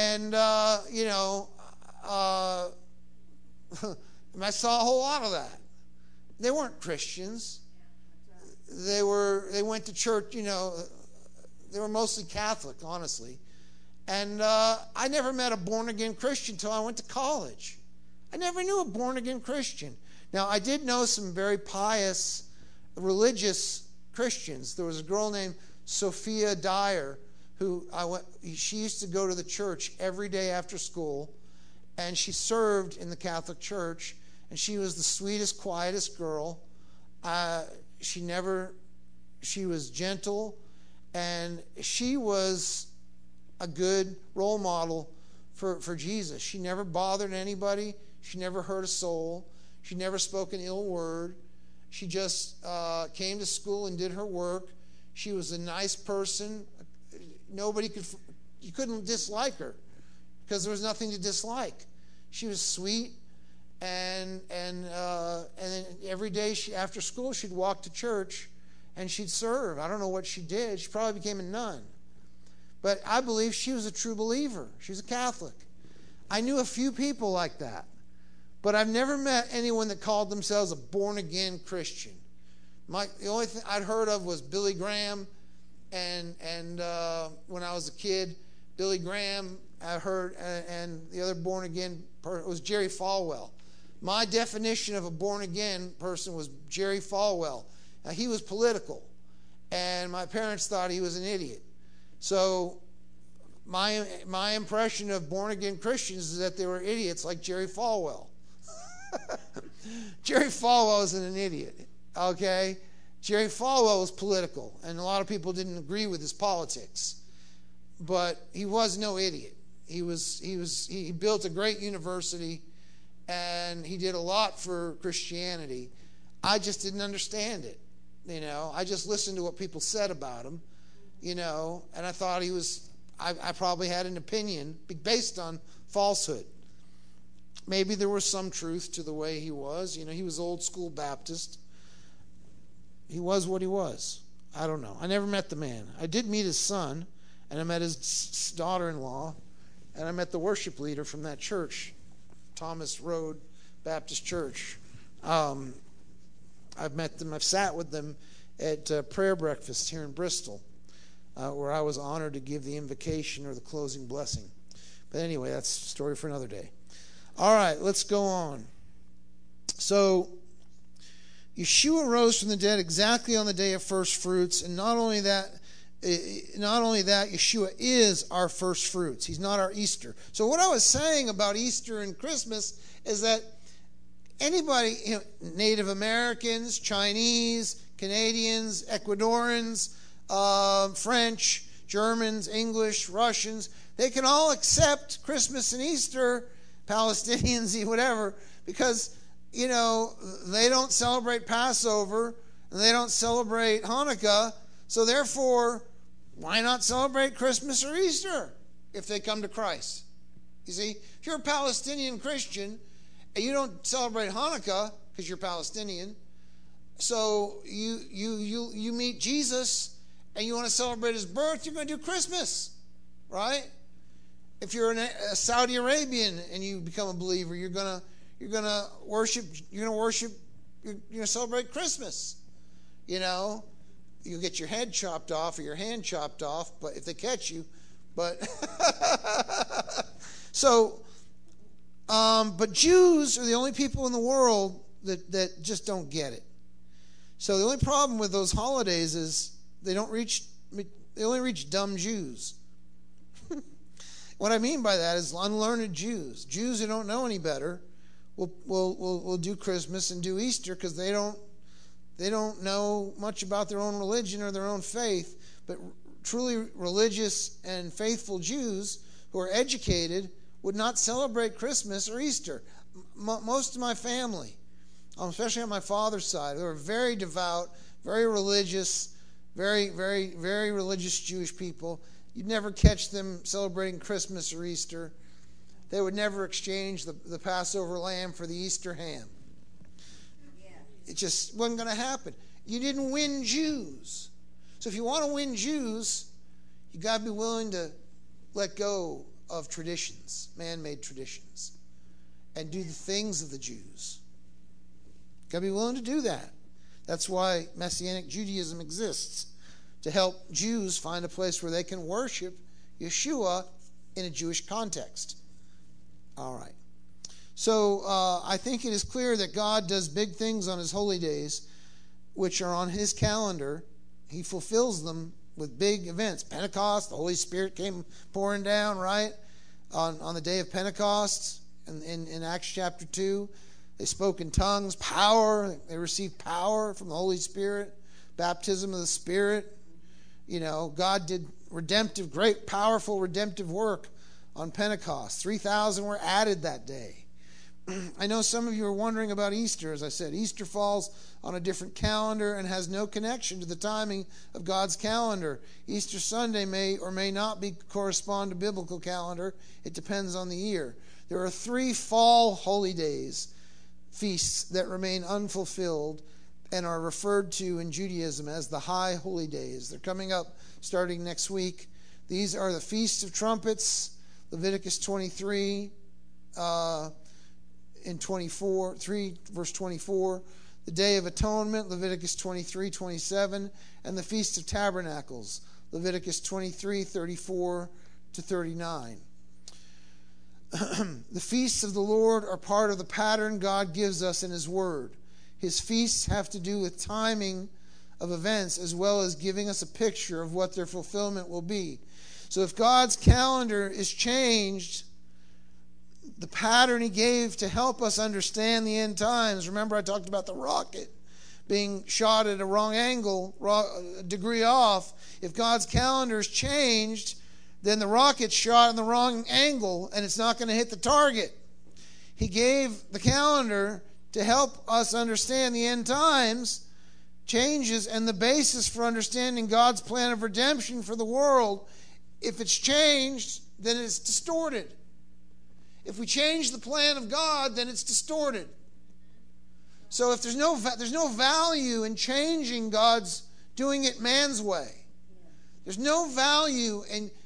[SPEAKER 7] I saw a whole lot of that. They weren't Christians. They went to church, they were mostly Catholic, honestly. And I never met a born-again Christian until I went to college. I never knew a born-again Christian. Now, I did know some very pious, religious Christians. There was a girl named Sophia Dyer she used to go to the church every day after school, and she served in the Catholic Church, and she was the sweetest, quietest girl. She was gentle, and she was a good role model for Jesus. She never bothered anybody. She never hurt a soul. She never spoke an ill word. She just came to school and did her work. She was a nice person. You couldn't dislike her because there was nothing to dislike. She was sweet, and then every day after school she'd walk to church and she'd serve. I don't know what she did. She probably became a nun. But I believe she was a true believer. She was a Catholic. I knew a few people like that. But I've never met anyone that called themselves a born-again Christian. The only thing I'd heard of was Billy Graham, and when I was a kid, Billy Graham I heard, and the other born-again person was Jerry Falwell. My definition of a born-again person was Jerry Falwell. Now, he was political, and my parents thought he was an idiot. So my impression of born-again Christians is that they were idiots like Jerry Falwell. Jerry Falwell isn't an idiot, okay? Jerry Falwell was political, and a lot of people didn't agree with his politics. But he was no idiot. He built a great university, and he did a lot for Christianity. I just didn't understand it, I just listened to what people said about him, and I thought I probably had an opinion based on falsehood. maybe there was some truth to the way he was. He was old school Baptist. He was what he was. I don't know. I never met the man. I did meet his son, and I met his daughter-in-law, and I met the worship leader from that church, Thomas Road Baptist Church. I've met them. I've sat with them at prayer breakfast here in Bristol, where I was honored to give the invocation or the closing blessing. But anyway, that's a story for another day. All right, let's go on. So, Yeshua rose from the dead exactly on the day of first fruits, and not only that, Yeshua is our first fruits. He's not our Easter. So what I was saying about Easter and Christmas is that anybody, Native Americans, Chinese, Canadians, Ecuadorians, French, Germans, English, Russians, they can all accept Christmas and Easter, Palestinians, whatever, because they don't celebrate Passover and they don't celebrate Hanukkah. So therefore, why not celebrate Christmas or Easter if they come to Christ? You see, if you're a Palestinian Christian and you don't celebrate Hanukkah because you're Palestinian, so you meet Jesus and you want to celebrate his birth, you're going to do Christmas, right? If you're a Saudi Arabian and you become a believer, you're going to celebrate Christmas. You'll get your head chopped off or your hand chopped off, but if they catch you, but but Jews are the only people in the world that just don't get it. So the only problem with those holidays is they only reach dumb Jews. What I mean by that is unlearned Jews who don't know any better will do Christmas and do Easter because they don't know much about their own religion or their own faith. But truly religious and faithful Jews who are educated would not celebrate Christmas or Easter. Most of my family, especially on my father's side, they were very devout, very religious, very, very, very religious Jewish people. You'd never catch them celebrating Christmas or Easter. They would never exchange the Passover lamb for the Easter ham. It just wasn't going to happen. You didn't win Jews. So if you want to win Jews, you got to be willing to let go of traditions, man-made traditions, and do the things of the Jews. You got to be willing to do that. That's why Messianic Judaism exists, to help Jews find a place where they can worship Yeshua in a Jewish context. All right. So I think it is clear that God does big things on his holy days, which are on his calendar. He fulfills them with big events. Pentecost, the Holy Spirit came pouring down, right? On the day of Pentecost in Acts chapter 2. They spoke in tongues, power. They received power from the Holy Spirit, baptism of the Spirit. God did great, powerful, redemptive work on Pentecost. 3,000 were added that day. I know some of you are wondering about Easter. As I said, Easter falls on a different calendar and has no connection to the timing of God's calendar. Easter Sunday may or may not correspond to biblical calendar. It depends on the year. There are 3 fall holy days, feasts that remain unfulfilled and are referred to in Judaism as the high holy days. They're coming up starting next week. These are the Feast of Trumpets, Leviticus 23, in 3 verse 24, the Day of Atonement, Leviticus 23:27, and the Feast of Tabernacles, Leviticus 23:34 to 39. The feasts of the Lord are part of the pattern God gives us in his word. His feasts have to do with timing of events as well as giving us a picture of what their fulfillment will be. So if God's calendar is changed, the pattern he gave to help us understand the end times. Remember I talked about the rocket being shot at a wrong angle, a degree off. If God's calendar is changed, then the rocket's shot in the wrong angle and it's not going to hit the target. He gave the calendar to help us understand the end times changes and the basis for understanding God's plan of redemption for the world. If it's changed, then it's distorted. If we change the plan of God, then it's distorted. So if there's no value in changing God's doing it man's way. There's no value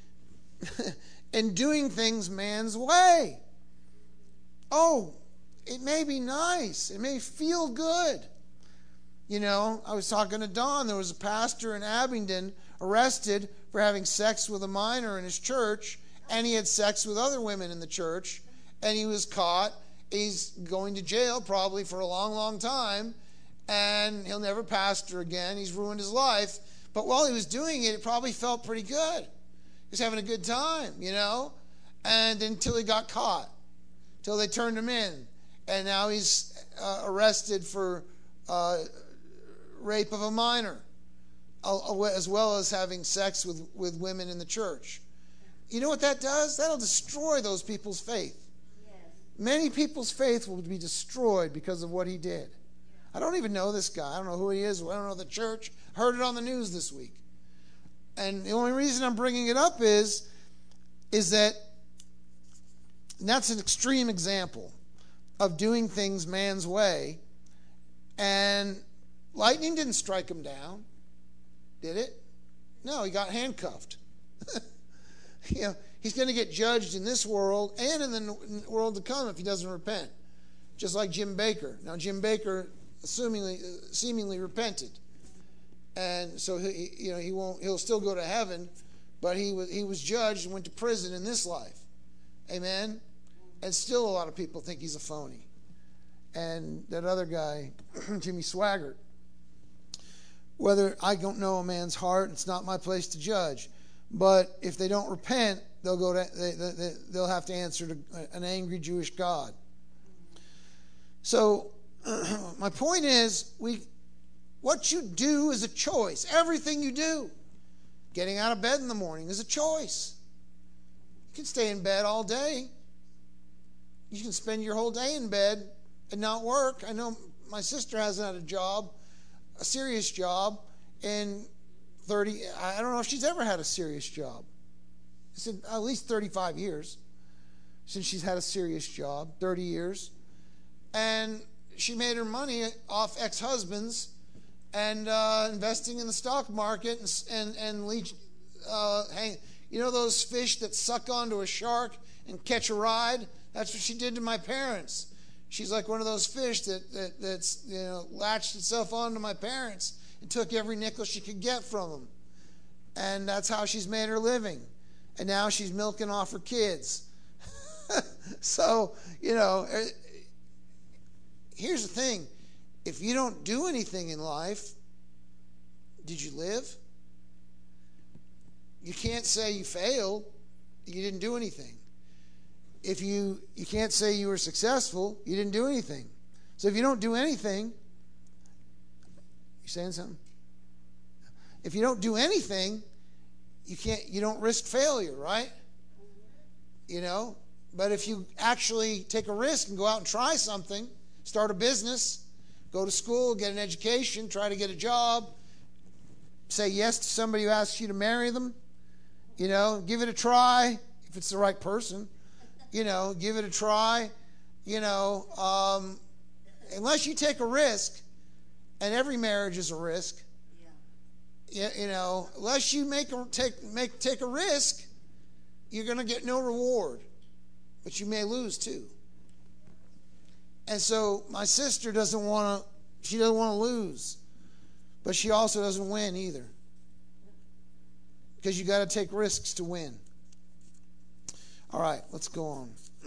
[SPEAKER 7] in doing things man's way. Oh, it may be nice. It may feel good. You know, I was talking to Don. There was a pastor in Abingdon arrested for having sex with a minor in his church, and he had sex with other women in the church, and he was caught. He's going to jail probably for a long, long time, and he'll never pastor again. He's ruined his life. But while he was doing it, it probably felt pretty good. He was having a good time, you know, and until he got caught, until they turned him in. And now he's arrested for rape of a minor, as well as having sex with women in the church. You know what that does? That'll destroy those people's faith. Yes. Many people's faith will be destroyed because of what he did. I don't even know this guy. I don't know who he is. I don't know the church. I heard it on the news this week. And the only reason I'm bringing it up is that that's an extreme example of doing things man's way. And lightning didn't strike him down, did it? No, he got handcuffed. You know, he's going to get judged in this world and in the world to come if he doesn't repent. Just like Jim Bakker. Now, Jim Bakker seemingly repented, and so he'll still go to heaven, but he was judged and went to prison in this life. Amen. And still, a lot of people think he's a phony. And that other guy, Jimmy Swaggart. Whether I don't know a man's heart, it's not my place to judge. But if they don't repent, they'll have to answer to an angry Jewish God. So my point is, what you do is a choice. Everything you do, getting out of bed in the morning is a choice. You can stay in bed all day. You can spend your whole day in bed and not work. I know my sister hasn't had a job, a serious job, in 30, I don't know if she's ever had a serious job. It's at least 35 years since she's had a serious job, 30 years. And she made her money off ex-husbands and investing in the stock market and leech, you know those fish that suck onto a shark and catch a ride? That's what she did to my parents. She's like one of those fish that's latched itself onto my parents and took every nickel she could get from them. And that's how she's made her living. And now she's milking off her kids. So, here's the thing. If you don't do anything in life, did you live? You can't say you failed. You didn't do anything. If you can't say you were successful, you didn't do anything. So if you don't do anything, you saying something? If you don't do anything, you don't risk failure, right? But if you actually take a risk and go out and try something, start a business, go to school, get an education, try to get a job, say yes to somebody who asks you to marry them, give it a try if it's the right person. Give it a try. Unless you take a risk, and every marriage is a risk. Unless you take a risk, you're going to get no reward, but you may lose too. And so my sister doesn't want to lose, but she also doesn't win either, because you got to take risks to win. All right, let's go on.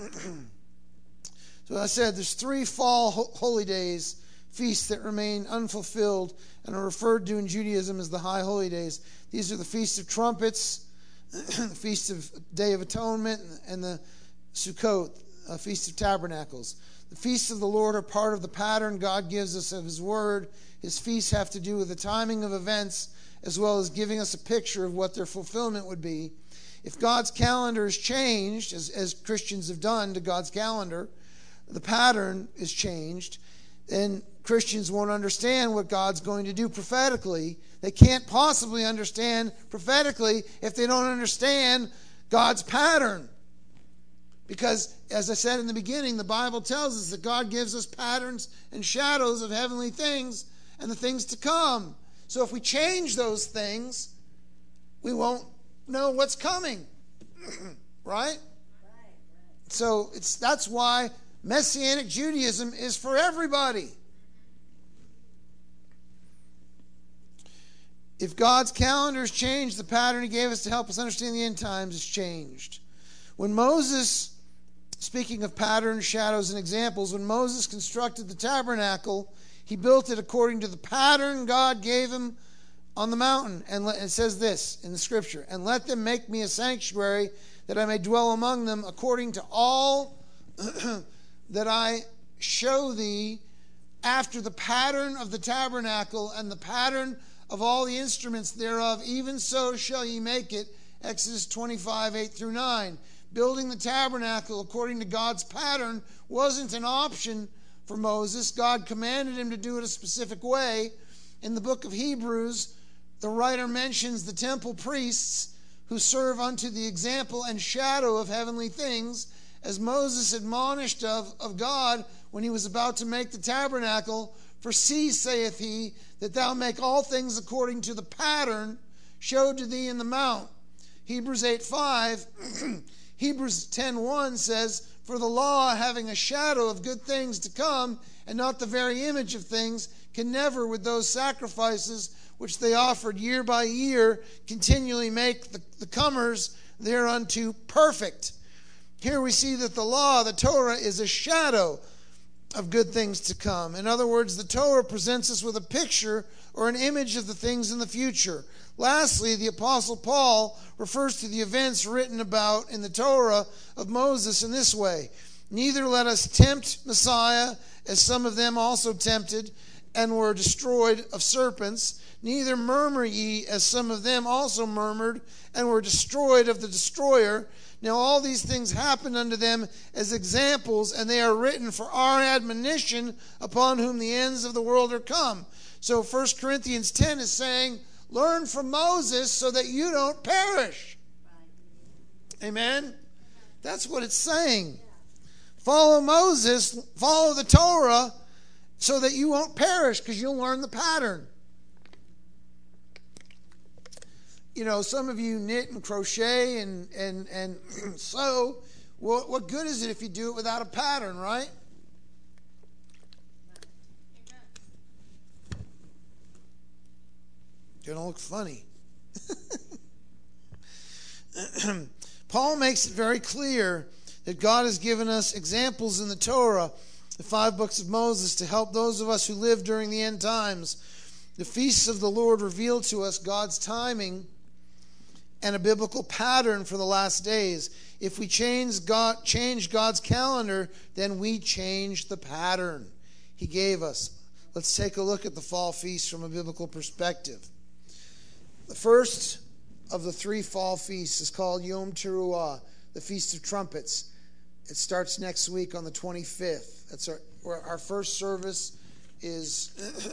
[SPEAKER 7] So I said there's 3 fall holy days, feasts that remain unfulfilled and are referred to in Judaism as the high holy days. These are the Feast of Trumpets, the Feast of Day of Atonement, and the Sukkot, Feast of Tabernacles. The feasts of the Lord are part of the pattern God gives us of His Word. His feasts have to do with the timing of events as well as giving us a picture of what their fulfillment would be. If God's calendar is changed, as Christians have done to God's calendar, the pattern is changed, then Christians won't understand what God's going to do prophetically. They can't possibly understand prophetically if they don't understand God's pattern. Because, as I said in the beginning, the Bible tells us that God gives us patterns and shadows of heavenly things and the things to come. So if we change those things, we won't know what's coming. Right? So that's why Messianic Judaism is for everybody. If God's calendar has changed, the pattern he gave us to help us understand the end times has changed. When Moses, speaking of patterns, shadows, and examples, when Moses constructed the tabernacle, he built it according to the pattern God gave him on the mountain. And it says this in the scripture, "And let them make me a sanctuary, that I may dwell among them, according to all that I show thee, after the pattern of the tabernacle and the pattern of all the instruments thereof, even so shall ye make it." Exodus 25, 8 through 9. Building the tabernacle according to God's pattern wasn't an option for Moses. God commanded him to do it a specific way. In the book of Hebrews, the writer mentions the temple priests who serve unto the example and shadow of heavenly things, as Moses admonished of God when he was about to make the tabernacle. "For see, saith he, that thou make all things according to the pattern showed to thee in the mount." Hebrews 8:5. Hebrews 10:1 says, "For the law, having a shadow of good things to come, and not the very image of things, can never, with those sacrifices which they offered year by year, continually make the comers thereunto perfect." Here we see that the law, the Torah, is a shadow of good things to come. In other words, the Torah presents us with a picture or an image of the things in the future. Lastly, the Apostle Paul refers to the events written about in the Torah of Moses in this way: "Neither let us tempt Messiah, as some of them also tempted, and were destroyed of serpents. Neither murmur ye, as some of them also murmured, and were destroyed of the destroyer. Now all these things happened unto them as examples, and they are written for our admonition, upon whom the ends of the world are come." So 1 Corinthians 10 is saying, learn from Moses so that you don't perish. Amen? That's what it's saying. Follow Moses, follow the Torah, so that you won't perish, because you'll learn the pattern. You know, some of you knit and crochet and sew. What good is it if you do it without a pattern, right? You're going to look funny. Paul makes it very clear that God has given us examples in the Torah, the 5 books of Moses, to help those of us who live during the end times. The feasts of the Lord reveal to us God's timing and a biblical pattern for the last days. If we change God's calendar, then we change the pattern he gave us. Let's take a look at the fall feast from a biblical perspective. The first of the 3 fall feasts is called Yom Teruah, the Feast of Trumpets. It starts next week on the 25th. That's our first service is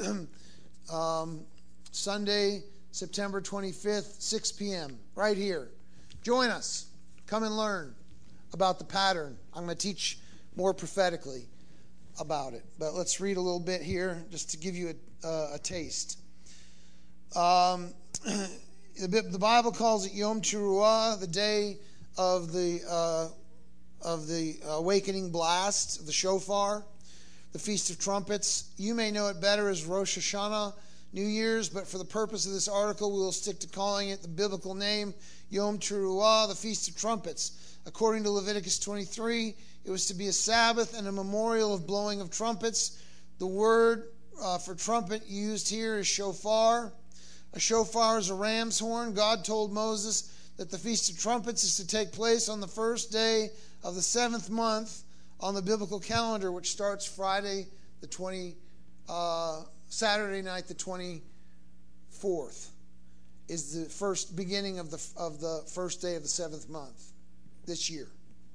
[SPEAKER 7] Sunday, September 25th, 6 p.m., right here. Join us. Come and learn about the pattern. I'm going to teach more prophetically about it. But let's read a little bit here just to give you a taste. The Bible calls it Yom Teruah, the day of the awakening blast, the shofar, the Feast of Trumpets. You may know it better as Rosh Hashanah, New Year's, but for the purpose of this article, we will stick to calling it the biblical name, Yom Teruah, the Feast of Trumpets. According to Leviticus 23, it was to be a Sabbath and a memorial of blowing of trumpets. The word for trumpet used here is shofar. A shofar is a ram's horn. God told Moses that the Feast of Trumpets is to take place on the first day of the 7th month on the biblical calendar, which starts Friday the Saturday night the 24th is the first beginning of the first day of the 7th month this year.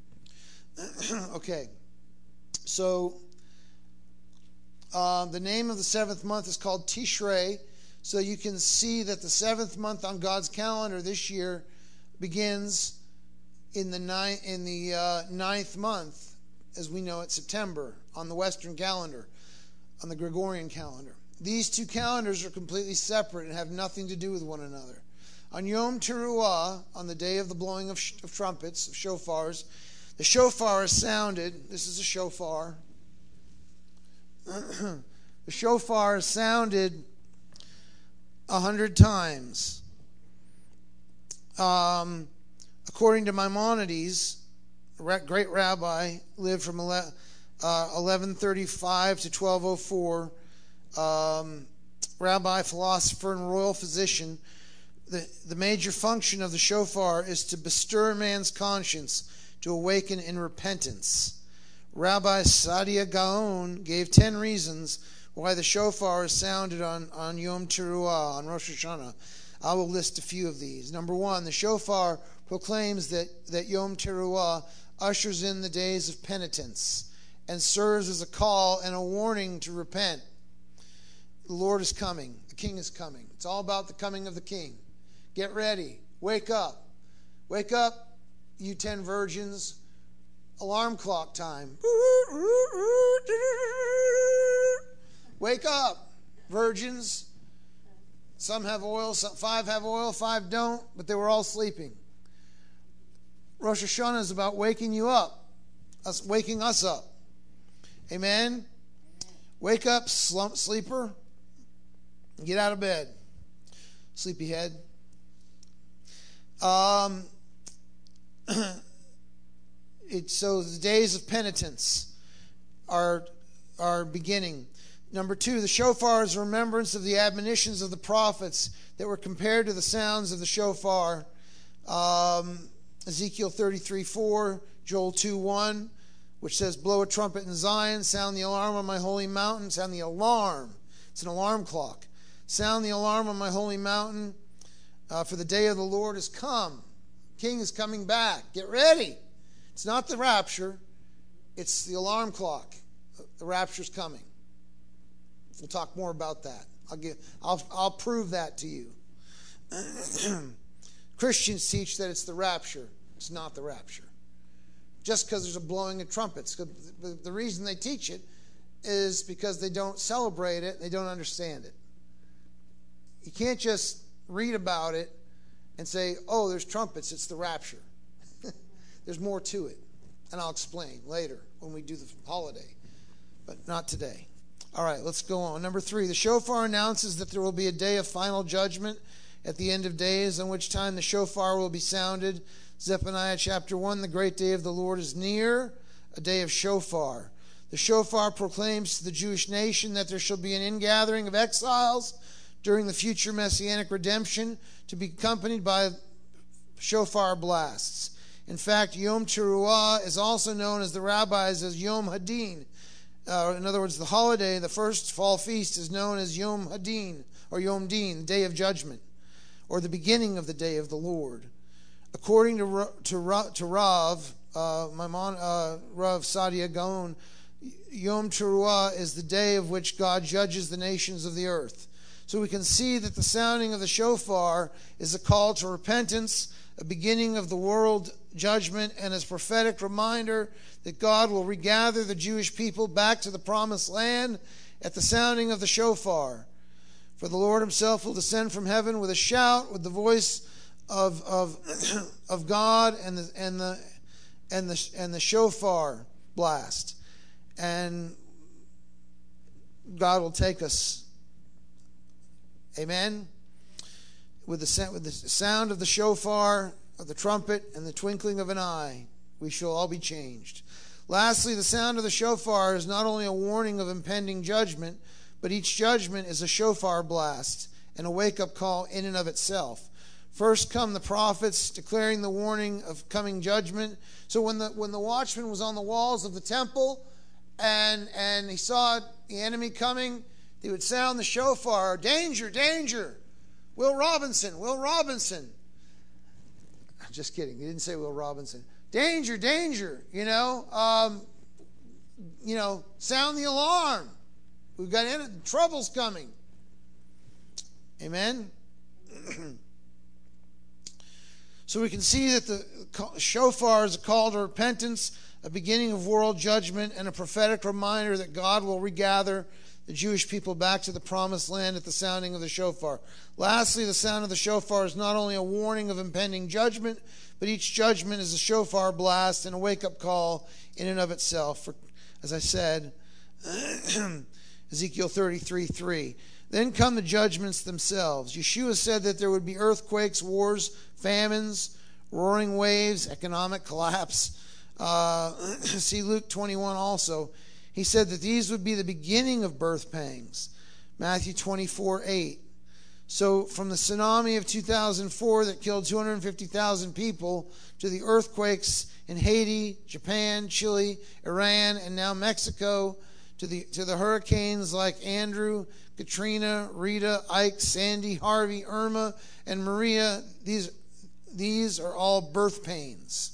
[SPEAKER 7] Okay, so the name of the 7th month is called Tishrei. So you can see that the 7th month on God's calendar this year begins in the ninth month, as we know it, September, on the Western calendar, on the Gregorian calendar. These two calendars are completely separate and have nothing to do with one another. On Yom Teruah, on the day of the blowing of trumpets, of shofars, the shofar is sounded. This is a shofar. The shofar is sounded 100 times. According to Maimonides, a great rabbi, lived from 1135 to 1204, rabbi, philosopher, and royal physician. The major function of the shofar is to bestir man's conscience, to awaken in repentance. Rabbi Saadia Gaon gave 10 reasons why the shofar is sounded on Yom Teruah, on Rosh Hashanah. I will list a few of these. Number 1, the shofar proclaims that Yom Teruah ushers in the days of penitence and serves as a call and a warning to repent. The Lord is coming. The King is coming. It's all about the coming of the King. Get ready. Wake up. Wake up, you 10 virgins. Alarm clock time. Wake up, virgins. Some have oil, 5 have oil, 5 don't, but they were all sleeping. Rosh Hashanah is about waking you up, waking us up. Amen? Wake up, sleeper. Get out of bed. Sleepyhead. So the days of penitence are beginning. Number 2, the shofar is a remembrance of the admonitions of the prophets that were compared to the sounds of the shofar. Ezekiel 33:4, Joel 2:1, which says, blow a trumpet in Zion, sound the alarm on my holy mountain. Sound the alarm. It's an alarm clock. Sound the alarm on my holy mountain, for the day of the Lord has come. King is coming back. Get ready. It's not the rapture. It's the alarm clock. The rapture's coming. We'll talk more about that. I'll prove that to you. Christians teach that it's the rapture. It's not the rapture. Just because there's a blowing of trumpets. The reason they teach it is because they don't celebrate it. They don't understand it. You can't just read about it and say, oh, there's trumpets. It's the rapture. There's more to it. And I'll explain later when we do the holiday. But not today. All right, let's go on. Number 3, the shofar announces that there will be a day of final judgment at the end of days, on which time the shofar will be sounded. Zephaniah chapter 1, the great day of the Lord is near, a day of shofar. The shofar proclaims to the Jewish nation that there shall be an ingathering of exiles during the future messianic redemption, to be accompanied by shofar blasts. In fact, Yom Teruah is also known as the rabbis as Yom Hadin. In other words, the holiday, the first fall feast, is known as Yom Hadin, or Yom Din, the day of judgment, or the beginning of the day of the Lord. According to Rav Saadia Gaon, Yom Teruah is the day of which God judges the nations of the earth. So we can see that the sounding of the shofar is a call to repentance, a beginning of the world judgment, and as a prophetic reminder that God will regather the Jewish people back to the promised land at the sounding of the shofar. For the Lord himself will descend from heaven with a shout, with the voice of God and the shofar blast, and God will take us. Amen. With the sound of the shofar, of the trumpet, and the twinkling of an eye, we shall all be changed. Lastly, the sound of the shofar is not only a warning of impending judgment, but each judgment is a shofar blast and a wake-up call in and of itself. First come the prophets declaring the warning of coming judgment. So when the watchman was on the walls of the temple and he saw the enemy coming, he would sound the shofar, danger, danger, Will Robinson, Will Robinson. Just kidding. He didn't say Will Robinson. Danger, danger, sound the alarm. We've got trouble's coming. Amen. So we can see that the shofar is a call to repentance, a beginning of world judgment, and a prophetic reminder that God will regather the Jewish people back to the promised land at the sounding of the shofar. Lastly, the sound of the shofar is not only a warning of impending judgment, but each judgment is a shofar blast and a wake-up call in and of itself. For, as I said, Ezekiel 33:3. Then come the judgments themselves. Yeshua said that there would be earthquakes, wars, famines, roaring waves, economic collapse. See Luke 21 also. He said that these would be the beginning of birth pangs. Matthew 24:8. So from the tsunami of 2004 that killed 250,000 people to the earthquakes in Haiti, Japan, Chile, Iran, and now Mexico, to the hurricanes like Andrew, Katrina, Rita, Ike, Sandy, Harvey, Irma, and Maria, these are all birth pains.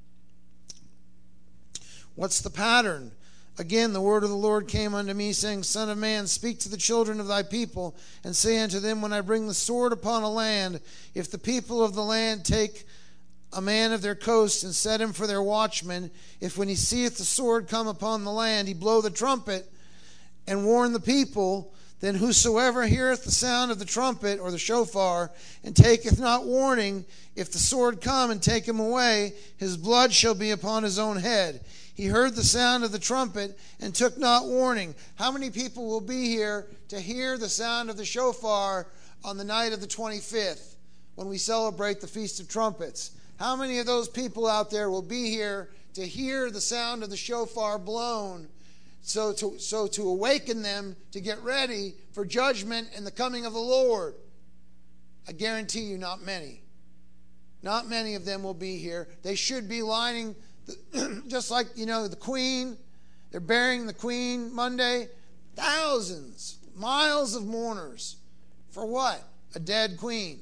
[SPEAKER 7] What's the pattern? Again, the word of the Lord came unto me, saying, Son of man, speak to the children of thy people, and say unto them, when I bring the sword upon a land, if the people of the land take a man of their coast and set him for their watchman, if when he seeth the sword come upon the land, he blow the trumpet and warn the people, then whosoever heareth the sound of the trumpet or the shofar and taketh not warning, if the sword come and take him away, his blood shall be upon his own head. He heard the sound of the trumpet and took not warning. How many people will be here to hear the sound of the shofar on the night of the 25th when we celebrate the Feast of Trumpets? How many of those people out there will be here to hear the sound of the shofar blown, so to awaken them to get ready for judgment and the coming of the Lord? I guarantee you not many. Not many of them will be here. They should be lining, just like, the Queen. They're burying the Queen Monday. Thousands, miles of mourners. For what? A dead queen.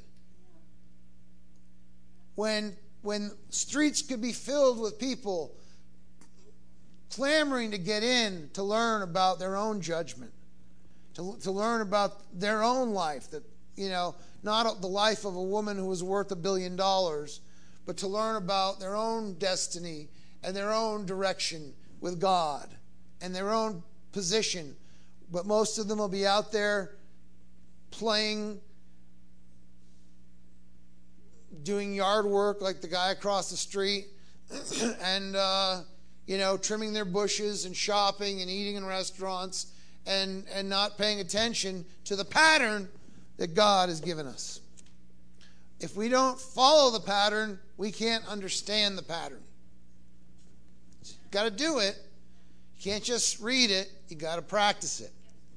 [SPEAKER 7] When streets could be filled with people clamoring to get in to learn about their own judgment, to learn about their own life, that, not the life of a woman who was worth $1 billion, but to learn about their own destiny and their own direction with God and their own position. But most of them will be out there playing, doing yard work like the guy across the street, and trimming their bushes and shopping and eating in restaurants, and not paying attention to the pattern that God has given us. If we don't follow the pattern, we can't understand the pattern. You've got to do it. You can't just read it. You got to practice it.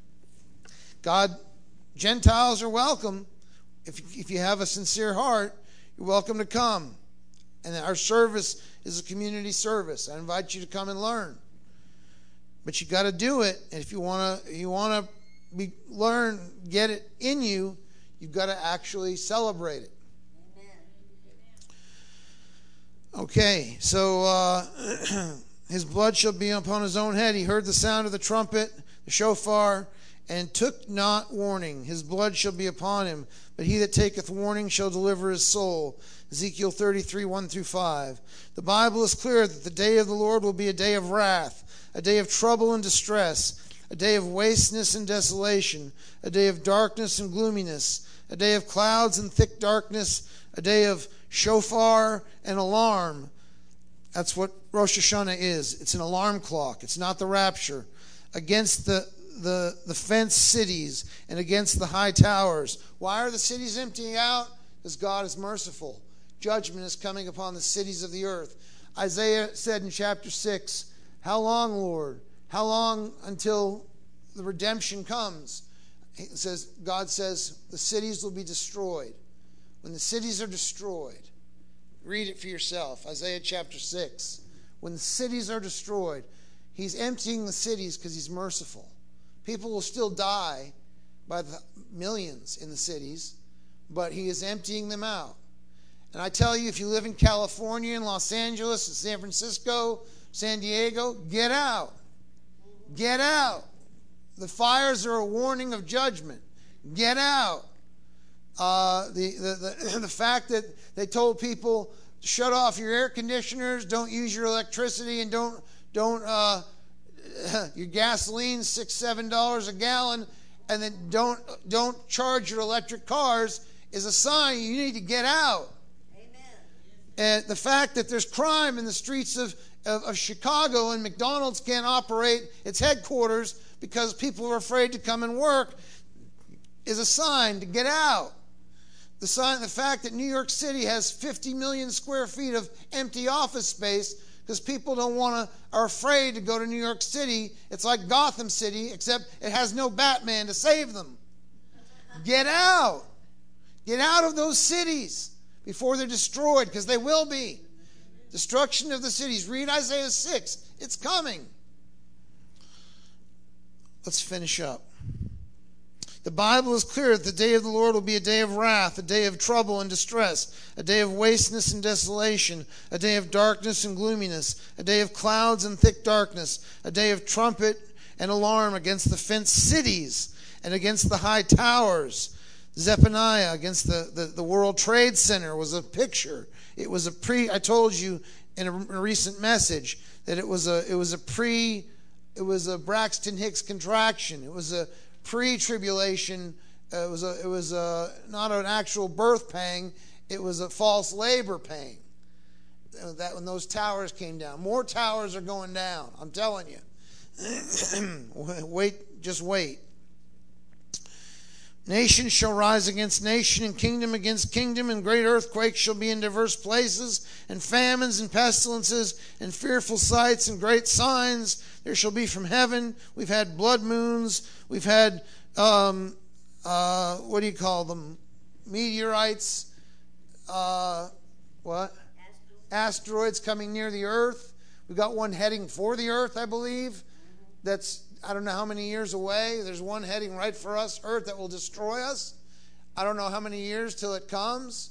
[SPEAKER 7] Gentiles are welcome. If you have a sincere heart, you're welcome to come. And our service is a community service. I invite you to come and learn. But you got to do it. And if you want to learn, get it in you, you've got to actually celebrate it. Okay, so his blood shall be upon his own head. He heard the sound of the trumpet, the shofar, and took not warning. His blood shall be upon him, but he that taketh warning shall deliver his soul. Ezekiel 33:1-5. The Bible is clear that the day of the Lord will be a day of wrath, a day of trouble and distress, a day of wasteness and desolation, a day of darkness and gloominess, a day of clouds and thick darkness, a day of shofar and alarm. That's what Rosh Hashanah is. It's an alarm clock. It's not the rapture. Against the fenced cities and against the high towers. Why are the cities emptying out? Because God is merciful. Judgment is coming upon the cities of the earth. Isaiah said in chapter 6, how long, Lord? How long until the redemption comes? God says the cities will be destroyed. When the cities are destroyed, read it for yourself, Isaiah chapter 6. When the cities are destroyed, he's emptying the cities because he's merciful. People will still die by the millions in the cities, but he is emptying them out. And I tell you, if you live in California, in Los Angeles, in San Francisco, San Diego, get out. Get out. The fires are a warning of judgment. Get out. The fact that they told people to shut off your air conditioners, don't use your electricity, and don't your gasoline $6-7 a gallon, and then don't charge your electric cars is a sign you need to get out. And the fact that there's crime in the streets of Chicago and McDonald's can't operate its headquarters because people are afraid to come and work is a sign to get out. The fact that New York City has 50 million square feet of empty office space because people are afraid to go to New York City. It's like Gotham City, except it has no Batman to save them. Get out. Get out of those cities before they're destroyed, because they will be. Destruction of the cities. Read Isaiah 6. It's coming. Let's finish up. The Bible is clear that the day of the Lord will be a day of wrath, a day of trouble and distress, a day of wasteness and desolation, a day of darkness and gloominess, a day of clouds and thick darkness, a day of trumpet and alarm against the fenced cities and against the high towers. Zephaniah against the World Trade Center was a picture. It was I told you in a recent message that it was a Braxton Hicks contraction. It was a pre-tribulation. It was not an actual birth pang. It was a false labor pang. That when those towers came down, more towers are going down. I'm telling you. Just wait. Nation shall rise against nation, and kingdom against kingdom, and great earthquakes shall be in diverse places, and famines and pestilences, and fearful sights and great signs there shall be from heaven. We've had blood moons. We've had, what do you call them? Meteorites. Asteroids coming near the earth. We've got one heading for the earth, I believe. That's, I don't know how many years away. There's one heading right for us, Earth, that will destroy us. I don't know how many years till it comes.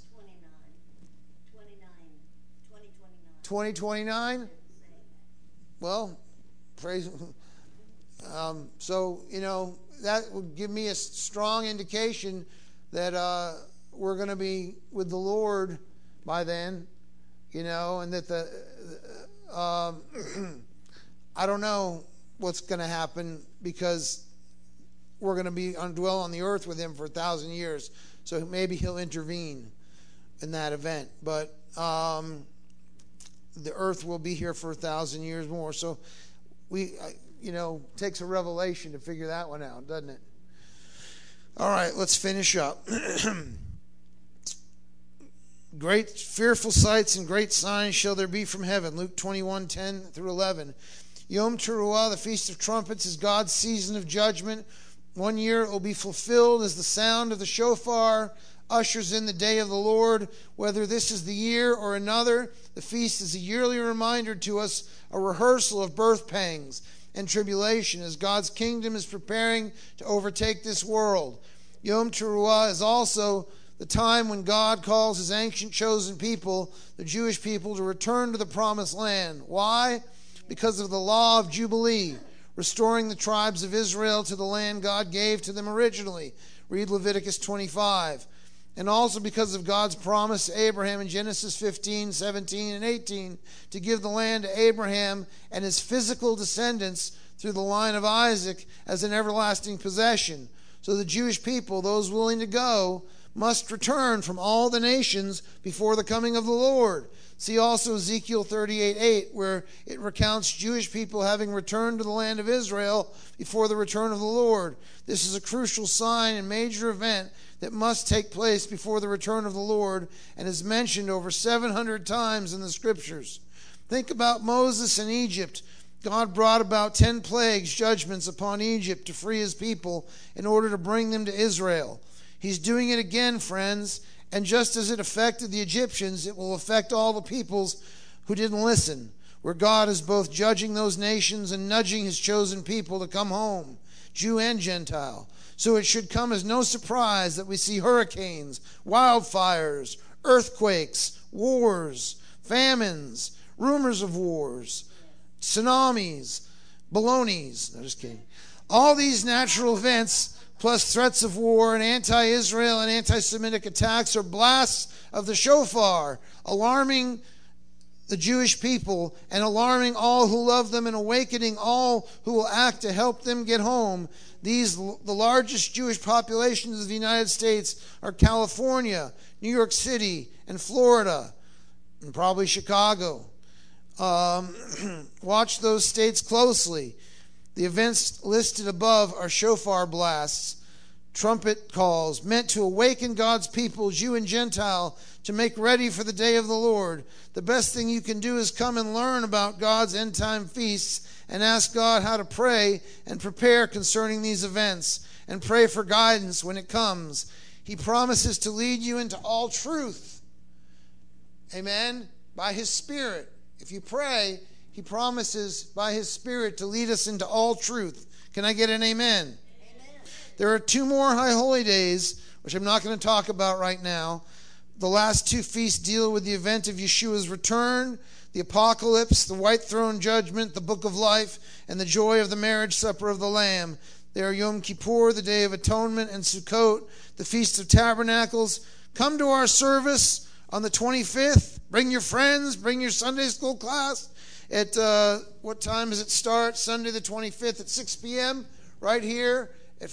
[SPEAKER 7] 2029? Well, praise. So, that would give me a strong indication that we're going to be with the Lord by then, and that I don't know what's going to happen, because we're going to dwell on the earth with him for 1,000 years. So maybe he'll intervene in that event. But the earth will be here for 1,000 years more. So takes a revelation to figure that one out, doesn't it? All right, let's finish up. Great fearful sights and great signs shall there be from heaven. Luke 21:10 through 11. Yom Teruah, the Feast of Trumpets, is God's season of judgment. 1 year it will be fulfilled as the sound of the shofar ushers in the day of the Lord. Whether this is the year or another, the feast is a yearly reminder to us, a rehearsal of birth pangs and tribulation as God's kingdom is preparing to overtake this world. Yom Teruah is also the time when God calls his ancient chosen people, the Jewish people, to return to the promised land. Why? Because of the law of Jubilee, restoring the tribes of Israel to the land God gave to them originally. Read Leviticus 25. And also because of God's promise to Abraham in Genesis 15, 17, and 18 to give the land to Abraham and his physical descendants through the line of Isaac as an everlasting possession. So the Jewish people, those willing to go, must return from all the nations before the coming of the Lord. See also Ezekiel 38:8, where it recounts Jewish people having returned to the land of Israel before the return of the Lord. This is a crucial sign and major event that must take place before the return of the Lord and is mentioned over 700 times in the Scriptures. Think about Moses in Egypt. God brought about 10 plagues, judgments upon Egypt to free his people in order to bring them to Israel. He's doing it again, friends. And just as it affected the Egyptians, it will affect all the peoples who didn't listen, where God is both judging those nations and nudging his chosen people to come home, Jew and Gentile. So it should come as no surprise that we see hurricanes, wildfires, earthquakes, wars, famines, rumors of wars, tsunamis, balonies. No, just kidding. All these natural events, plus threats of war and anti-Israel and anti-Semitic attacks, are blasts of the shofar, alarming the Jewish people and alarming all who love them and awakening all who will act to help them get home. The largest Jewish populations of the United States are California, New York City, and Florida, and probably Chicago. Watch those states closely. The events listed above are shofar blasts, trumpet calls meant to awaken God's people, Jew and Gentile, to make ready for the day of the Lord. The best thing you can do is come and learn about God's end-time feasts and ask God how to pray and prepare concerning these events and pray for guidance when it comes. He promises to lead you into all truth. Amen? By His Spirit. If you pray, He promises by His Spirit to lead us into all truth. Can I get an amen? Amen. There are 2 more High Holy Days, which I'm not going to talk about right now. The last 2 feasts deal with the event of Yeshua's return, the apocalypse, the white throne judgment, the book of life, and the joy of the marriage supper of the Lamb. They are Yom Kippur, the Day of Atonement, and Sukkot, the Feast of Tabernacles. Come to our service on the 25th. Bring your friends, bring your Sunday school class. At what time does it start? Sunday the 25th at 6 p.m. right here at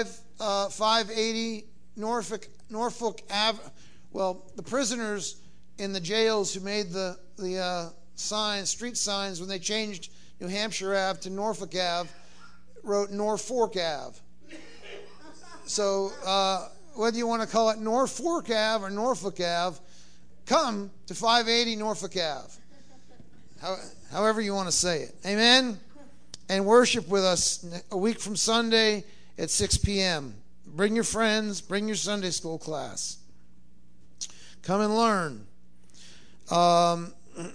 [SPEAKER 7] 580 Norfolk Ave. Well, the prisoners in the jails who made the signs, street signs, when they changed New Hampshire Ave to Norfolk Ave, wrote Norfolk Ave. So whether you want to call it Norfolk Ave or Norfolk Ave, come to 580 Norfolk Ave. However you want to say it. Amen? And worship with us a week from Sunday at 6 p.m. Bring your friends, bring your Sunday school class. Come and learn. Come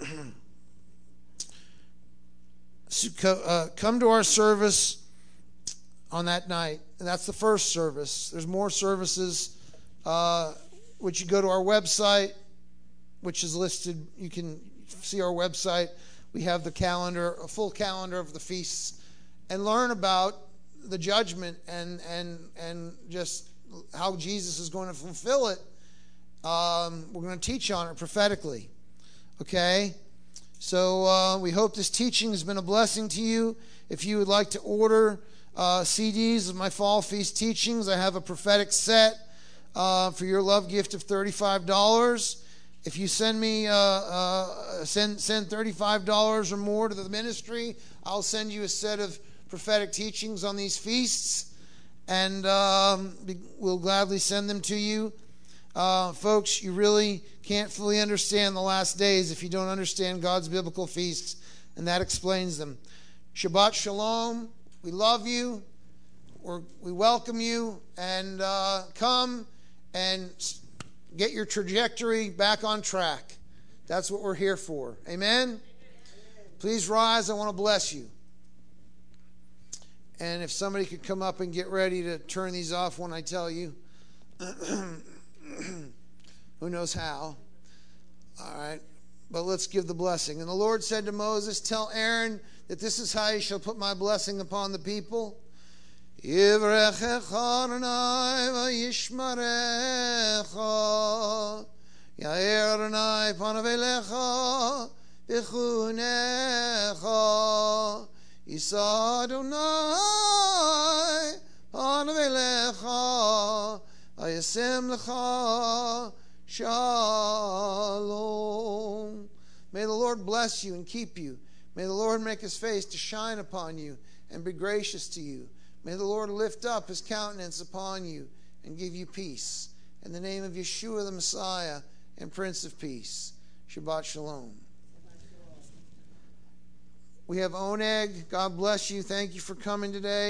[SPEAKER 7] to our service on that night. And that's the first service. There's more services, which you go to our website, which is listed. You can see our website. We have the calendar, a full calendar of the feasts, and learn about the judgment and just how Jesus is going to fulfill it. We're going to teach on it prophetically. Okay? So we hope this teaching has been a blessing to you. If you would like to order CDs of my fall feast teachings, I have a prophetic set for your love gift of $35. If you send me send $35 or more to the ministry, I'll send you a set of prophetic teachings on these feasts, and we'll gladly send them to you. Folks, you really can't fully understand the last days if you don't understand God's biblical feasts, and that explains them. Shabbat Shalom. We love you. We welcome you, and come and get your trajectory back on track. That's what we're here for. Amen? Please rise. I want to bless you. And if somebody could come up and get ready to turn these off when I tell you. Who knows how? All right. But let's give the blessing. And the Lord said to Moses, tell Aaron that this is how you shall put my blessing upon the people. Yivrechecha Adonai v'yishmarecha Yair Adonai panav elecha v'chunecha Yisa Adonai panav elecha v'yasem lecha shalom. May the Lord bless you and keep you. May the Lord make His face to shine upon you and be gracious to you. May the Lord lift up His countenance upon you and give you peace. In the name of Yeshua the Messiah and Prince of Peace. Shabbat Shalom. We have Oneg. God bless you. Thank you for coming today.